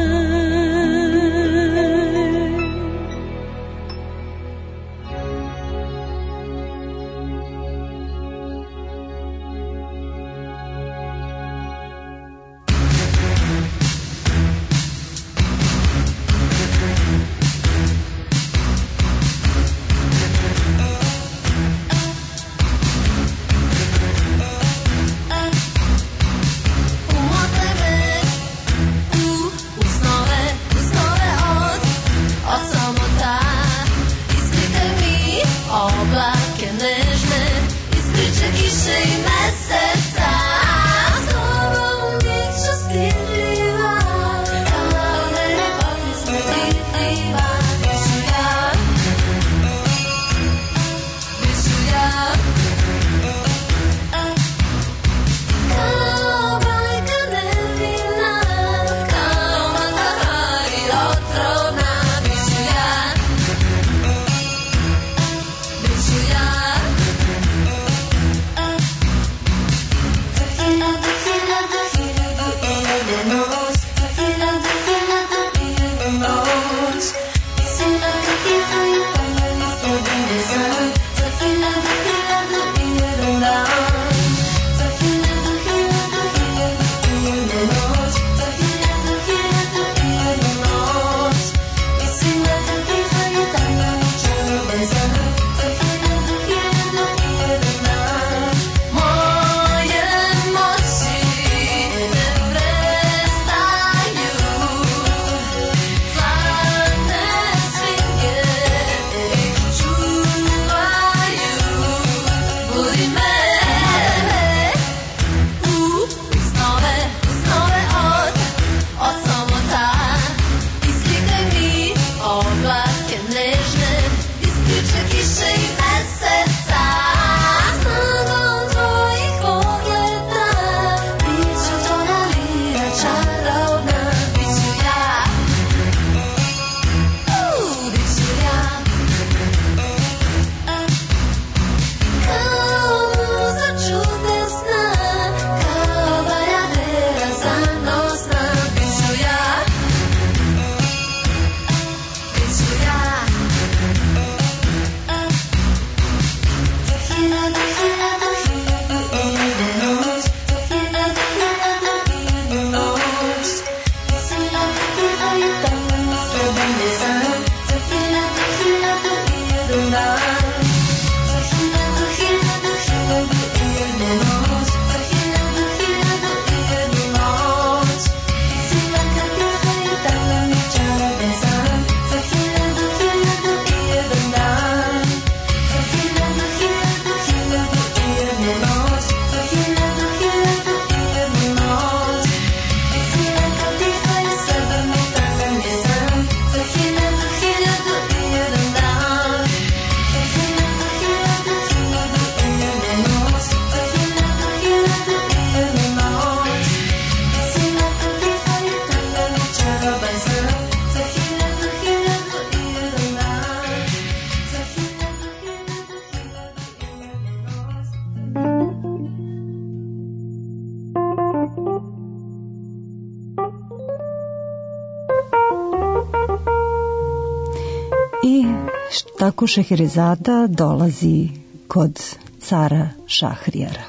Tako Šeherezada dolazi kod cara Šahrijara.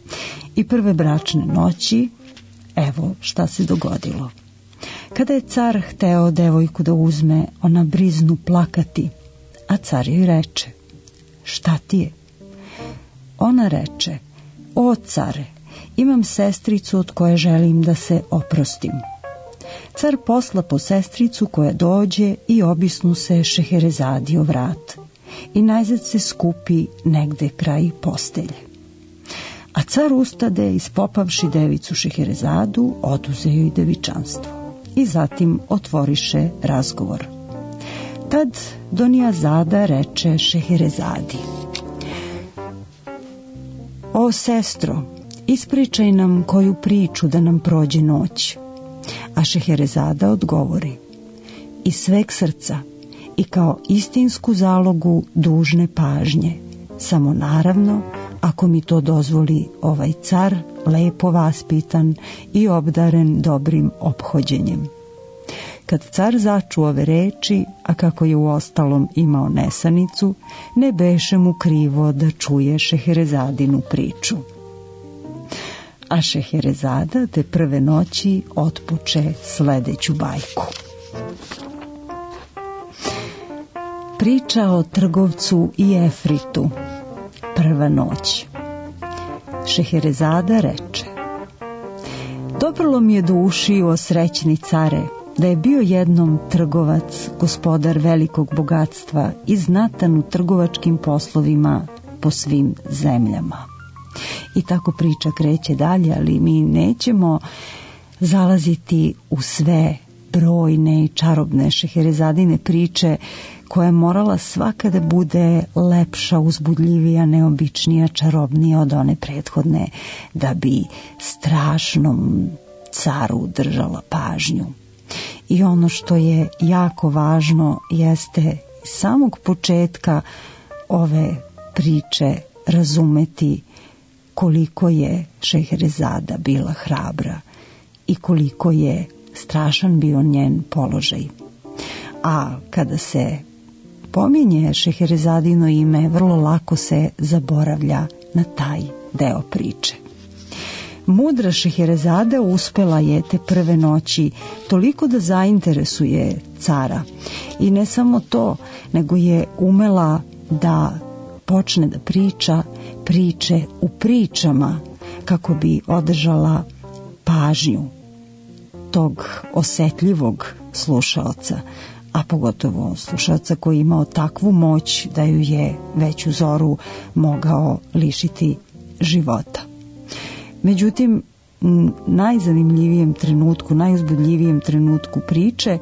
I prve bračne noći, evo šta se dogodilo. Kada je car hteo devojku da uzme, ona briznu plakati, a car joj reče: šta ti je? Ona reče: o care, imam sestricu od koje želim da se oprostim. Car posla po sestricu koja dođe i obisnu se Šeherezadi o vrat i najzad se skupi negde kraj postelje. A car ustade, ispopavši devicu Šeherezadu, oduze joj devičanstvo i zatim otvoriše razgovor. Tad Donijazada reče Šeherezadi: O sestro, ispričaj nam koju priču da nam prođe noć. A Šeherezada odgovori: iz sveg srca i kao istinsku zalogu dužne pažnje, samo naravno ako mi to dozvoli ovaj car, lepo vaspitan i obdaren dobrim ophođenjem. Kad car začu ove reči, a kako je uostalom imao nesanicu, ne beše mu krivo da čuje Šeherezadinu priču. A Šeherezada te prve noći otpoče sledeću bajku. Priča o trgovcu i Efritu. Prva noć. Šeherezada reče: Doprlo mi je do ušiju, o srećni care, da je bio jednom trgovac, gospodar velikog bogatstva i znatan u trgovačkim poslovima po svim zemljama. I tako priča kreće dalje, ali mi nećemo zalaziti u sve brojne i čarobne Šeherezadine priče, koja je morala svaka da bude lepša, uzbudljivija, neobičnija, čarobnija od one prethodne, da bi strašnom caru držala pažnju. I ono što je jako važno jeste samog početka ove priče razumeti koliko je Šeherezada bila hrabra i koliko je strašan bio njen položaj. A kada se pominje Šeherezadino ime, vrlo lako se zaboravlja na taj deo priče. Mudra Šeherezada uspela je te prve noći toliko da zainteresuje cara. I ne samo to, nego je umela da počne da priča priče u pričama kako bi održala pažnju tog osetljivog slušaoca, a pogotovo slušaoca koji je imao takvu moć da ju je već u zoru mogao lišiti života. Međutim, najzanimljivijem trenutku, najuzbudljivijem trenutku priče,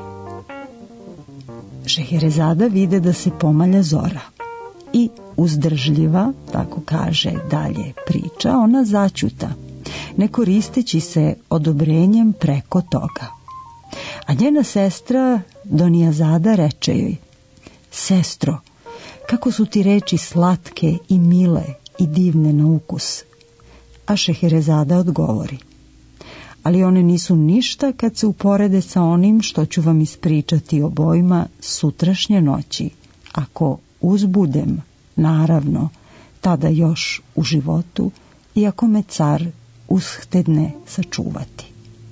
Šeherezada vide da se pomalja zora i uzdržljiva, tako kaže dalje priča, ona zaćuta, ne koristeći se odobrenjem preko toga. A njena sestra Donijazada reče joj: Sestro, kako su ti reči slatke i mile i divne na ukus. A Šeherezada odgovori: ali one nisu ništa kad se uporede sa onim što ću vam ispričati obojima sutrašnje noći, ako uzbudem, naravno, tada još u životu, i ako me car ushtedne sačuvati.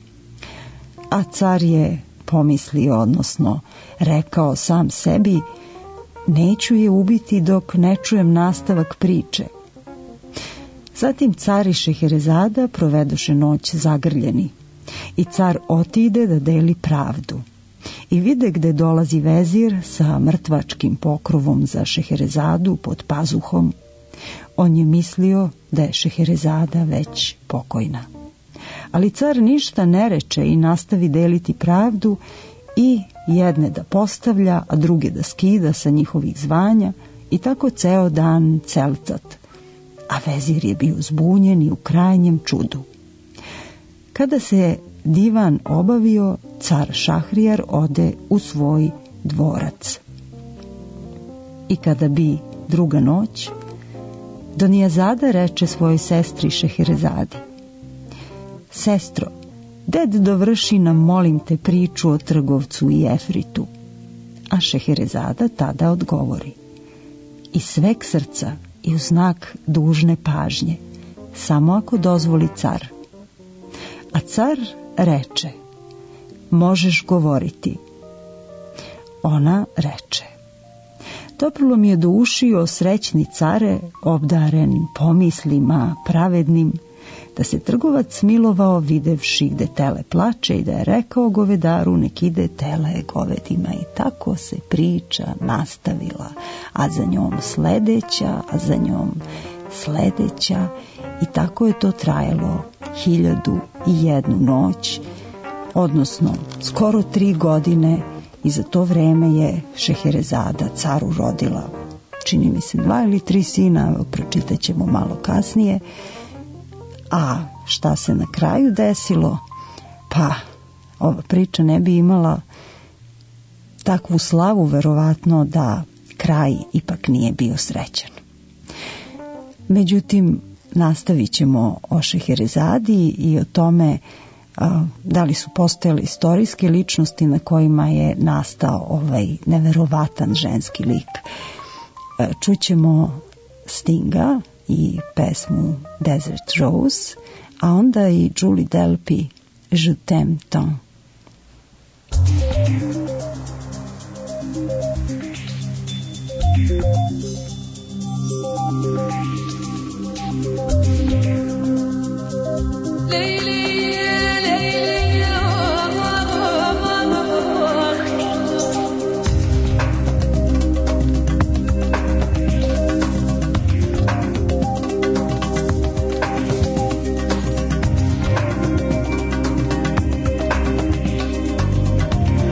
A car je pomislio, odnosno rekao sam sebi: neću je ubiti dok ne čujem nastavak priče. Zatim car i Šeherezada provedoše noć zagrljeni i car otide da deli pravdu. I vide gde dolazi vezir sa mrtvačkim pokrovom za Šeherezadu pod pazuhom. On je mislio da je Šeherezada već pokojna. Ali car ništa ne reče i nastavi deliti pravdu i jedne da postavlja, a druge da skida sa njihovih zvanja, i tako ceo dan celcat. A vezir je bio zbunjen i u krajnjem čudu. Kada se divan obavio, car Šahrijar ode u svoj dvorac. I kada bi druga noć, Donijazada reče svojoj sestri Šeherezadi: Sestro, ded dovrši nam, molim te, priču o trgovcu i Efritu. A Šeherezada tada odgovori: iz sveg srca i u znak dužne pažnje, samo ako dozvoli car. A car reče: možeš govoriti. Ona reče: doprlo mi je do ušiju, o srećni care, obdaren pomislima pravednim, da se trgovac milovao videvši gde tele plače i da je rekao govedaru nek ide tele govedima i tako se priča nastavila, a za njom sledeća, a za njom sledeća i tako je to trajalo hiljadu i jednu noć, odnosno skoro tri godine i za to vreme je Šeherezada caru rodila, čini mi se dva ili tri sina, pročitat ćemo malo kasnije. A šta se na kraju desilo? Pa, ova priča ne bi imala takvu slavu verovatno da kraj ipak nije bio srećan. Međutim, nastavit ćemo o Šeherezadi i o tome a, da li su postojale istorijske ličnosti na kojima je nastao ovaj neverovatan ženski lik. A, čućemo Stinga i pesmu Desert Rose, a onda i Julie Delpy Je t'aime tant. Thank you.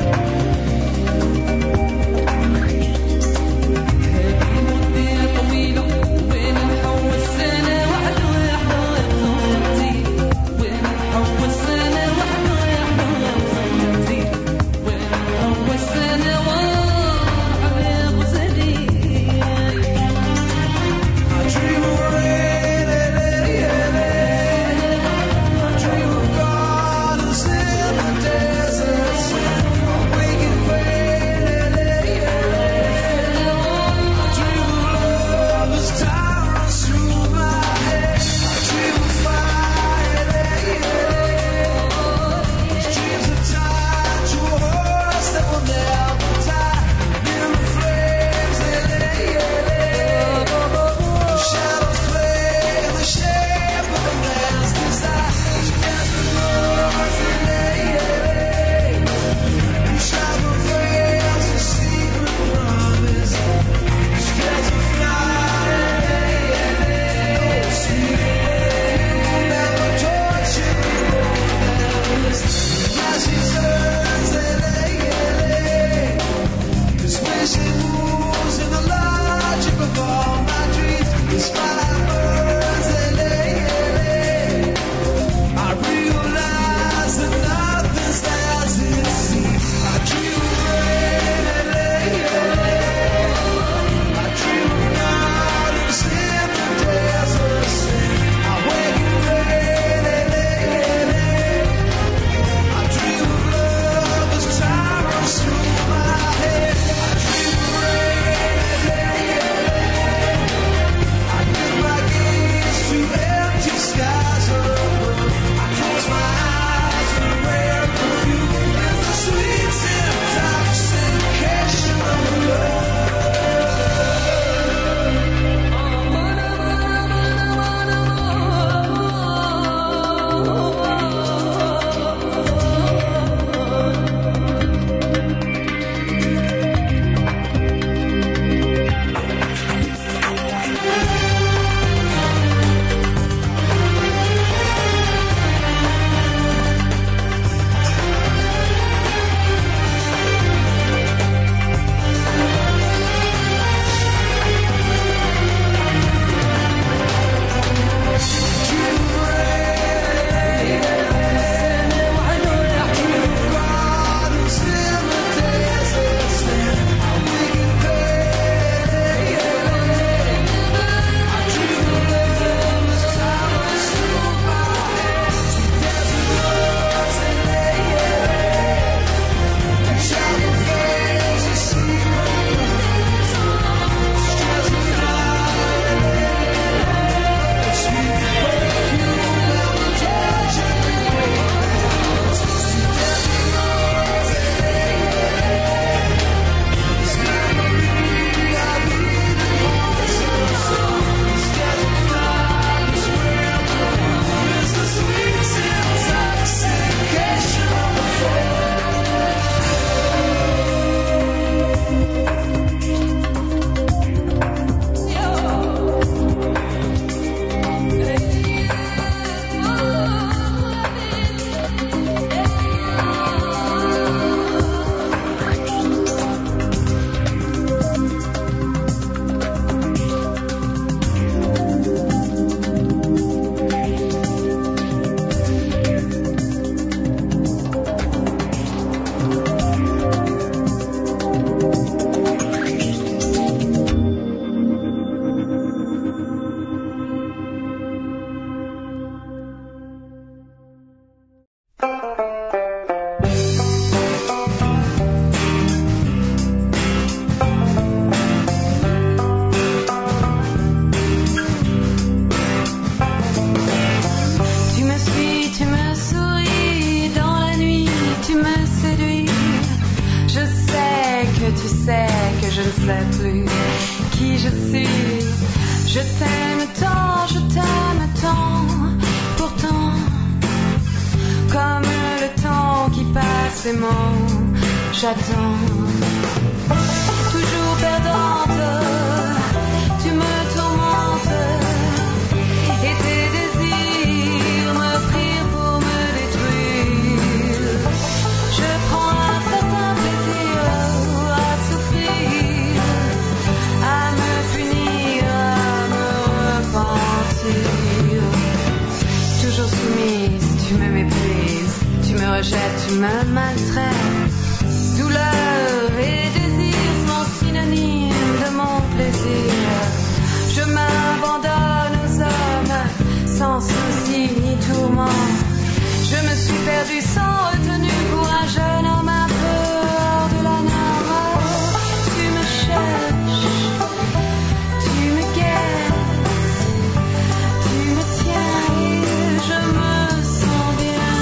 forcément j'attends. Toujours perdante, tu me tourmentes et tes désirs me prient pour me détruire. Je prends un certain plaisir à souffrir, à me punir, à me repentir. Toujours soumise, tu me méprises, tu me rejettes, tu me maltraites. Douleur et désir sont synonymes de mon plaisir. Je m'abandonne aux hommes sans souci ni tourment. Je me suis perdue sans retenue pour un jeune homme un peu hors de la norme. Tu me cherches, tu me guettes, tu me tiens et je me sens bien.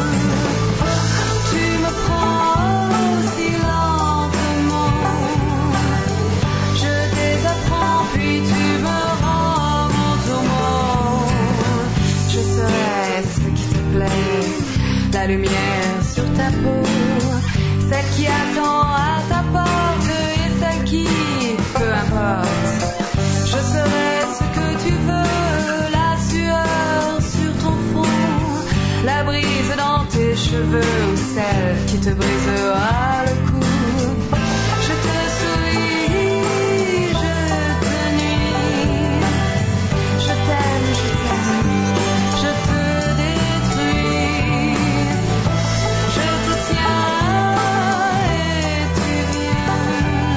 Tu me prends aussi lentement, je désapprends puis tu me rends mon tourment. Je serai ce qui te plaît, la lumière sur ta peau, celle qui attend à ta porte et celle qui, peu importe. Je serai ce que tu veux, la sueur sur ton front, la brise dans tes cheveux ou celle qui te brisera le cou. Je te souris, je te nuis, je t'aime, je t'aime, je te détruis. Je te tiens et tu viens.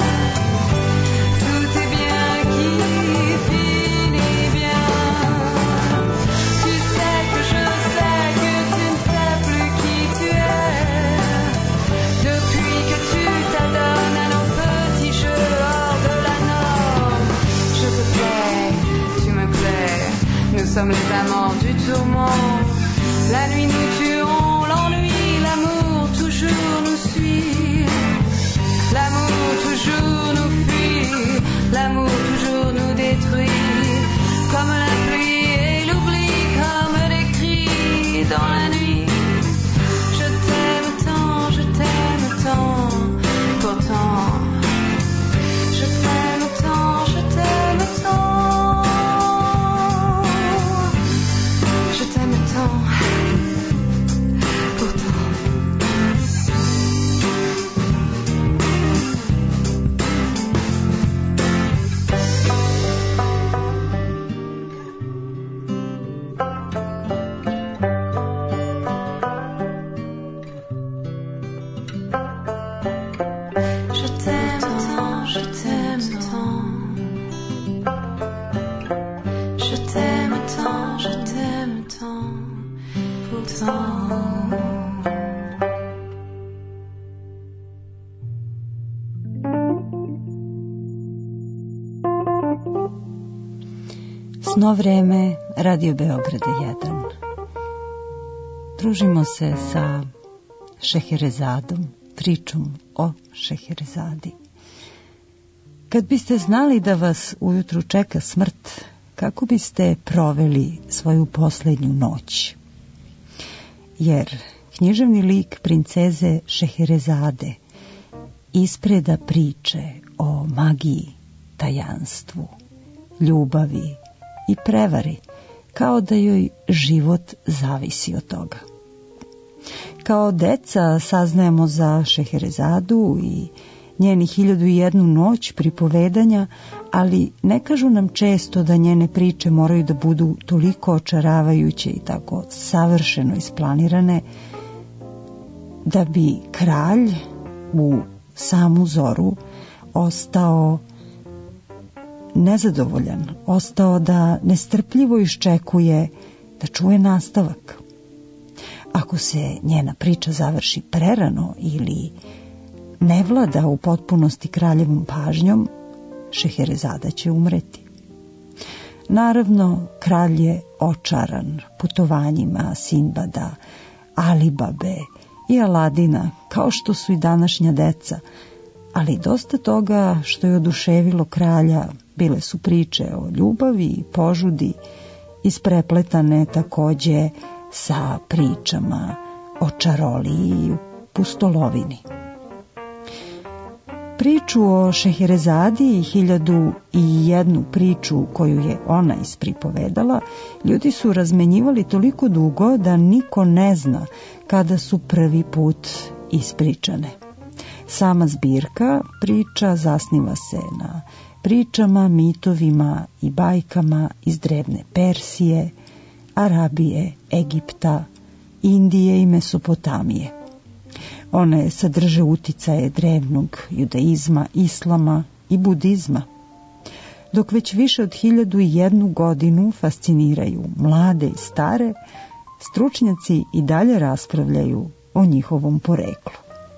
Tout est bien qui finit bien. Tu sais que je sais que tu ne sais plus qui tu es. Depuis que tu t'adonnes à nos petits jeux hors de la norme. Je te plais, tu me plais, nous sommes les amants du tourment. La nuit nous tuons, l'ennui, l'amour toujours nous suit. L'amour toujours nous fuit, l'amour toujours nous détruit. Comme la pluie et l'oubli, comme des cris dans la nuit. Je t'aime tant, je t'aime tant, pourtant. Je t'aime tant, je t'aime tant. Je t'aime tant, pourtant. Je t'aime tant, je t'aime tant. Je t'aime tant, je t'aime tant, pourtant. Sno vreme, Radio Beograda jedan. Družimo se sa Šeherezadom, pričom o Šeherezadi. Kad biste znali da vas ujutru čeka smrt, kako biste proveli svoju posljednju noć? Jer književni lik princeze Šeherezade ispreda priče o magiji, tajanstvu, ljubavi i prevari, kao da joj život zavisi od toga. Kao deca saznajemo za Šeherezadu i njeni hiljadu i jednu noć pripovedanja, ali ne kažu nam često da njene priče moraju da budu toliko očaravajuće i tako savršeno isplanirane, da bi kralj u samu zoru ostao nezadovoljan, ostao da nestrpljivo iščekuje da čuje nastavak. Ako se njena priča završi prerano ili ne vlada u potpunosti kraljevom pažnjom, Šeherezada će umreti. Naravno, kralj je očaran putovanjima Sinbada, Alibabe i Aladina, kao što su i današnja deca, ali dosta toga što je oduševilo kralja bile su priče o ljubavi i požudi, isprepletane takođe sa pričama o čaroliji pustolovini. Priču o Šeherezadi i hiljadu i jednu priču koju je ona ispripovedala, ljudi su razmenjivali toliko dugo da niko ne zna kada su prvi put ispričane. Sama zbirka priča zasniva se na pričama, mitovima i bajkama iz drevne Persije, Arabije, Egipta, Indije i Mesopotamije. One sadrže uticaje drevnog judaizma, islama i budizma, dok već više od hiljadu i jednu godinu fasciniraju mlade i stare, stručnjaci i dalje raspravljaju o njihovom poreklu.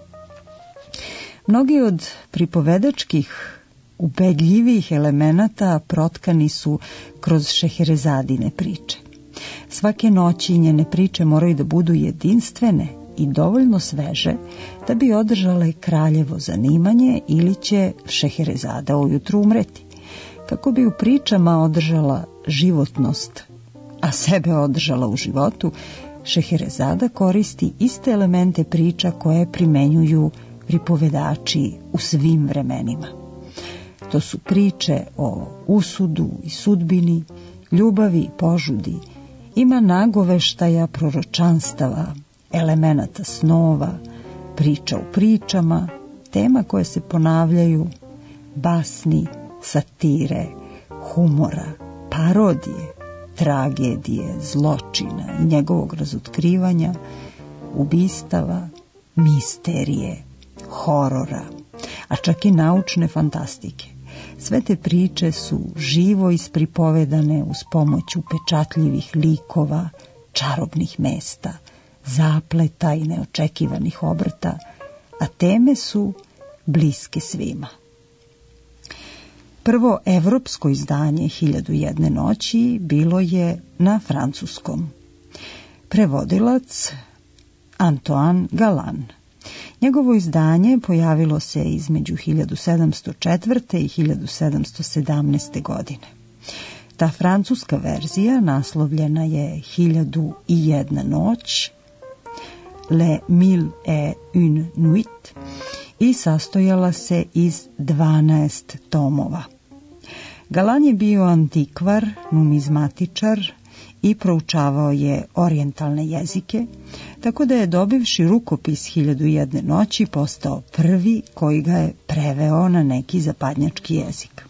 Mnogi od pripovedačkih ubedljivih elemenata protkani su kroz Šeherezadine priče. Svake noći njene priče moraju da budu jedinstvene i dovoljno sveže da bi održale kraljevo zanimanje ili će Šeherezada ujutru umreti. Kako bi u pričama održala životnost, a sebe održala u životu, Šeherezada koristi iste elemente priča koje primenjuju pripovedači u svim vremenima. To su priče o usudu i sudbini, ljubavi i požudi, ima nagoveštaja, proročanstava, elemenata snova, priča u pričama, tema koje se ponavljaju, basni, satire, humora, parodije, tragedije, zločina i njegovog razotkrivanja, ubistava, misterije, horora, a čak i naučne fantastike. Sve te priče su živo ispripovedane uz pomoć upečatljivih likova, čarobnih mesta, zapleta i neočekivanih obrta, a teme su bliske svima. Prvo evropsko izdanje Hiljadu i jedne noći bilo je na francuskom. Prevodilac Antoine Galland. Njegovo izdanje pojavilo se između hiljadu sedamsto četvrte. i hiljadu sedamsto sedamnaeste. godine. Ta francuska verzija naslovljena je Hiljadu i jedna noć, Le Mille et une nuit, i sastojala se iz dvanaest tomova. Galland je bio antikvar, numizmatičar i proučavao je orijentalne jezike, tako da je dobivši rukopis Hiljadu i jedne noći postao prvi koji ga je preveo na neki zapadnjački jezik.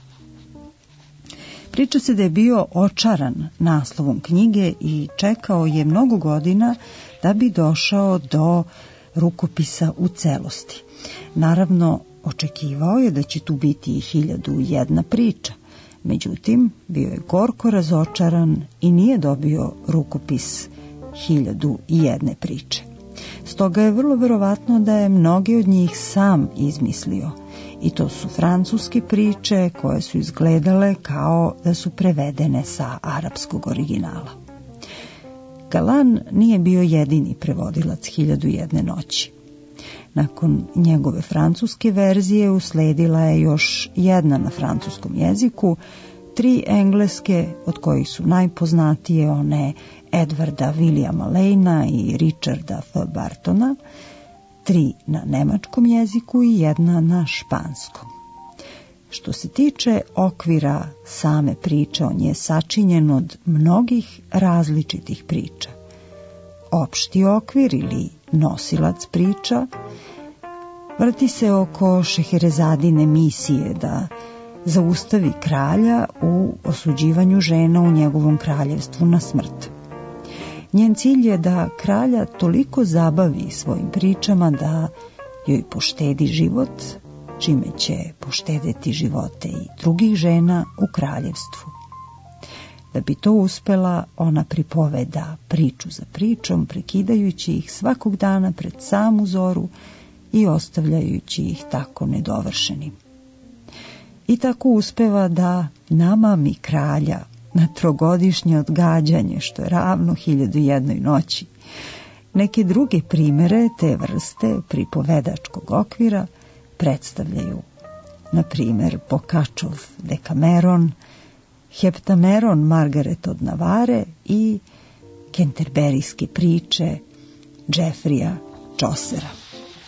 Priča se da je bio očaran naslovom knjige i čekao je mnogo godina da bi došao do rukopisa u celosti. Naravno, očekivao je da će tu biti i hiljadu i jedna priča. Međutim, bio je gorko razočaran i nije dobio rukopis Hiljadu i jedne priče. Stoga je vrlo verovatno da je mnoge od njih sam izmislio. I to su francuske priče koje su izgledale kao da su prevedene sa arapskog originala. Galland nije bio jedini prevodilac Hiljadu i jedne noći. Nakon njegove francuske verzije usledila je još jedna na francuskom jeziku, tri engleske, od kojih su najpoznatije one Edwarda Williama Lane'a i Richarda F. Bartona, tri na nemačkom jeziku i jedna na španskom. Što se tiče okvira same priče, on je sačinjen od mnogih različitih priča. Opšti okvir ili nosilac priča vrti se oko Šeherezadine misije da zaustavi kralja u osuđivanju žena u njegovom kraljevstvu na smrt. Njen cilj je da kralja toliko zabavi svojim pričama da joj poštedi život, čime će poštedeti živote i drugih žena u kraljevstvu. Da bi to uspela, ona pripoveda priču za pričom, prekidajući ih svakog dana pred samu zoru i ostavljajući ih tako nedovršenim. I tako uspeva da namami kralja na trogodišnje odgađanje, što je ravno hiljadu i jednoj noći. Neke druge primere te vrste pripovedačkog okvira predstavljaju, na primjer, Boccacciov Decameron, Heptameron Margaret od Navare i kenterberijske priče Jeffreya Chaucera.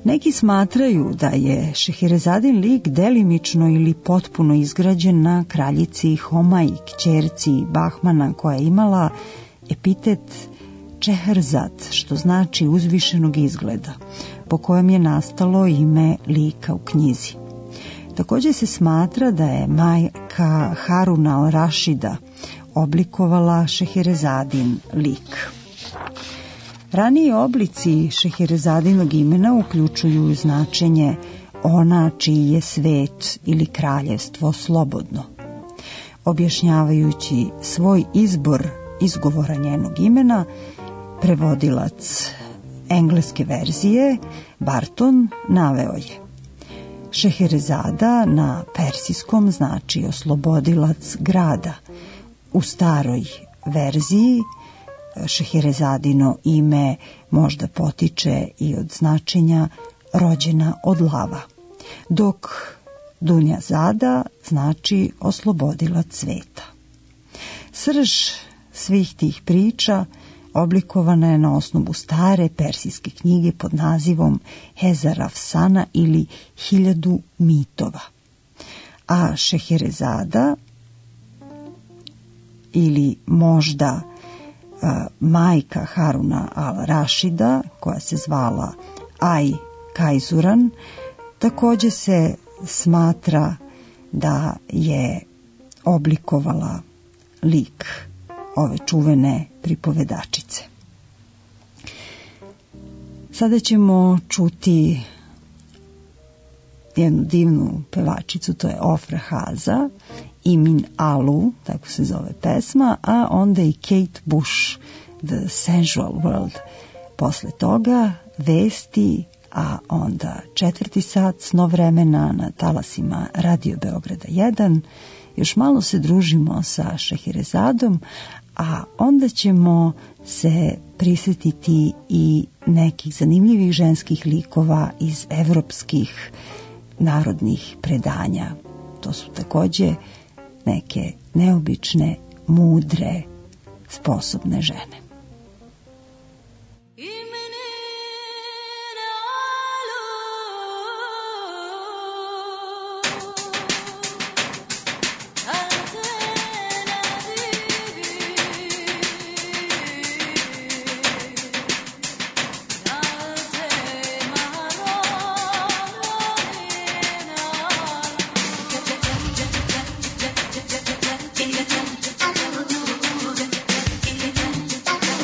Neki smatraju da je Šeherezadin lik delimično ili potpuno izgrađen na kraljici Homai, kćerci Bahmana, koja je imala epitet Čeherzad, što znači uzvišenog izgleda, po kojem je nastalo ime lika u knjizi. Također se smatra da je majka Haruna al-Rašida oblikovala Šeherezadin lik. Raniji oblici Šeherezadinog imena uključuju značenje ona čiji je svet ili kraljevstvo slobodno. Objašnjavajući svoj izbor izgovora njenog imena, prevodilac engleske verzije Barton naveo je: Šeherezada na persijskom znači oslobodilac grada. U staroj verziji Šeherezadino ime možda potiče i od značenja rođena od lava, dok Dunjazada znači oslobodilac sveta. Srž svih tih priča oblikovana je na osnovu stare persijske knjige pod nazivom Hezar Afsana ili Hiljadu mitova. A Šeherezada ili možda a, majka Haruna al-Rašida, koja se zvala Aj Kajzuran, također se smatra da je oblikovala lik ove čuvene pripovedačice. Sada ćemo čuti jednu divnu pevačicu, to je Ofra Haza, Imin Alu, tako se zove pesma, a onda i Kate Bush, The Sensual World. Posle toga vesti, a onda četvrti sat snov vremena na talasima Radio Beograda jedan. Još malo se družimo sa Šeherezadom, a onda ćemo se prisjetiti i nekih zanimljivih ženskih likova iz evropskih narodnih predanja. To su također neke neobične, mudre, sposobne žene. Thank you.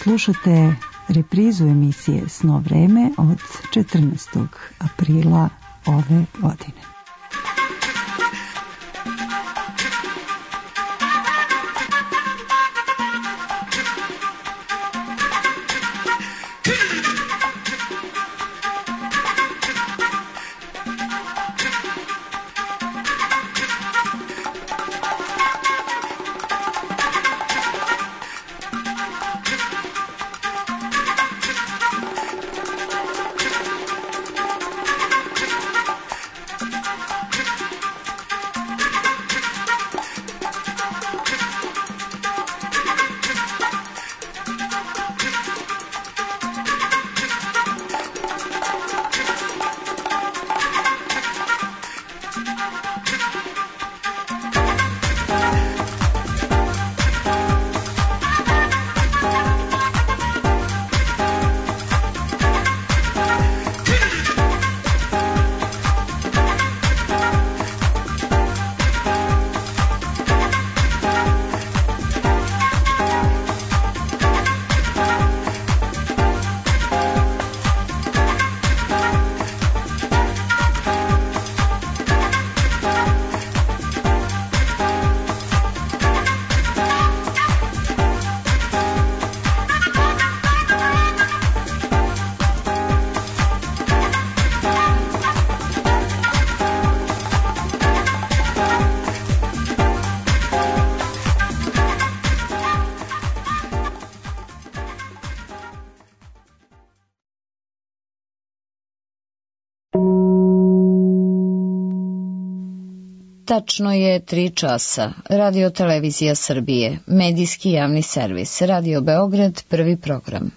Slušate reprizu emisije Sno vreme od četrnaestog aprila ove godine. Tačno je tri časa. Radio Televizija Srbije, medijski javni servis, Radio Beograd, prvi program.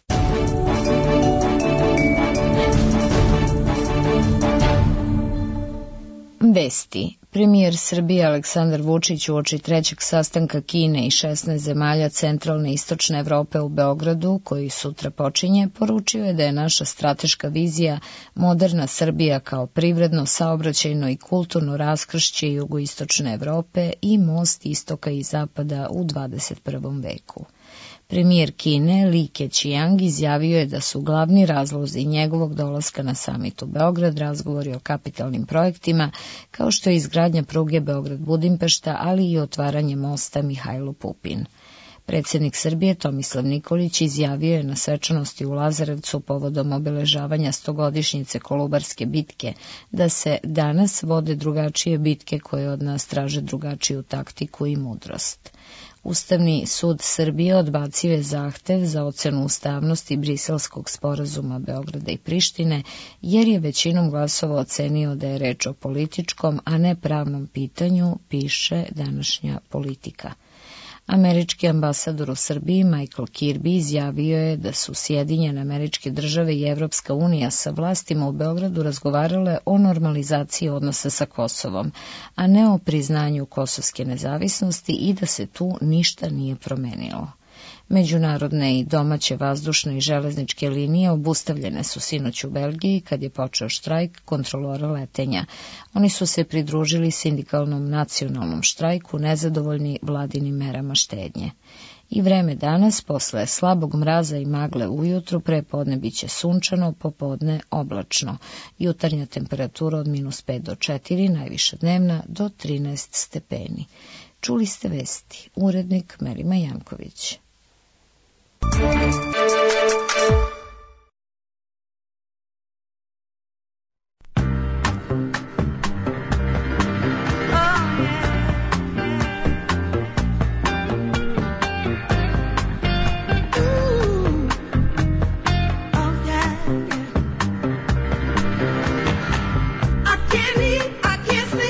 Vesti. Premijer Srbije Aleksandar Vučić uoči trećeg sastanka Kine i šesnaest zemalja centralne i istočne Evrope u Beogradu, koji sutra počinje, poručio je da je naša strateška vizija moderna Srbija kao privredno, saobraćajno i kulturno raskršće jugoistočne Evrope i most istoka i zapada u dvadeset prvom veku. Premijer Kine Li Keqiang izjavio je da su glavni razlozi njegovog dolaska na samit u Beograd razgovori o kapitalnim projektima, kao što je izgradnja pruge Beograd-Budimpešta, ali i otvaranje mosta Mihajlo Pupin. Predsjednik Srbije Tomislav Nikolić izjavio je na svečanosti u Lazarevcu povodom obeležavanja stogodišnjice Kolubarske bitke da se danas vode drugačije bitke koje od nas traže drugačiju taktiku i mudrost. Ustavni sud Srbije odbacio je zahtev za ocenu ustavnosti Briselskog sporazuma Beograda i Prištine, jer je većinom glasova ocenio da je reč o političkom, a ne pravnom pitanju, piše današnja Politika. Američki ambasador u Srbiji Michael Kirby izjavio je da su Sjedinjene Američke Države i Evropska unija sa vlastima u Beogradu razgovarale o normalizaciji odnosa sa Kosovom, a ne o priznanju kosovske nezavisnosti i da se tu ništa nije promenilo. Međunarodne i domaće vazdušne i železničke linije obustavljene su sinoć u Belgiji kad je počeo štrajk kontrolora letenja. Oni su se pridružili sindikalnom nacionalnom štrajku nezadovoljni vladinim merama štednje. I vreme danas, posle slabog mraza i magle ujutru, pre podne biće sunčano, popodne oblačno. Jutarnja temperatura od minus pet do četiri, najviša dnevna do trinaest stepeni. Čuli ste vesti. Urednik Melima Janković.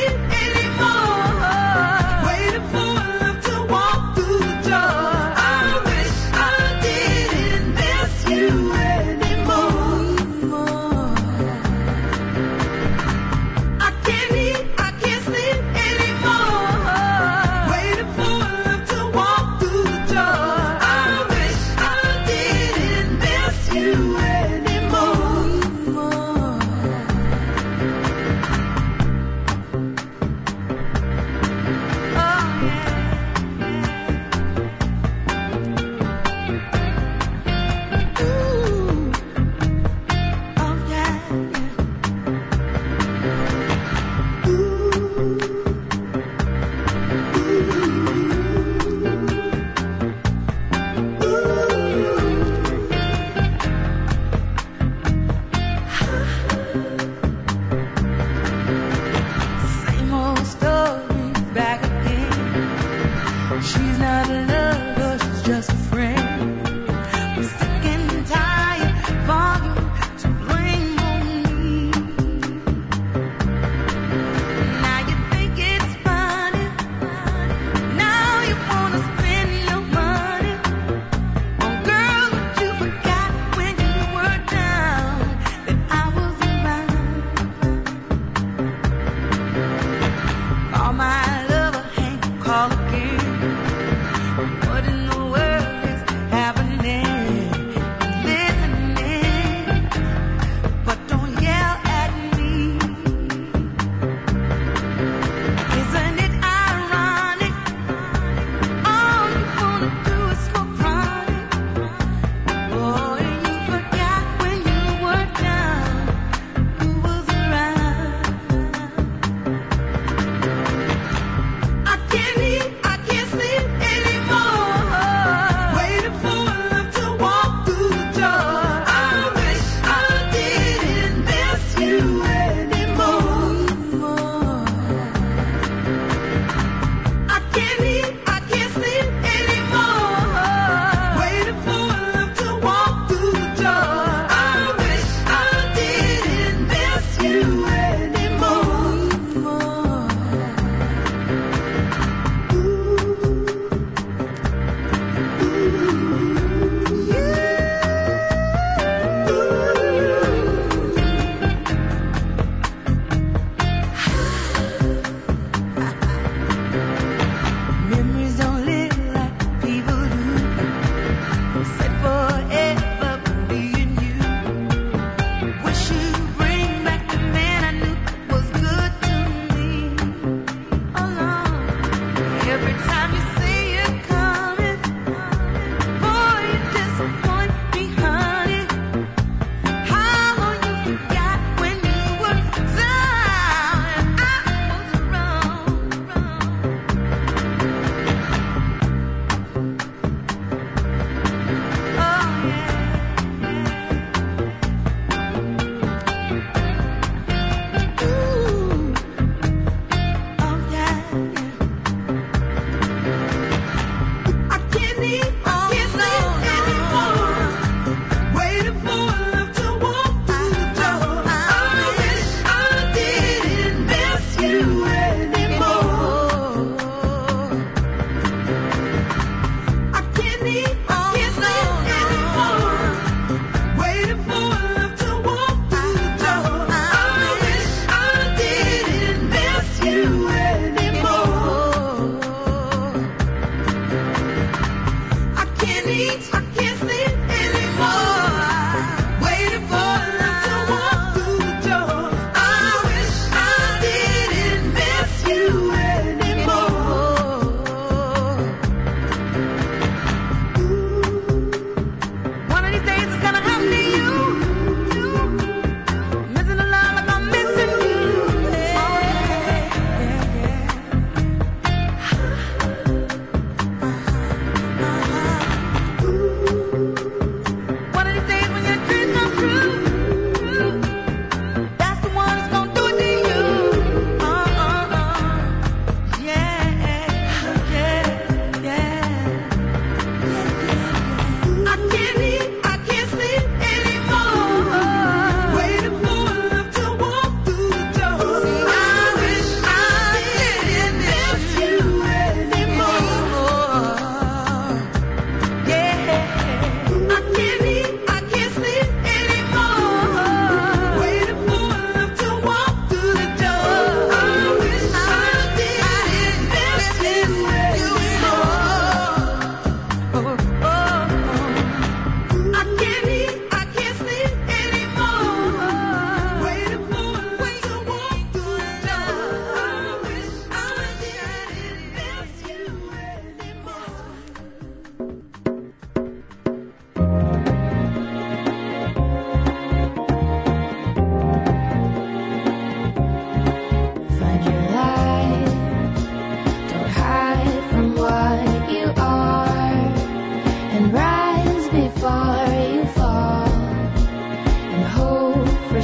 I'm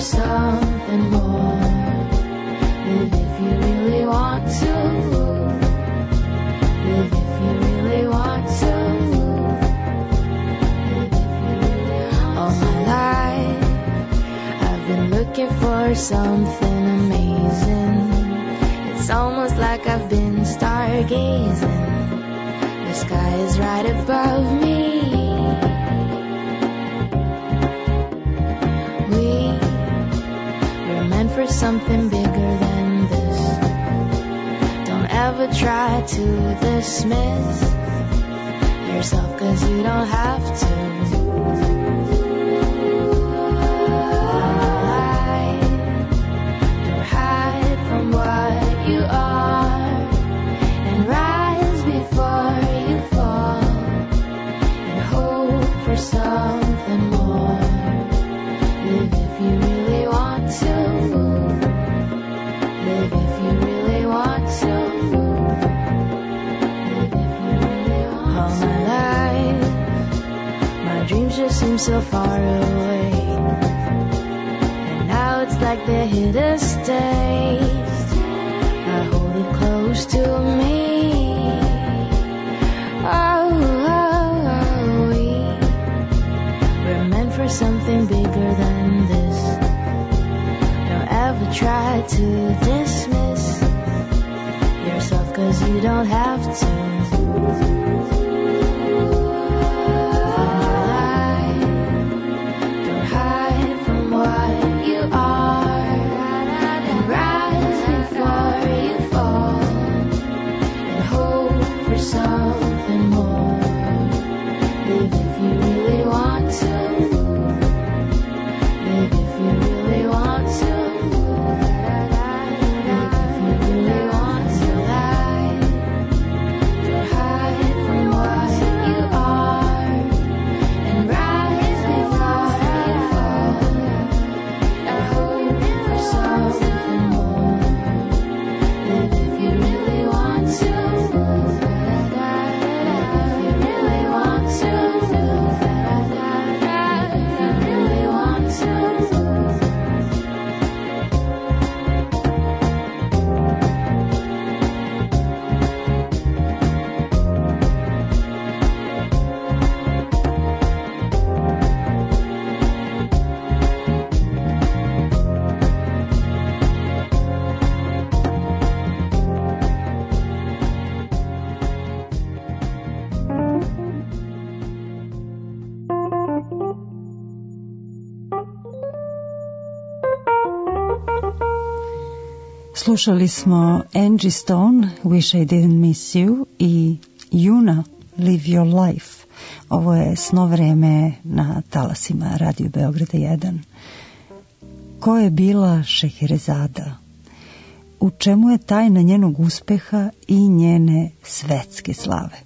something more. Live if you really want to. Live if you really want to. Live if you really want to. All my life I've been looking for something amazing. It's almost like I've been stargazing. The sky is right above me. We were meant for something bigger than this. Don't ever try to dismiss yourself, 'cause you don't have to. Don't hide from what you are and rise before you fall and hope for something more. Live if you really want to. Live if you really want to. Live if you really want to. All my life, my dreams just seem so far away, and now it's like they're here to stay. I hold it close to me. Oh, oh, oh, we were meant for something bigger than this. Don't ever try to dismiss yourself, 'cause you don't have to. Don't hide from what you are and rise before you fall and hope for something more. Live if you really want to. Live if you really want to. Live if you really want to. Don't hide from what you are and rise before you fall and hope for something more. Live if you really want to. Live if you really want to. Live if you really want to. Slušali smo Angie Stone, Wish I Didn't Miss You, i Juna, Live Your Life. Ovo je Sno vreme na talasima Radio Beograda jedan. Ko je bila Šeherezada? U čemu je tajna njenog uspeha i njene svetske slave?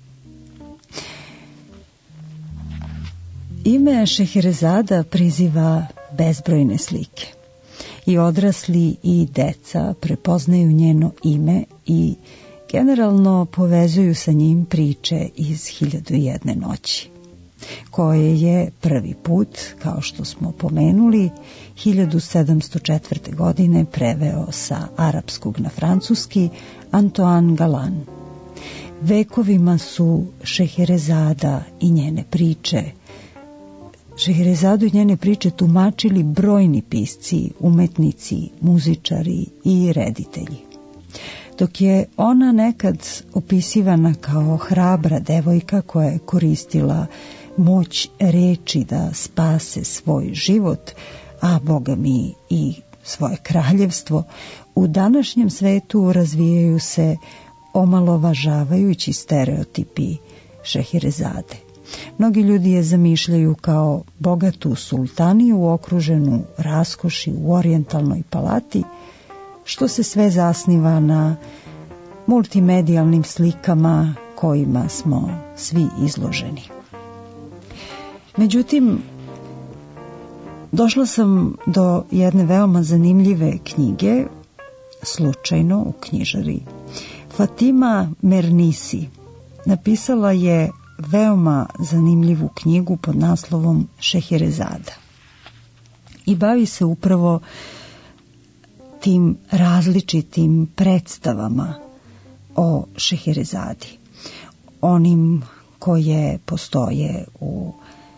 Ime Šeherezada priziva bezbrojne slike. I odrasli i deca prepoznaju njeno ime i generalno povezuju sa njim priče iz Hiljadu i jedne noći, koje je prvi put, kao što smo pomenuli, hiljadu sedamsto četvrte. godine preveo sa arapskog na francuski Antoine Galland. Vekovima su Šeherezada i njene priče Šeherezadu i njene priče tumačili brojni pisci, umetnici, muzičari i reditelji. Dok je ona nekad opisivana kao hrabra devojka koja je koristila moć reči da spase svoj život, a Boga mi i svoje kraljevstvo, u današnjem svetu razvijaju se omalovažavajući stereotipi Šeherezade. Mnogi ljudi je zamišljaju kao bogatu sultaniju okruženu raskoši u orijentalnoj palati, što se sve zasniva na multimedijalnim slikama kojima smo svi izloženi. Međutim, došla sam do jedne veoma zanimljive knjige, slučajno u knjižari. Fatima Mernisi napisala je veoma zanimljivu knjigu pod naslovom Šeherezada. i bavi se upravo tim različitim predstavama o Šeherezadi, onim koje postoje u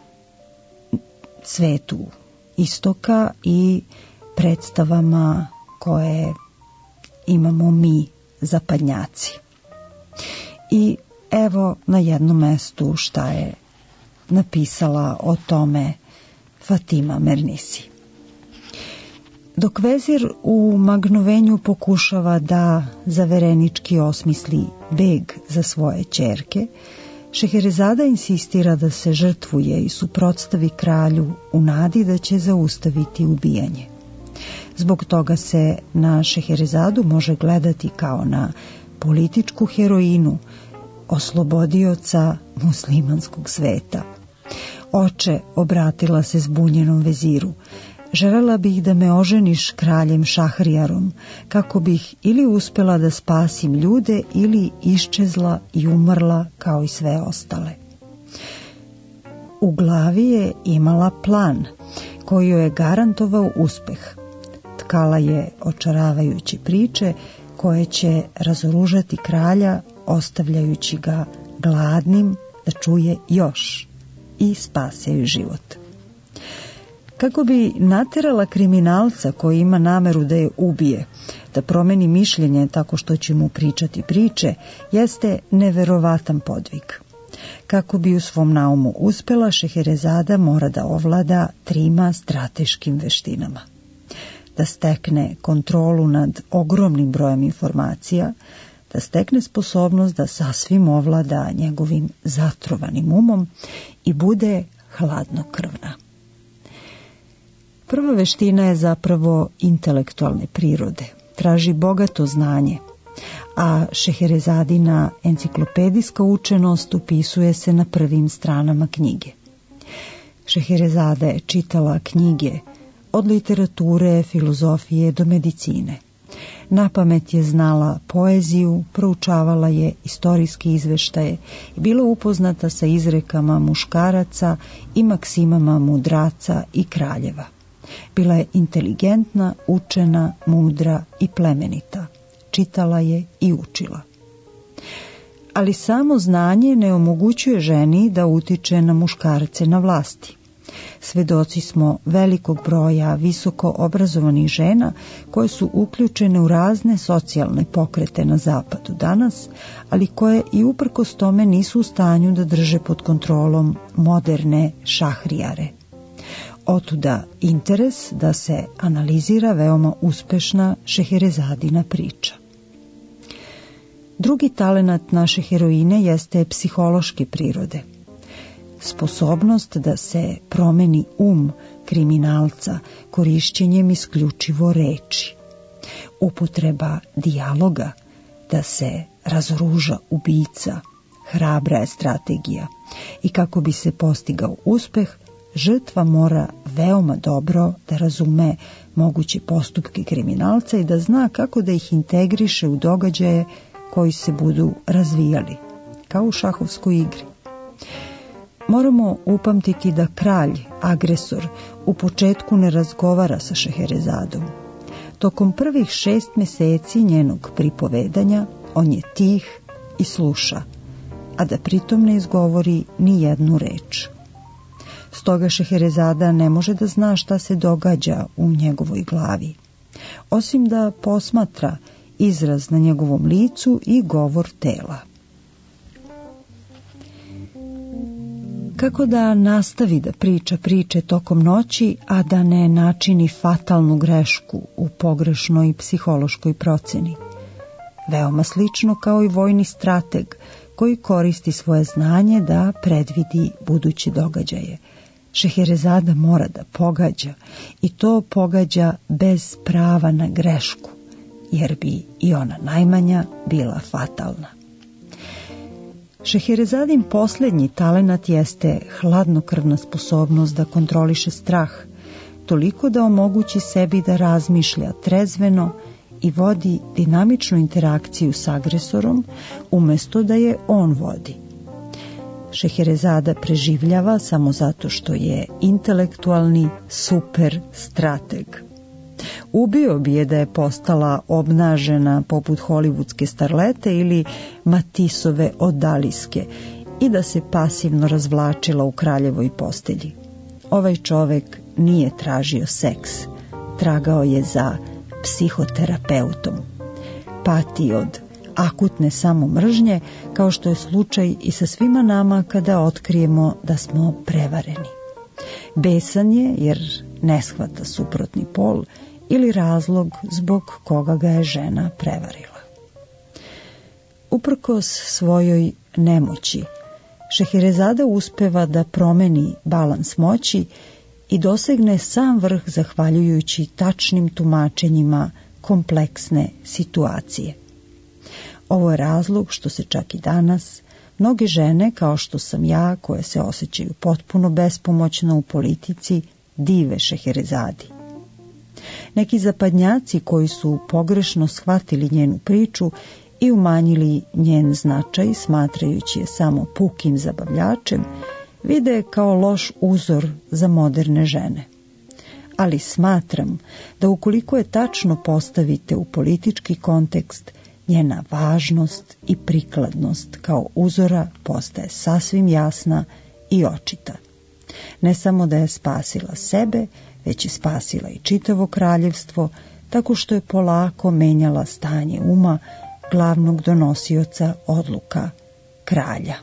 svetu istoka i predstavama koje imamo mi zapadnjaci. I evo na jednom mestu šta je napisala o tome Fatima Mernisi. Dok vezir u magnovenju pokušava da zaverenički osmisli beg za svoje ćerke, Šeherezada insistira da se žrtvuje i suprotstavi kralju u nadi da će zaustaviti ubijanje. Zbog toga se na Šeherezadu može gledati kao na političku heroinu, oslobodioca muslimanskog sveta. Oče, obratila se zbunjenom veziru, želela bih da me oženiš kraljem Šahrijarom, kako bih ili uspela da spasim ljude ili iščezla i umrla kao i sve ostale. U glavi je imala plan koji joj je garantovao uspeh. Tkala je očaravajuće priče koje će razoružati kralja, ostavljajući ga gladnim da čuje još i spasaju život. Kako bi naterala kriminalca koji ima nameru da je ubije, da promeni mišljenje tako što će mu pričati priče, jeste neverovatan podvig. Kako bi u svom naumu uspela, Šeherezada mora da ovlada trima strateškim veštinama. Da stekne kontrolu nad ogromnim brojem informacija, da stekne sposobnost da sasvim ovlada njegovim zatrovanim umom i bude hladnokrvna. Prva veština je zapravo intelektualne prirode, traži bogato znanje, a Šeherezadina enciklopedijska učenost upisuje se na prvim stranama knjige. Šeherezada je čitala knjige od literature, filozofije do medicine. Napamet je znala poeziju, proučavala je istorijske izveštaje i bila upoznata sa izrekama muškaraca i maksimama mudraca i kraljeva. Bila je inteligentna, učena, mudra i plemenita. Čitala je i učila. Ali samo znanje ne omogućuje ženi da utiče na muškarce na vlasti. Svedoci smo velikog broja visoko obrazovanih žena koje su uključene u razne socijalne pokrete na zapadu danas, ali koje i uprkos tome nisu u stanju da drže pod kontrolom moderne šahrijare. Otuda interes da se analizira veoma uspešna Šeherezadina priča. Drugi talenat naše heroine jeste psihološke prirode. Sposobnost da se promeni um kriminalca korišćenjem isključivo reči. Upotreba dijaloga da se razoruža ubica, hrabra je strategija i kako bi se postigao uspeh, žrtva mora veoma dobro da razume moguće postupke kriminalca i da zna kako da ih integriše u događaje koji se budu razvijali, kao u šahovskoj igri. Moramo upamtiti da kralj, agresor, u početku ne razgovara sa Šeherezadom. Tokom prvih šest meseci njenog pripovedanja on je tih i sluša, a da pritom ne izgovori ni jednu reč. Stoga Šeherezada ne može da zna šta se događa u njegovoj glavi, osim da posmatra izraz na njegovom licu i govor tela. Kako da nastavi da priča priče tokom noći, a da ne načini fatalnu grešku u pogrešnoj psihološkoj proceni? Veoma slično kao i vojni strateg koji koristi svoje znanje da predvidi buduće događaje. Šeherezada mora da pogađa i to pogađa bez prava na grešku, jer bi i ona najmanja bila fatalna. Šeherezadin posljednji talenat jeste hladnokrvna sposobnost da kontroliše strah, toliko da omogući sebi da razmišlja trezveno i vodi dinamičnu interakciju s agresorom, umjesto da je on vodi. Šeherezada preživljava samo zato što je intelektualni super strateg. Ubio bi je da je postala obnažena poput hollywoodske starlete ili Matisove odaliske i da se pasivno razvlačila u kraljevoj postelji. Ovaj čovek nije tražio seks, tragao je za psihoterapeutom. Pati od akutne samomržnje, kao što je slučaj i sa svima nama kada otkrijemo da smo prevareni. Besan je jer ne shvata suprotni pol ili razlog zbog koga ga je žena prevarila. Uprkos svojoj nemoći, Šeherezada uspeva da promeni balans moći i dosegne sam vrh zahvaljujući tačnim tumačenjima kompleksne situacije. Ovo je razlog što se čak i danas mnoge žene, kao što sam ja, koje se osjećaju potpuno bespomoćno u politici, dive Šeherezadi. Neki zapadnjaci koji su pogrešno shvatili njenu priču i umanjili njen značaj, smatrajući je samo pukim zabavljačem, vide je kao loš uzor za moderne žene. Ali smatram da ukoliko je tačno postavite u politički kontekst, njena važnost i prikladnost kao uzora postaje sasvim jasna i očita. Ne samo da je spasila sebe, već je spasila i čitavo kraljevstvo, tako što je polako menjala stanje uma glavnog donosioca odluka, kralja.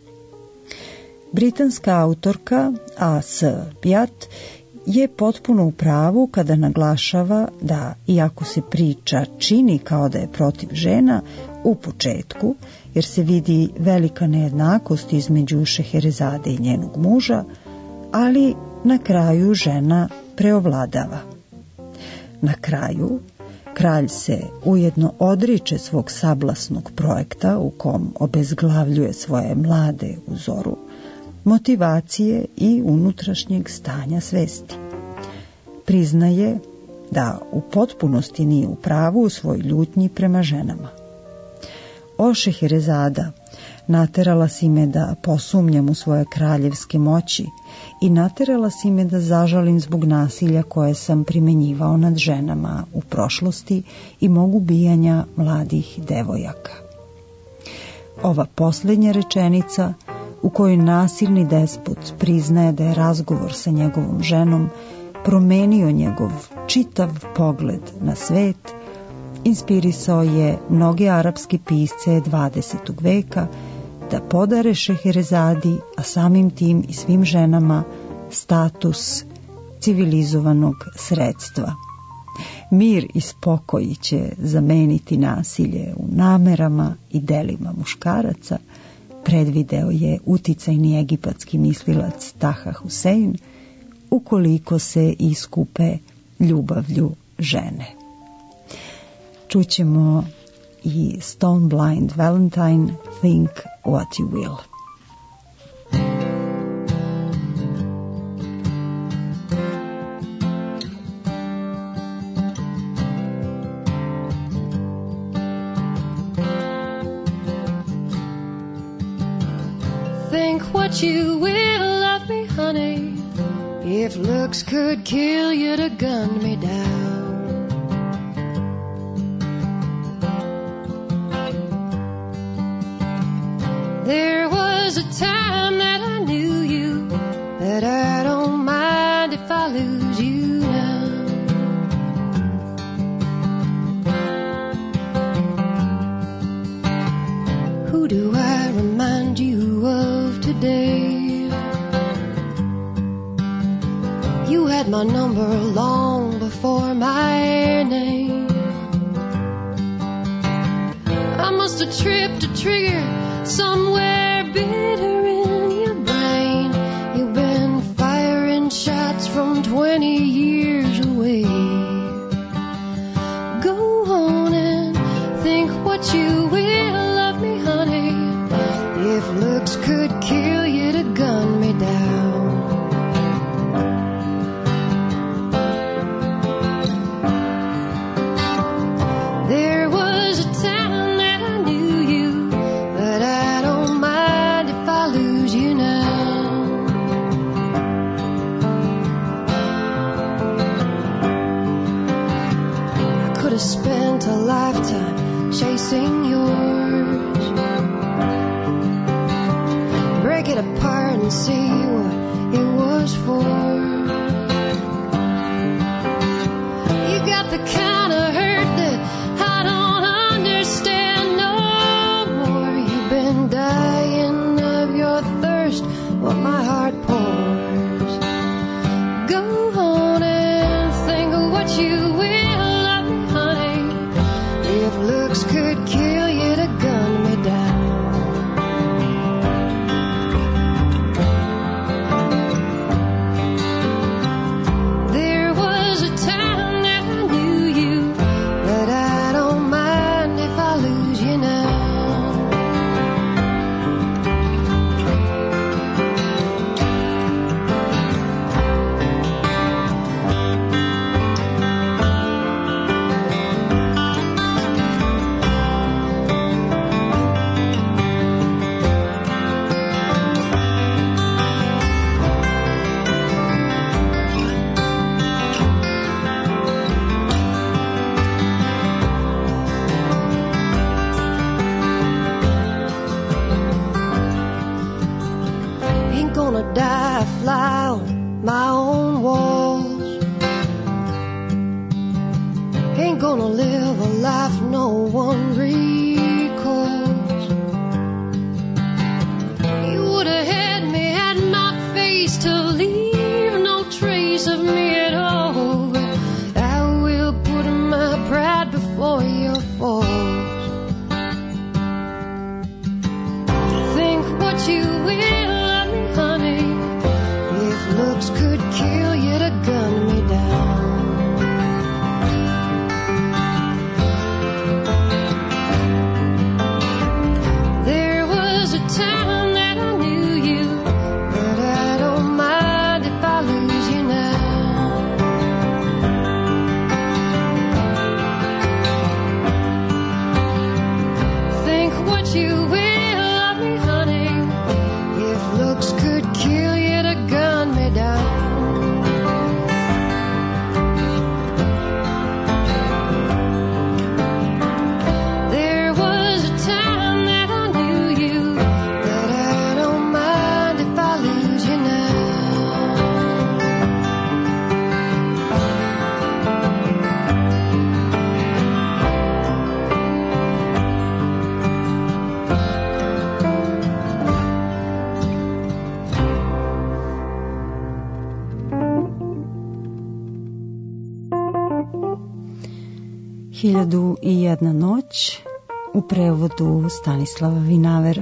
Britanska autorka A S Piat je potpuno u pravu kada naglašava da, iako se priča čini kao da je protiv žena u početku, jer se vidi velika nejednakost između Šeherezade i njenog muža, ali na kraju žena preovladava. Na kraju kralj se ujedno odriče svog sablasnog projekta u kom obezglavljuje svoje mlade u zoru, motivacije i unutrašnjeg stanja svesti. Priznaje da u potpunosti nije u pravu u svoj ljutnji prema ženama. O Šeherezada, naterala si me da posumnjam u svoje kraljevske moći i naterala si me da zažalim zbog nasilja koje sam primenjivao nad ženama u prošlosti i mog ubijanja mladih devojaka. Ova posljednja rečenica, u kojoj nasilni despot priznaje da je razgovor sa njegovom ženom promenio njegov čitav pogled na svet, inspirisao je mnoge arapske pisce dvadesetog veka da podare Šeherezadi, a samim tim i svim ženama, status civilizovanog sredstva. Mir i spokoj će zameniti nasilje u namerama i delima muškaraca, predvideo je uticajni egipatski mislilac Taha Husein, ukoliko se iskupe ljubavlju žene. Čućemo i Stone Blind Valentine, Think What You Will. Think what you will of me, honey. If looks could kill, you'd have gunned me down. There was a time that I knew you, that I don't mind if I lose you now. Who do I remind you of today? You had my number long before my name. I must have tripped a trigger somewhere bitter in your brain. You've been firing shots from twenty years away. Go on and think what you will of me, honey. If looks could kill, you'd have gunned me down. There was a time that I knew you, but I don't mind if I lose you have spent a lifetime chasing yours. Break it apart and see what it was for. You got the kind of hurt that I don't understand no more. You've been dying of your thirst, what my heart pours. Go on and think of what you will of me, honey. If looks could kill you, to gun me down. There was a time that I knew you, but I don't mind if I lose you now. Ain't gonna die, fly on my own walls. Ain't gonna live a life no one recalls. You would've had me at my face to leave no trace of me at all. But I will put my pride before your falls. Think what you will of me, honey. If looks could kill you, to gun me down. There was a time that I knew you, but I don't mind if I lose you now. Think what you will of me, honey. If looks could kill you, to gun me down. There was a time that I knew you, but I don't mind if I lose you now. Hiljadu i jedna noć u prevodu Stanislava Vinavera.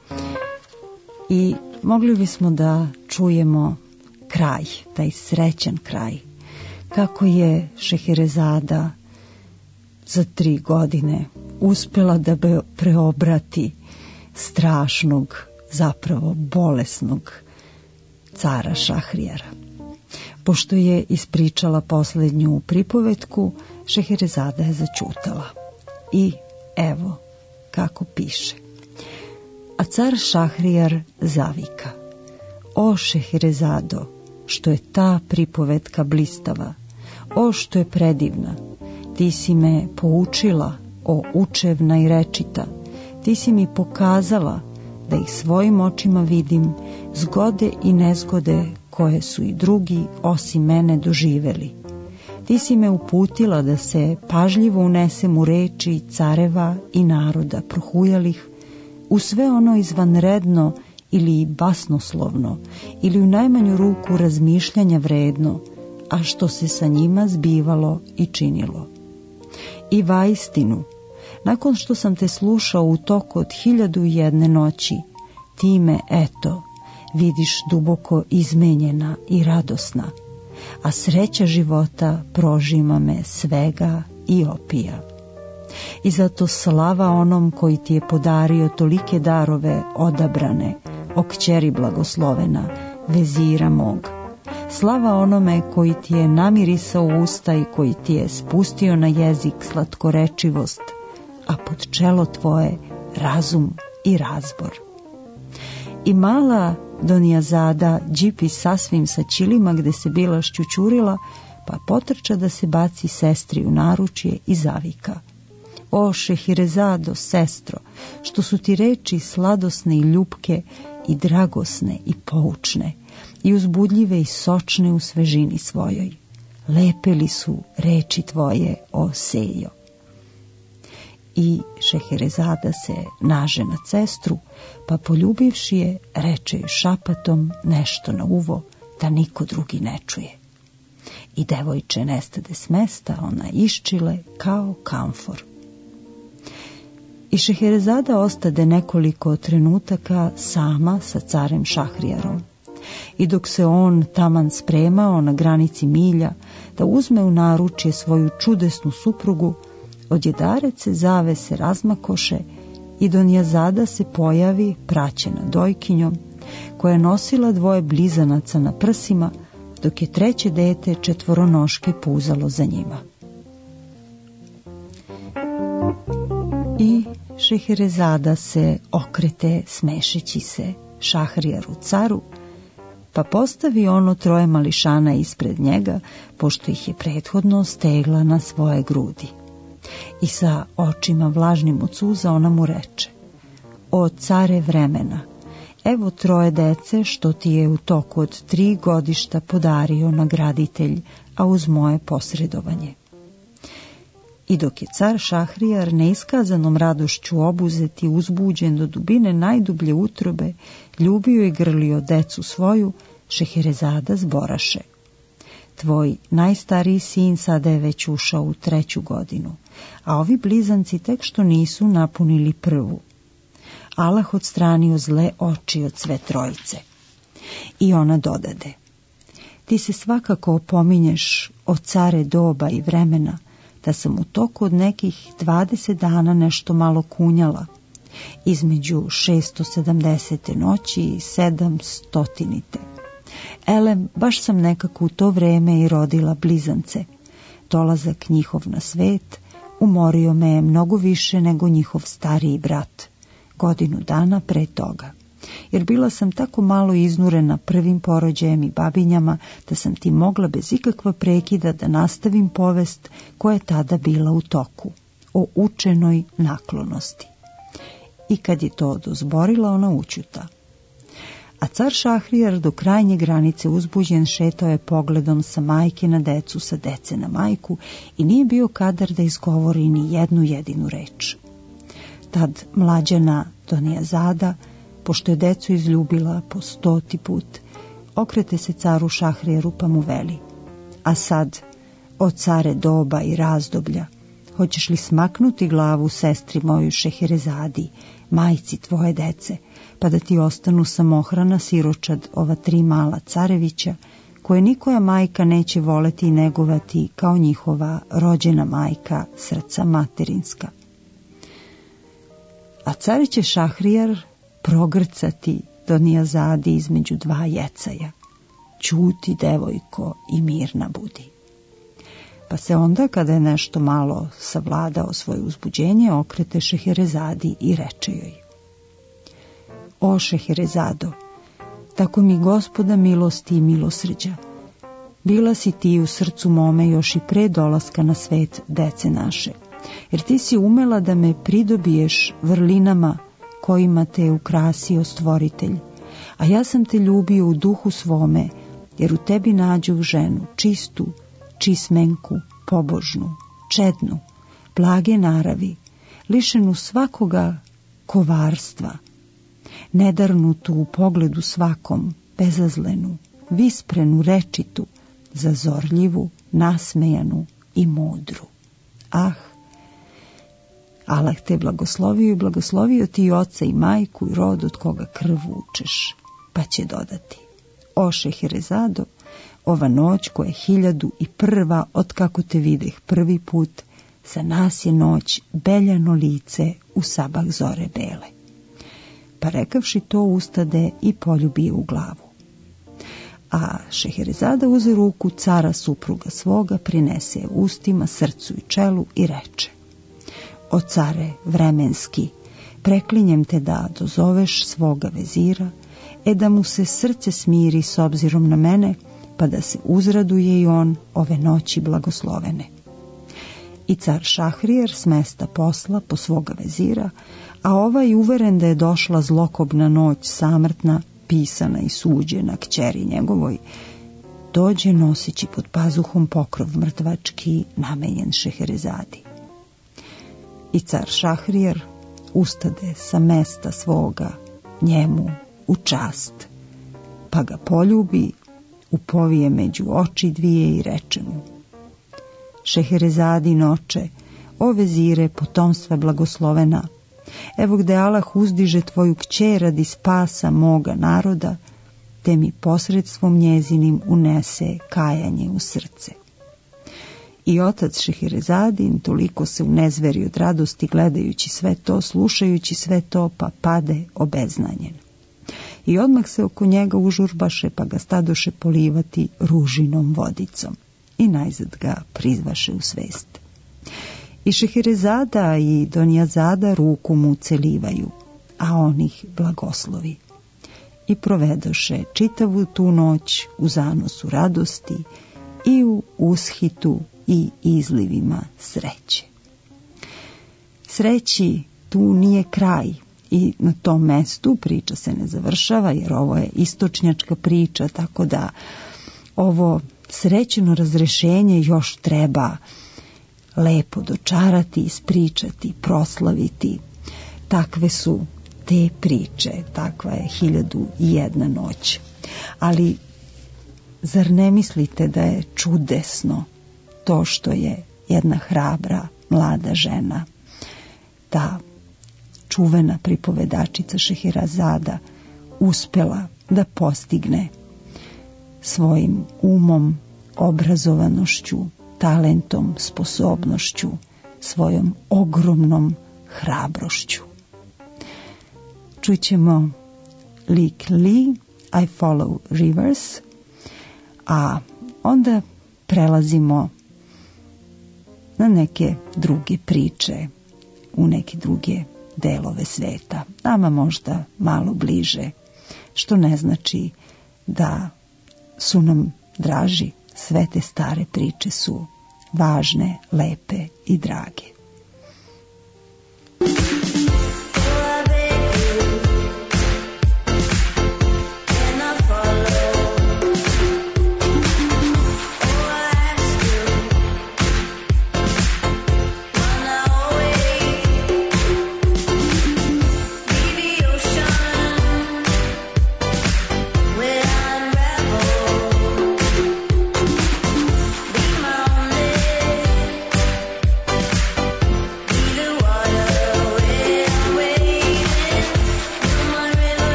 I mogli bismo da čujemo kraj, taj srećan kraj, kako je Šeherezada za tri godine uspela da be preobrati strašnog, zapravo bolesnog cara Šahrijara. Pošto je ispričala poslednju pripovetku, Šeherezada je začutala. I evo kako piše. A car Šahrijar zavika: O Šeherezado, što je ta pripovetka blistava, o što je predivna, ti si me poučila, o učevna i rečita, ti si mi pokazala da ih svojim očima vidim, zgode i nezgode koje su i drugi osim mene doživeli. Ti si me uputila da se pažljivo unesem u reči careva i naroda prohujalih, u sve ono izvanredno ili basnoslovno, ili u najmanju ruku razmišljanja vredno, a što se sa njima zbivalo i činilo. I vaistinu, nakon što sam te slušao u toku od hiljadu i jedne noći, ti me, eto, vidiš duboko izmenjena i radosna, a sreća života prožima me svega i opija. I zato slava onom koji ti je podario tolike darove odabrane, o kćeri blagoslovena, vezira mog. Slava onome koji ti je namirisao usta i koji ti je spustio na jezik slatkorečivost, a pod čelo tvoje razum i razbor. I mala Donijazada džipi sasvim sa ćilima gde se bila šćućurila, pa potrča da se baci sestri u naručje i zavika: o Šehirezado, sestro, što su ti reči sladosne i ljupke i dragosne i poučne i uzbudljive i sočne u svežini svojoj. Lepe li su reči tvoje, o Sejo. I Šeherezada se naže na sestru, pa poljubivši je, reče joj šapatom nešto na uvo, da niko drugi ne čuje. I devojče nestade s mesta, ona iščile kao kamfor. I Šeherezada ostade nekoliko trenutaka sama sa carem Šahrijarom. I dok se on taman spremao na granici milja da uzme u naručje svoju čudesnu suprugu, odjedaret se zavese razmakoše i Donjazada se pojavi praćena dojkinjom, koja je nosila dvoje blizanaca na prsima, dok je treće dete četvoronoške puzalo za njima. I Šeherezada se okrete smešeći se Šahrijaru caru, pa postavi ono troje mališana ispred njega, pošto ih je prethodno stegla na svoje grudi. I sa očima vlažnim od suza ona mu reče: o care vremena, evo troje dece što ti je u toku od tri godišta podario nagraditelj, a uz moje posredovanje. I dok je car Šahrijar neiskazanom radošću obuzet i uzbuđen do dubine najdublje utrobe, ljubio i grlio decu svoju, Šeherezada zboraše: tvoj najstariji sin sada je već ušao u treću godinu, a ovi blizanci tek što nisu napunili prvu. Allah odstranio zle oči od sve trojice. I ona dodade: ti se svakako opominješ, o care doba i vremena, da sam u toku od nekih dvadeset dana nešto malo kunjala, između šesto sedamdesete noći i sedamstotinite. Elem, baš sam nekako u to vreme i rodila blizance. Dolazak njihov na svet umorio me je mnogo više nego njihov stariji brat, godinu dana pre toga. Jer bila sam tako malo iznurena prvim porođajem i babinjama, da sam ti mogla bez ikakva prekida da nastavim povest koja je tada bila u toku, o učenoj naklonosti. I kad je to dozborila, ona učuta. A car Šahrijar do krajnje granice uzbuđen šetao je pogledom sa majke na decu, sa dece na majku i nije bio kadar da izgovori ni jednu jedinu reč. Tad mlađana Donjazada, pošto je decu izljubila po stoti put, okrete se caru Šahrijaru pa mu veli: a sad, o care doba i razdoblja, hoćeš li smaknuti glavu sestri moju Šeherezadi, majci tvoje dece, pa da ti ostanu samohrana siročad ova tri mala carevića, koje nikoja majka neće voleti i negovati kao njihova rođena majka srca materinska. A car će Šahrijar progrcati Donjazadi između dva jecaja: ćuti, devojko, i mirna budi. Pa se onda, kada je nešto malo savladao svoje uzbuđenje, okrete Šeherezadi i reče joj: o Šeherezado, tako mi Gospoda milosti i milosrđa, bila si ti u srcu mome još i pre dolaska na svet dece naše, jer ti si umela da me pridobiješ vrlinama kojima te je ukrasio stvoritelj, a ja sam te ljubio u duhu svome, jer u tebi nađu ženu čistu, čismenku, pobožnu, čednu, blage naravi, lišenu svakoga kovarstva, nedarnutu u pogledu svakom, bezazlenu, visprenu, rečitu, zazorljivu, nasmejanu i mudru. Ah, Allah te blagoslovio i blagoslovio ti i oca i majku i rod od koga krv vučeš. Pa će dodati: o Šeherezado, ova noć koja je hiljadu i prva od kako te videh prvi put, za nas je noć beljano lice u sabah zore bele. Pa rekavši to, ustade i poljubi u glavu. A Šeherezada uze ruku cara supruga svoga, prinese je ustima, srcu i čelu i reče: o care vremenski, preklinjem te da dozoveš svoga vezira, e da mu se srce smiri s obzirom na mene, pa da se uzraduje i on ove noći blagoslovene. I car Šahrijer s mesta posla po svoga vezira, a ovaj uveren da je došla zlokobna noć samrtna, pisana i suđena kćeri njegovoj, dođe noseći pod pazuhom pokrov mrtvački namenjen Šeherezadi. I car Šahrijer ustade sa mesta svoga njemu u čast, pa ga poljubi, upovije među oči dvije i reče mu: Šeherezadin oče, o vezire potomstva blagoslovena, evo gde Allah uzdiže tvoju kćer radi spasa moga naroda, te mi posredstvom njezinim unese kajanje u srce. I otac Šeherezadin toliko se unezveri od radosti gledajući sve to, slušajući sve to, pa pade obeznanjen. I odmah se oko njega užurbaše, pa ga stadoše polivati ružinom vodicom. I najzad ga prizvaše u svest. I Šeherezada i Donjazada ruku mu celivaju, a on ih blagoslovi. I provedoše čitavu tu noć u zanosu radosti i u ushitu i izlivima sreće. Sreći tu nije kraj i na tom mestu priča se ne završava, jer ovo je istočnjačka priča, tako da ovo srećeno razrešenje još treba lepo dočarati, ispričati, proslaviti. Takve su te priče, takva je hiljadu i jedna noć. Ali zar ne mislite da je čudesno to što je jedna hrabra mlada žena, ta čuvena pripovedačica Šeherezada, uspela da postigne svojim umom, obrazovanošću, talentom, sposobnošću, svojom ogromnom hrabrošću. Čućemo lik Lee, I Follow Rivers, a onda prelazimo na neke druge priče, u neke druge delove sveta, nama možda malo bliže, što ne znači da su nam draži. Sve te stare priče su važne, lepe i drage.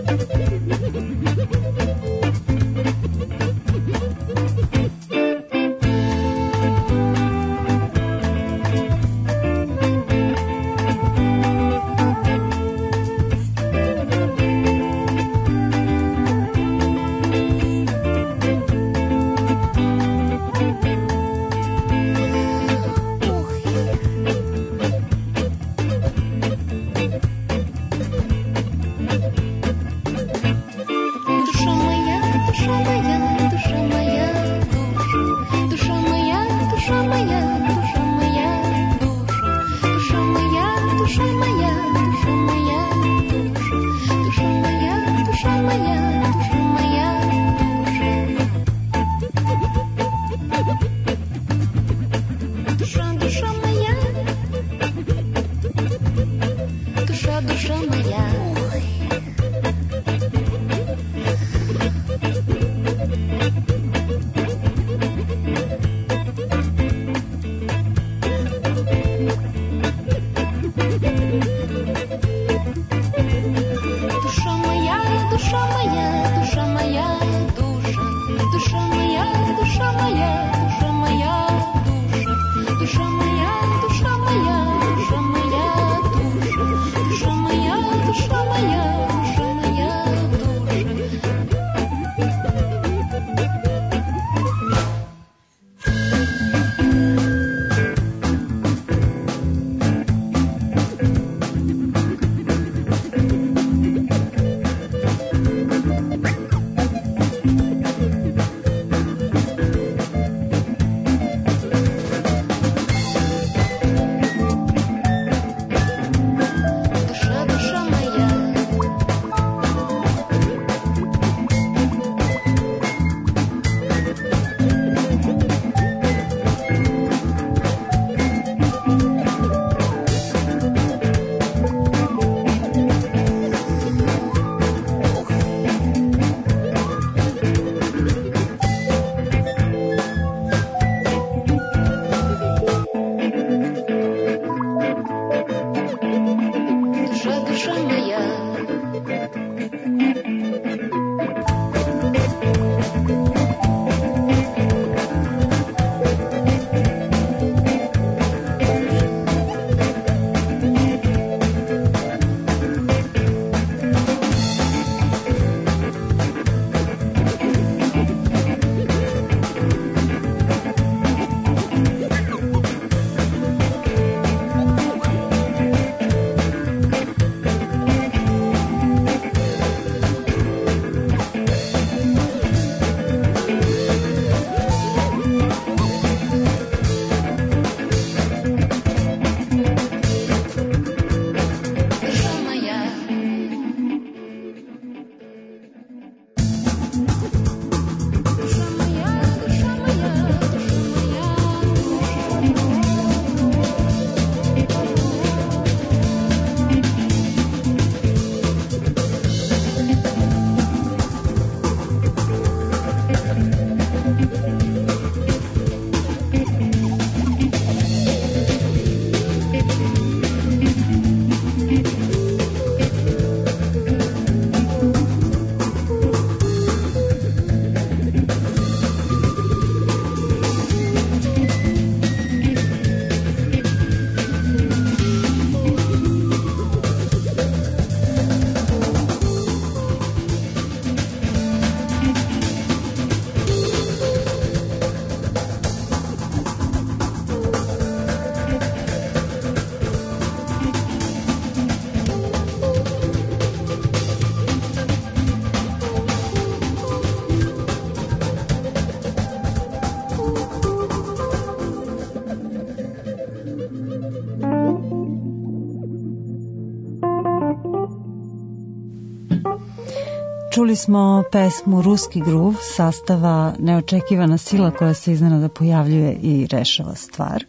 Čuli smo pesmu Ruski gruv sastava Neočekivana sila koja se iznenada pojavljuje i rešava stvar.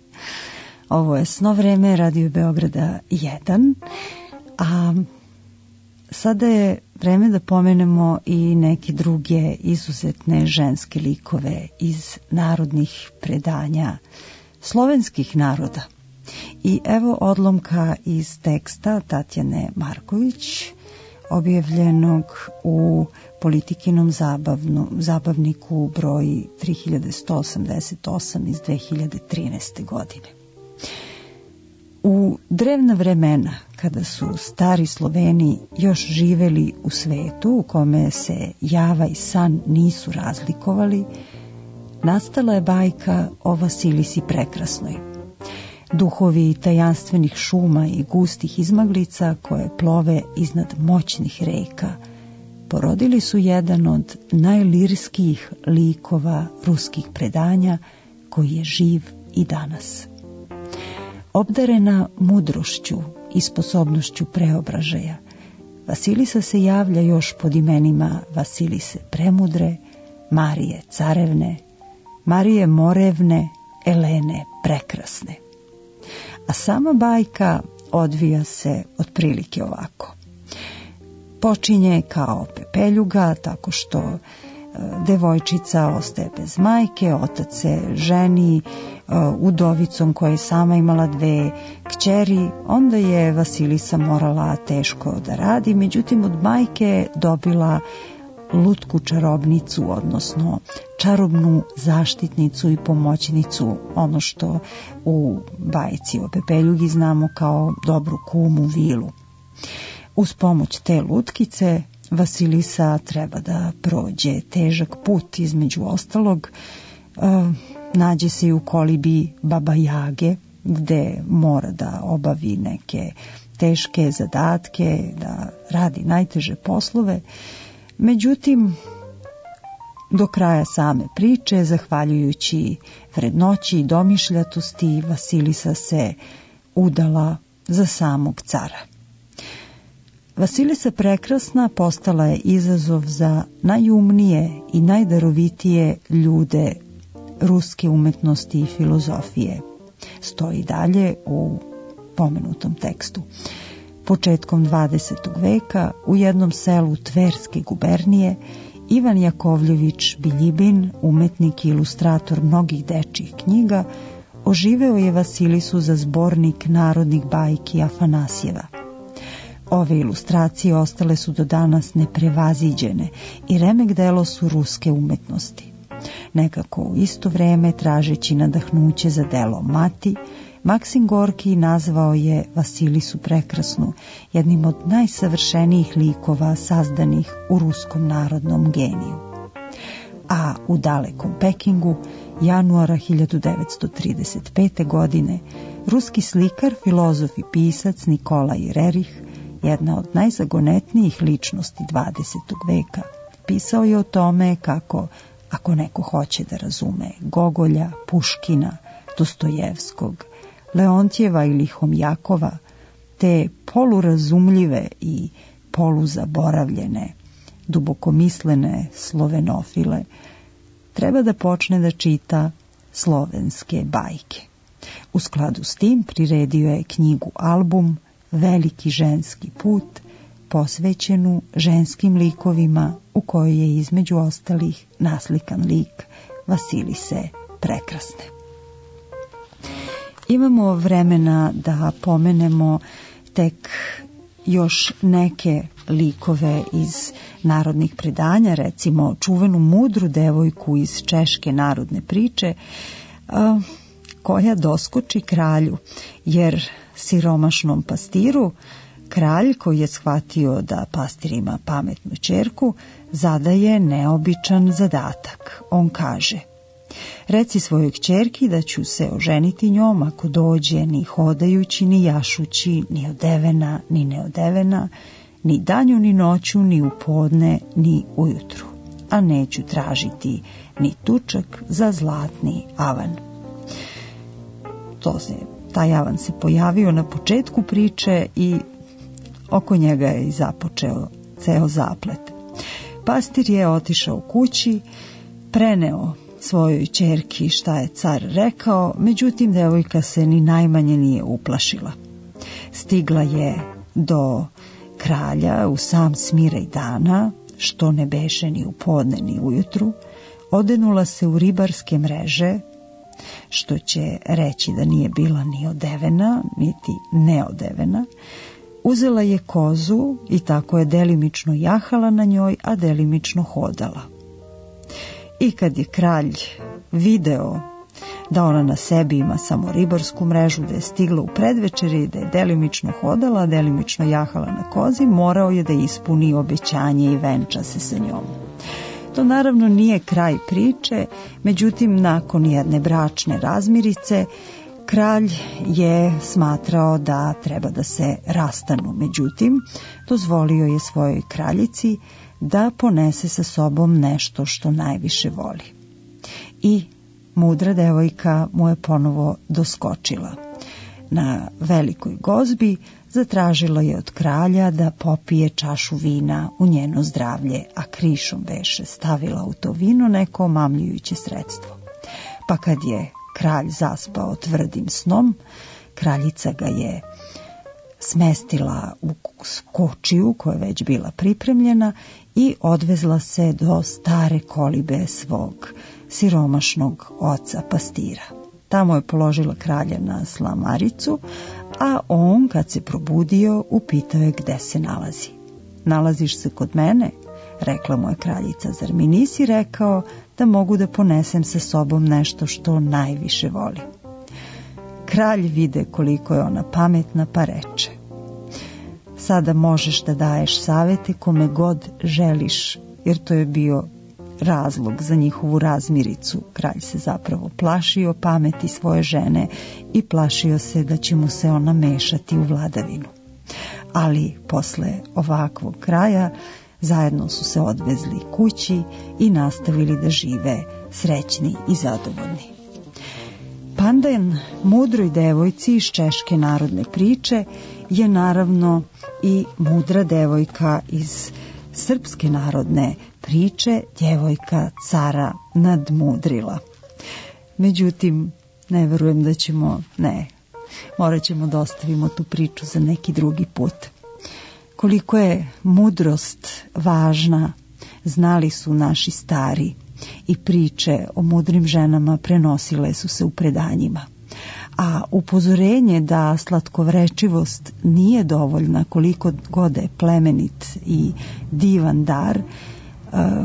Ovo je Sno vreme, Radio Beograda jedan. A sada je vreme da pomenemo i neke druge izuzetne ženske likove iz narodnih predanja slovenskih naroda. I evo odlomka iz teksta Tatjane Marković objavljenog u Politikinom zabavnu, zabavniku broj tri hiljade sto osamdeset osam iz dve hiljade trinaeste. godine. U drevna vremena, kada su stari Sloveni još živeli u svetu u kome se java i san nisu razlikovali, nastala je bajka o Vasilisi Prekrasnoj. Duhovi tajanstvenih šuma i gustih izmaglica koje plove iznad moćnih reka porodili su jedan od najlirskijih likova ruskih predanja koji je živ i danas. Obdarena mudrošću i sposobnošću preobražaja, Vasilisa se javlja još pod imenima Vasilise Premudre, Marije Carevne, Marije Morevne, Elene Prekrasne. A sama bajka odvija se otprilike ovako. Počinje kao pepeljuga, tako što e, devojčica ostaje bez majke, otac se ženi e, udovicom koja je sama imala dve kćeri, onda je Vasilisa morala teško da radi, međutim od majke je dobila lutku čarobnicu, odnosno čarobnu zaštitnicu i pomoćnicu, ono što u bajci o pepeljugi znamo kao dobru kumu Vilu. Uz pomoć te lutkice Vasilisa treba da prođe težak put, između ostalog e, nađe se i u kolibi Baba Jage, gde mora da obavi neke teške zadatke, da radi najteže poslove. Međutim, do kraja same priče, zahvaljujući vrednoći i domišljatosti, Vasilisa se udala za samog cara. Vasilisa Prekrasna postala je izazov za najumnije i najdarovitije ljude ruske umetnosti i filozofije. Stoji dalje u pomenutom tekstu. Početkom dvadesetog veka u jednom selu Tverske gubernije Ivan Jakovljević Biljibin, umetnik i ilustrator mnogih dečjih knjiga, oživeo je Vasilisu za zbornik narodnih bajki Afanasjeva. Ove ilustracije ostale su do danas neprevaziđene i remek delo su ruske umetnosti. Nekako u isto vreme, tražeći nadahnuće za delo Mati, Maksim Gorki nazvao je Vasilisu Prekrasnu jednim od najsavršenijih likova sazdanih u ruskom narodnom geniju. A u dalekom Pekingu, januara hiljadu devetsto trideset pete. godine, ruski slikar, filozof i pisac Nikolaj Rerih, jedna od najzagonetnijih ličnosti dvadesetog veka, pisao je o tome kako, ako neko hoće da razume Gogolja, Puškina, Dostojevskog, Leontjeva ili Homjakova, te polurazumljive i poluzaboravljene, dubokomislene slovenofile, treba da počne da čita slovenske bajke. U skladu s tim priredio je knjigu album Veliki ženski put, posvećenu ženskim likovima, u kojoj je između ostalih naslikan lik Vasilise Prekrasne. Imamo vremena da pomenemo tek još neke likove iz narodnih predanja, recimo čuvenu mudru devojku iz češke narodne priče, koja doskoči kralju, jer siromašnom pastiru kralj, koji je shvatio da pastir ima pametnu ćerku, zadaje neobičan zadatak. On kaže: reci svojoj kćerki da ću se oženiti njom ako dođe ni hodajući, ni jašući, ni odevena, ni neodevena, ni danju, ni noću, ni u podne, ni ujutru, a neću tražiti ni tučak za zlatni avan. To se, taj avan se pojavio na početku priče i oko njega je i započeo ceo zaplet. Pastir je otišao kući, preneo svojoj ćerki šta je car rekao, međutim devojka se ni najmanje nije uplašila. Stigla je do kralja u sam smiraj dana, što ne beše ni u podne ni ujutru, odenula se u ribarske mreže, što će reći da nije bila ni odevena, niti neodevena, Uzela je kozu i tako je delimično jahala na njoj, a delimično hodala. I kad je kralj video da ona na sebi ima samo ribarsku mrežu, da je stigla u predvečeri, da je delimično hodala, a delimično jahala na kozi, morao je da ispuni obećanje i venča se sa njom. To naravno nije kraj priče, međutim nakon jedne bračne razmirice kralj je smatrao da treba da se rastanu, međutim dozvolio je svojoj kraljici da ponese sa sobom nešto što najviše voli. I mudra devojka mu je ponovo doskočila. Na velikoj gozbi zatražila je od kralja da popije čašu vina u njeno zdravlje, a krišom beše stavila u to vino neko omamljujuće sredstvo. Pa kad je kralj zaspao tvrdim snom, kraljica ga je smestila u kočiju koja je već bila pripremljena i odvezla se do stare kolibe svog siromašnog oca pastira. Tamo je položila kralja na slamaricu, a on kad se probudio upitao je gde se nalazi. Nalaziš se kod mene, rekla mu je kraljica, zar mi nisi rekao da mogu da ponesem sa sobom nešto što najviše voli? Kralj vide koliko je ona pametna pa reče, sada možeš da daješ savete kome god želiš, jer to je bio razlog za njihovu razmiricu. Kralj se zapravo plašio pameti svoje žene i plašio se da će mu se ona mešati u vladavinu. Ali posle ovakvog kraja zajedno su se odvezli kući i nastavili da žive srećni i zadovoljni. Pandan mudroj devojci iz češke narodne priče je naravno i mudra devojka iz srpske narodne priče, djevojka cara nadmudrila. Međutim, ne verujem da ćemo, ne, morat ćemo da ostavimo tu priču za neki drugi put. Koliko je mudrost važna, znali su naši stari i priče o mudrim ženama prenosile su se u predanjima. A upozorenje da slatkovrečivost nije dovoljna koliko god je plemenit i divan dar, uh,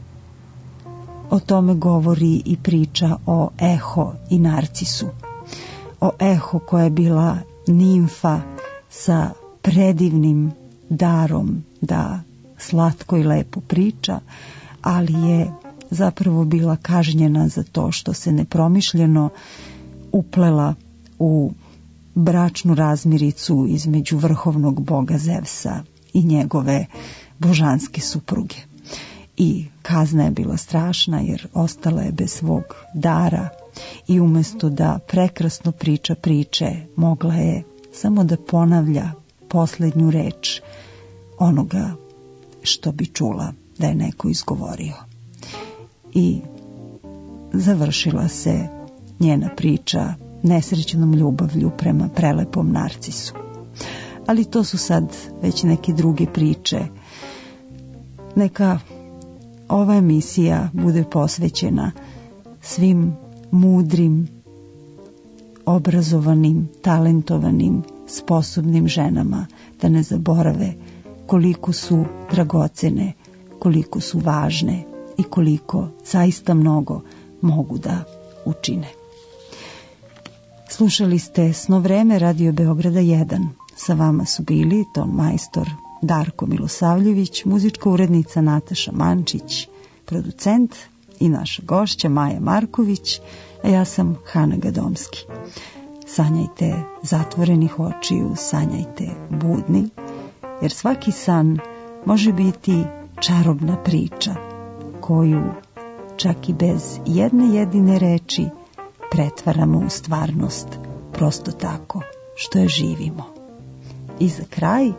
o tome govori i priča o Eho i Narcisu. O Eho koja je bila nimfa sa predivnim darom da slatko i lepo priča, ali je zapravo bila kažnjena za to što se nepromišljeno uplela u bračnu razmiricu između vrhovnog boga Zevsa i njegove božanske supruge. I kazna je bila strašna jer ostala je bez svog dara i umjesto da prekrasno priča priče, mogla je samo da ponavlja posljednju reč onoga što bi čula da je neko izgovorio. I završila se njena priča nesrećnom ljubavlju prema prelepom Narcisu. Ali to su sad već neke druge priče. Neka ova emisija bude posvećena svim mudrim, obrazovanim, talentovanim, sposobnim ženama, da ne zaborave koliko su dragocene, koliko su važne i koliko zaista mnogo mogu da učine. Slušali ste Snovreme Radio Beograda jedan. Sa vama su bili ton majstor Darko Milosavljević, muzička urednica Nataša Mančić, producent i naša gošća Maja Marković, a ja sam Hana Gadomski. Sanjajte zatvorenih očiju, sanjajte budni, jer svaki san može biti čarobna priča koju čak i bez jedne jedine reči pretvaramo u stvarnost prosto tako što je živimo. I za kraj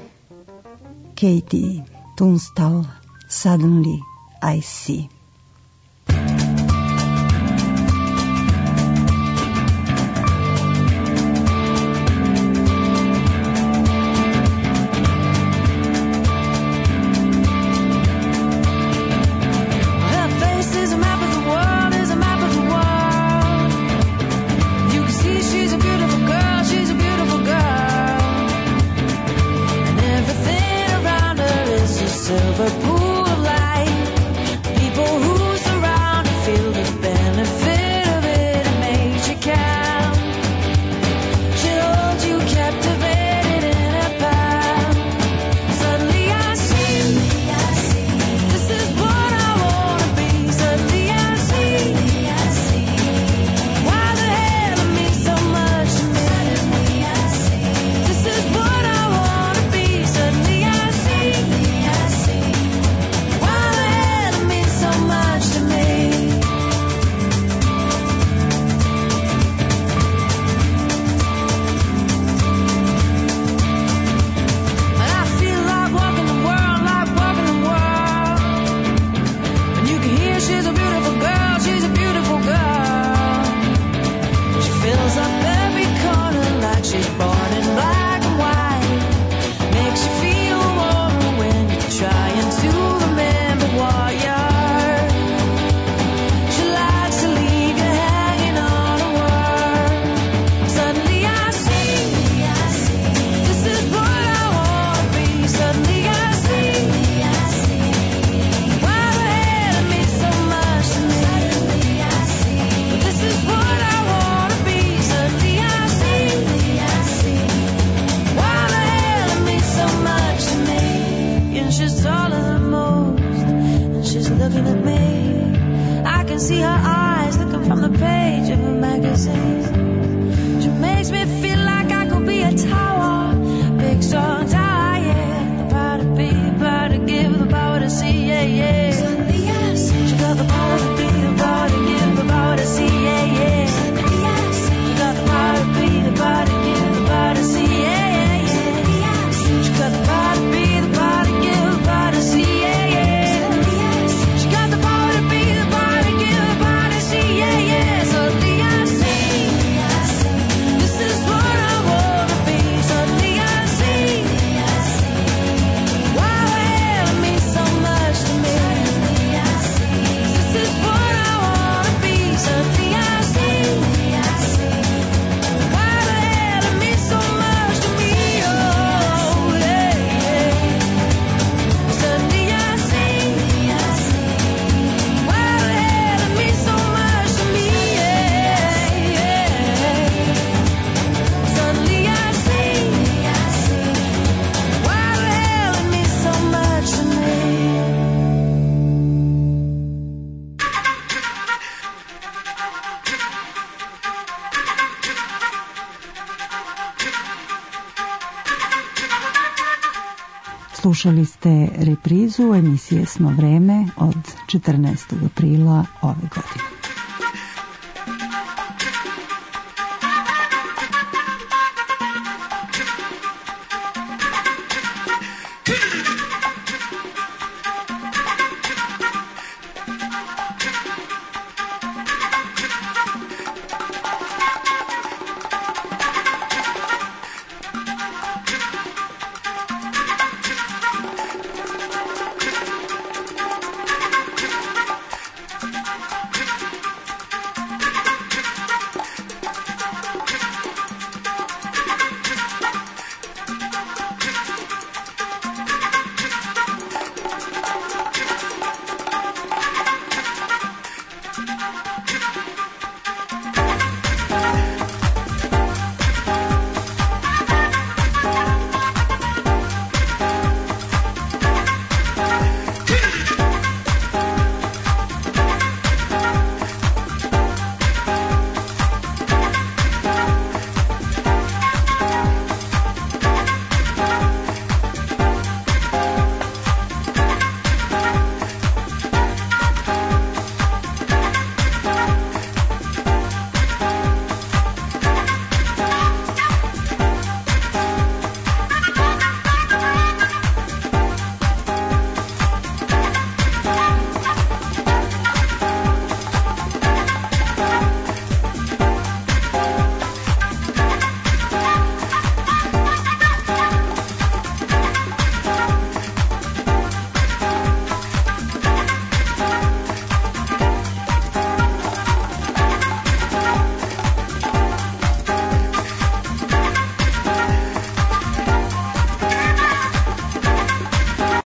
Katie Tunstall, Suddenly I See. pool of light. People who surround and feel the benefit of it. It makes you count. She holds you captivated in her palm. Suddenly I see, this is what I wanna be. Suddenly I see, why the hell it means so much to me. This is what I wanna be. Suddenly I see, why the hell it means so much to me. And I feel like walking the world, like walking the world. And you can hear she's a beautiful girl, she's a beautiful girl. She fills up every corner like she's born in black and white. Makes you feel warmer when you're trying to remember what you're. She likes to leave you hanging on a word. Suddenly I see, this is what I wanna be. Suddenly I see, why the hell it means so much to me. This is what I wanna be. Suddenly I see, why the hell it means so much to me. And she's taller than most, and she's looking at me. I can see her eyes looking from the page of a magazine. She makes me feel like I could be a tower, big strong tower, yeah. The power to be, the power to give, the power to see, yeah, yeah. She got the power to be, the power to give, the power to see, yeah, yeah. She got the power to be, the power to give, the power to see, yeah, yeah, yeah. She got the power to be, the power to give, the power to see, yeah, yeah. She got the power to be, the power to give, the power to see, yeah, yeah. Suddenly I see, this is what I wanna be. Suddenly I see, why the hell it means so much to me. This is what I wanna be. Suddenly I see, why the hell it means so much to me. Oh, yeah, yeah. Suddenly I see, why the hell it means so much to me. Yeah, yeah. Suddenly I see, why the hell it means so much to me. Slušali ste reprizu emisije Smo vreme od četrnaestog aprila ove godine.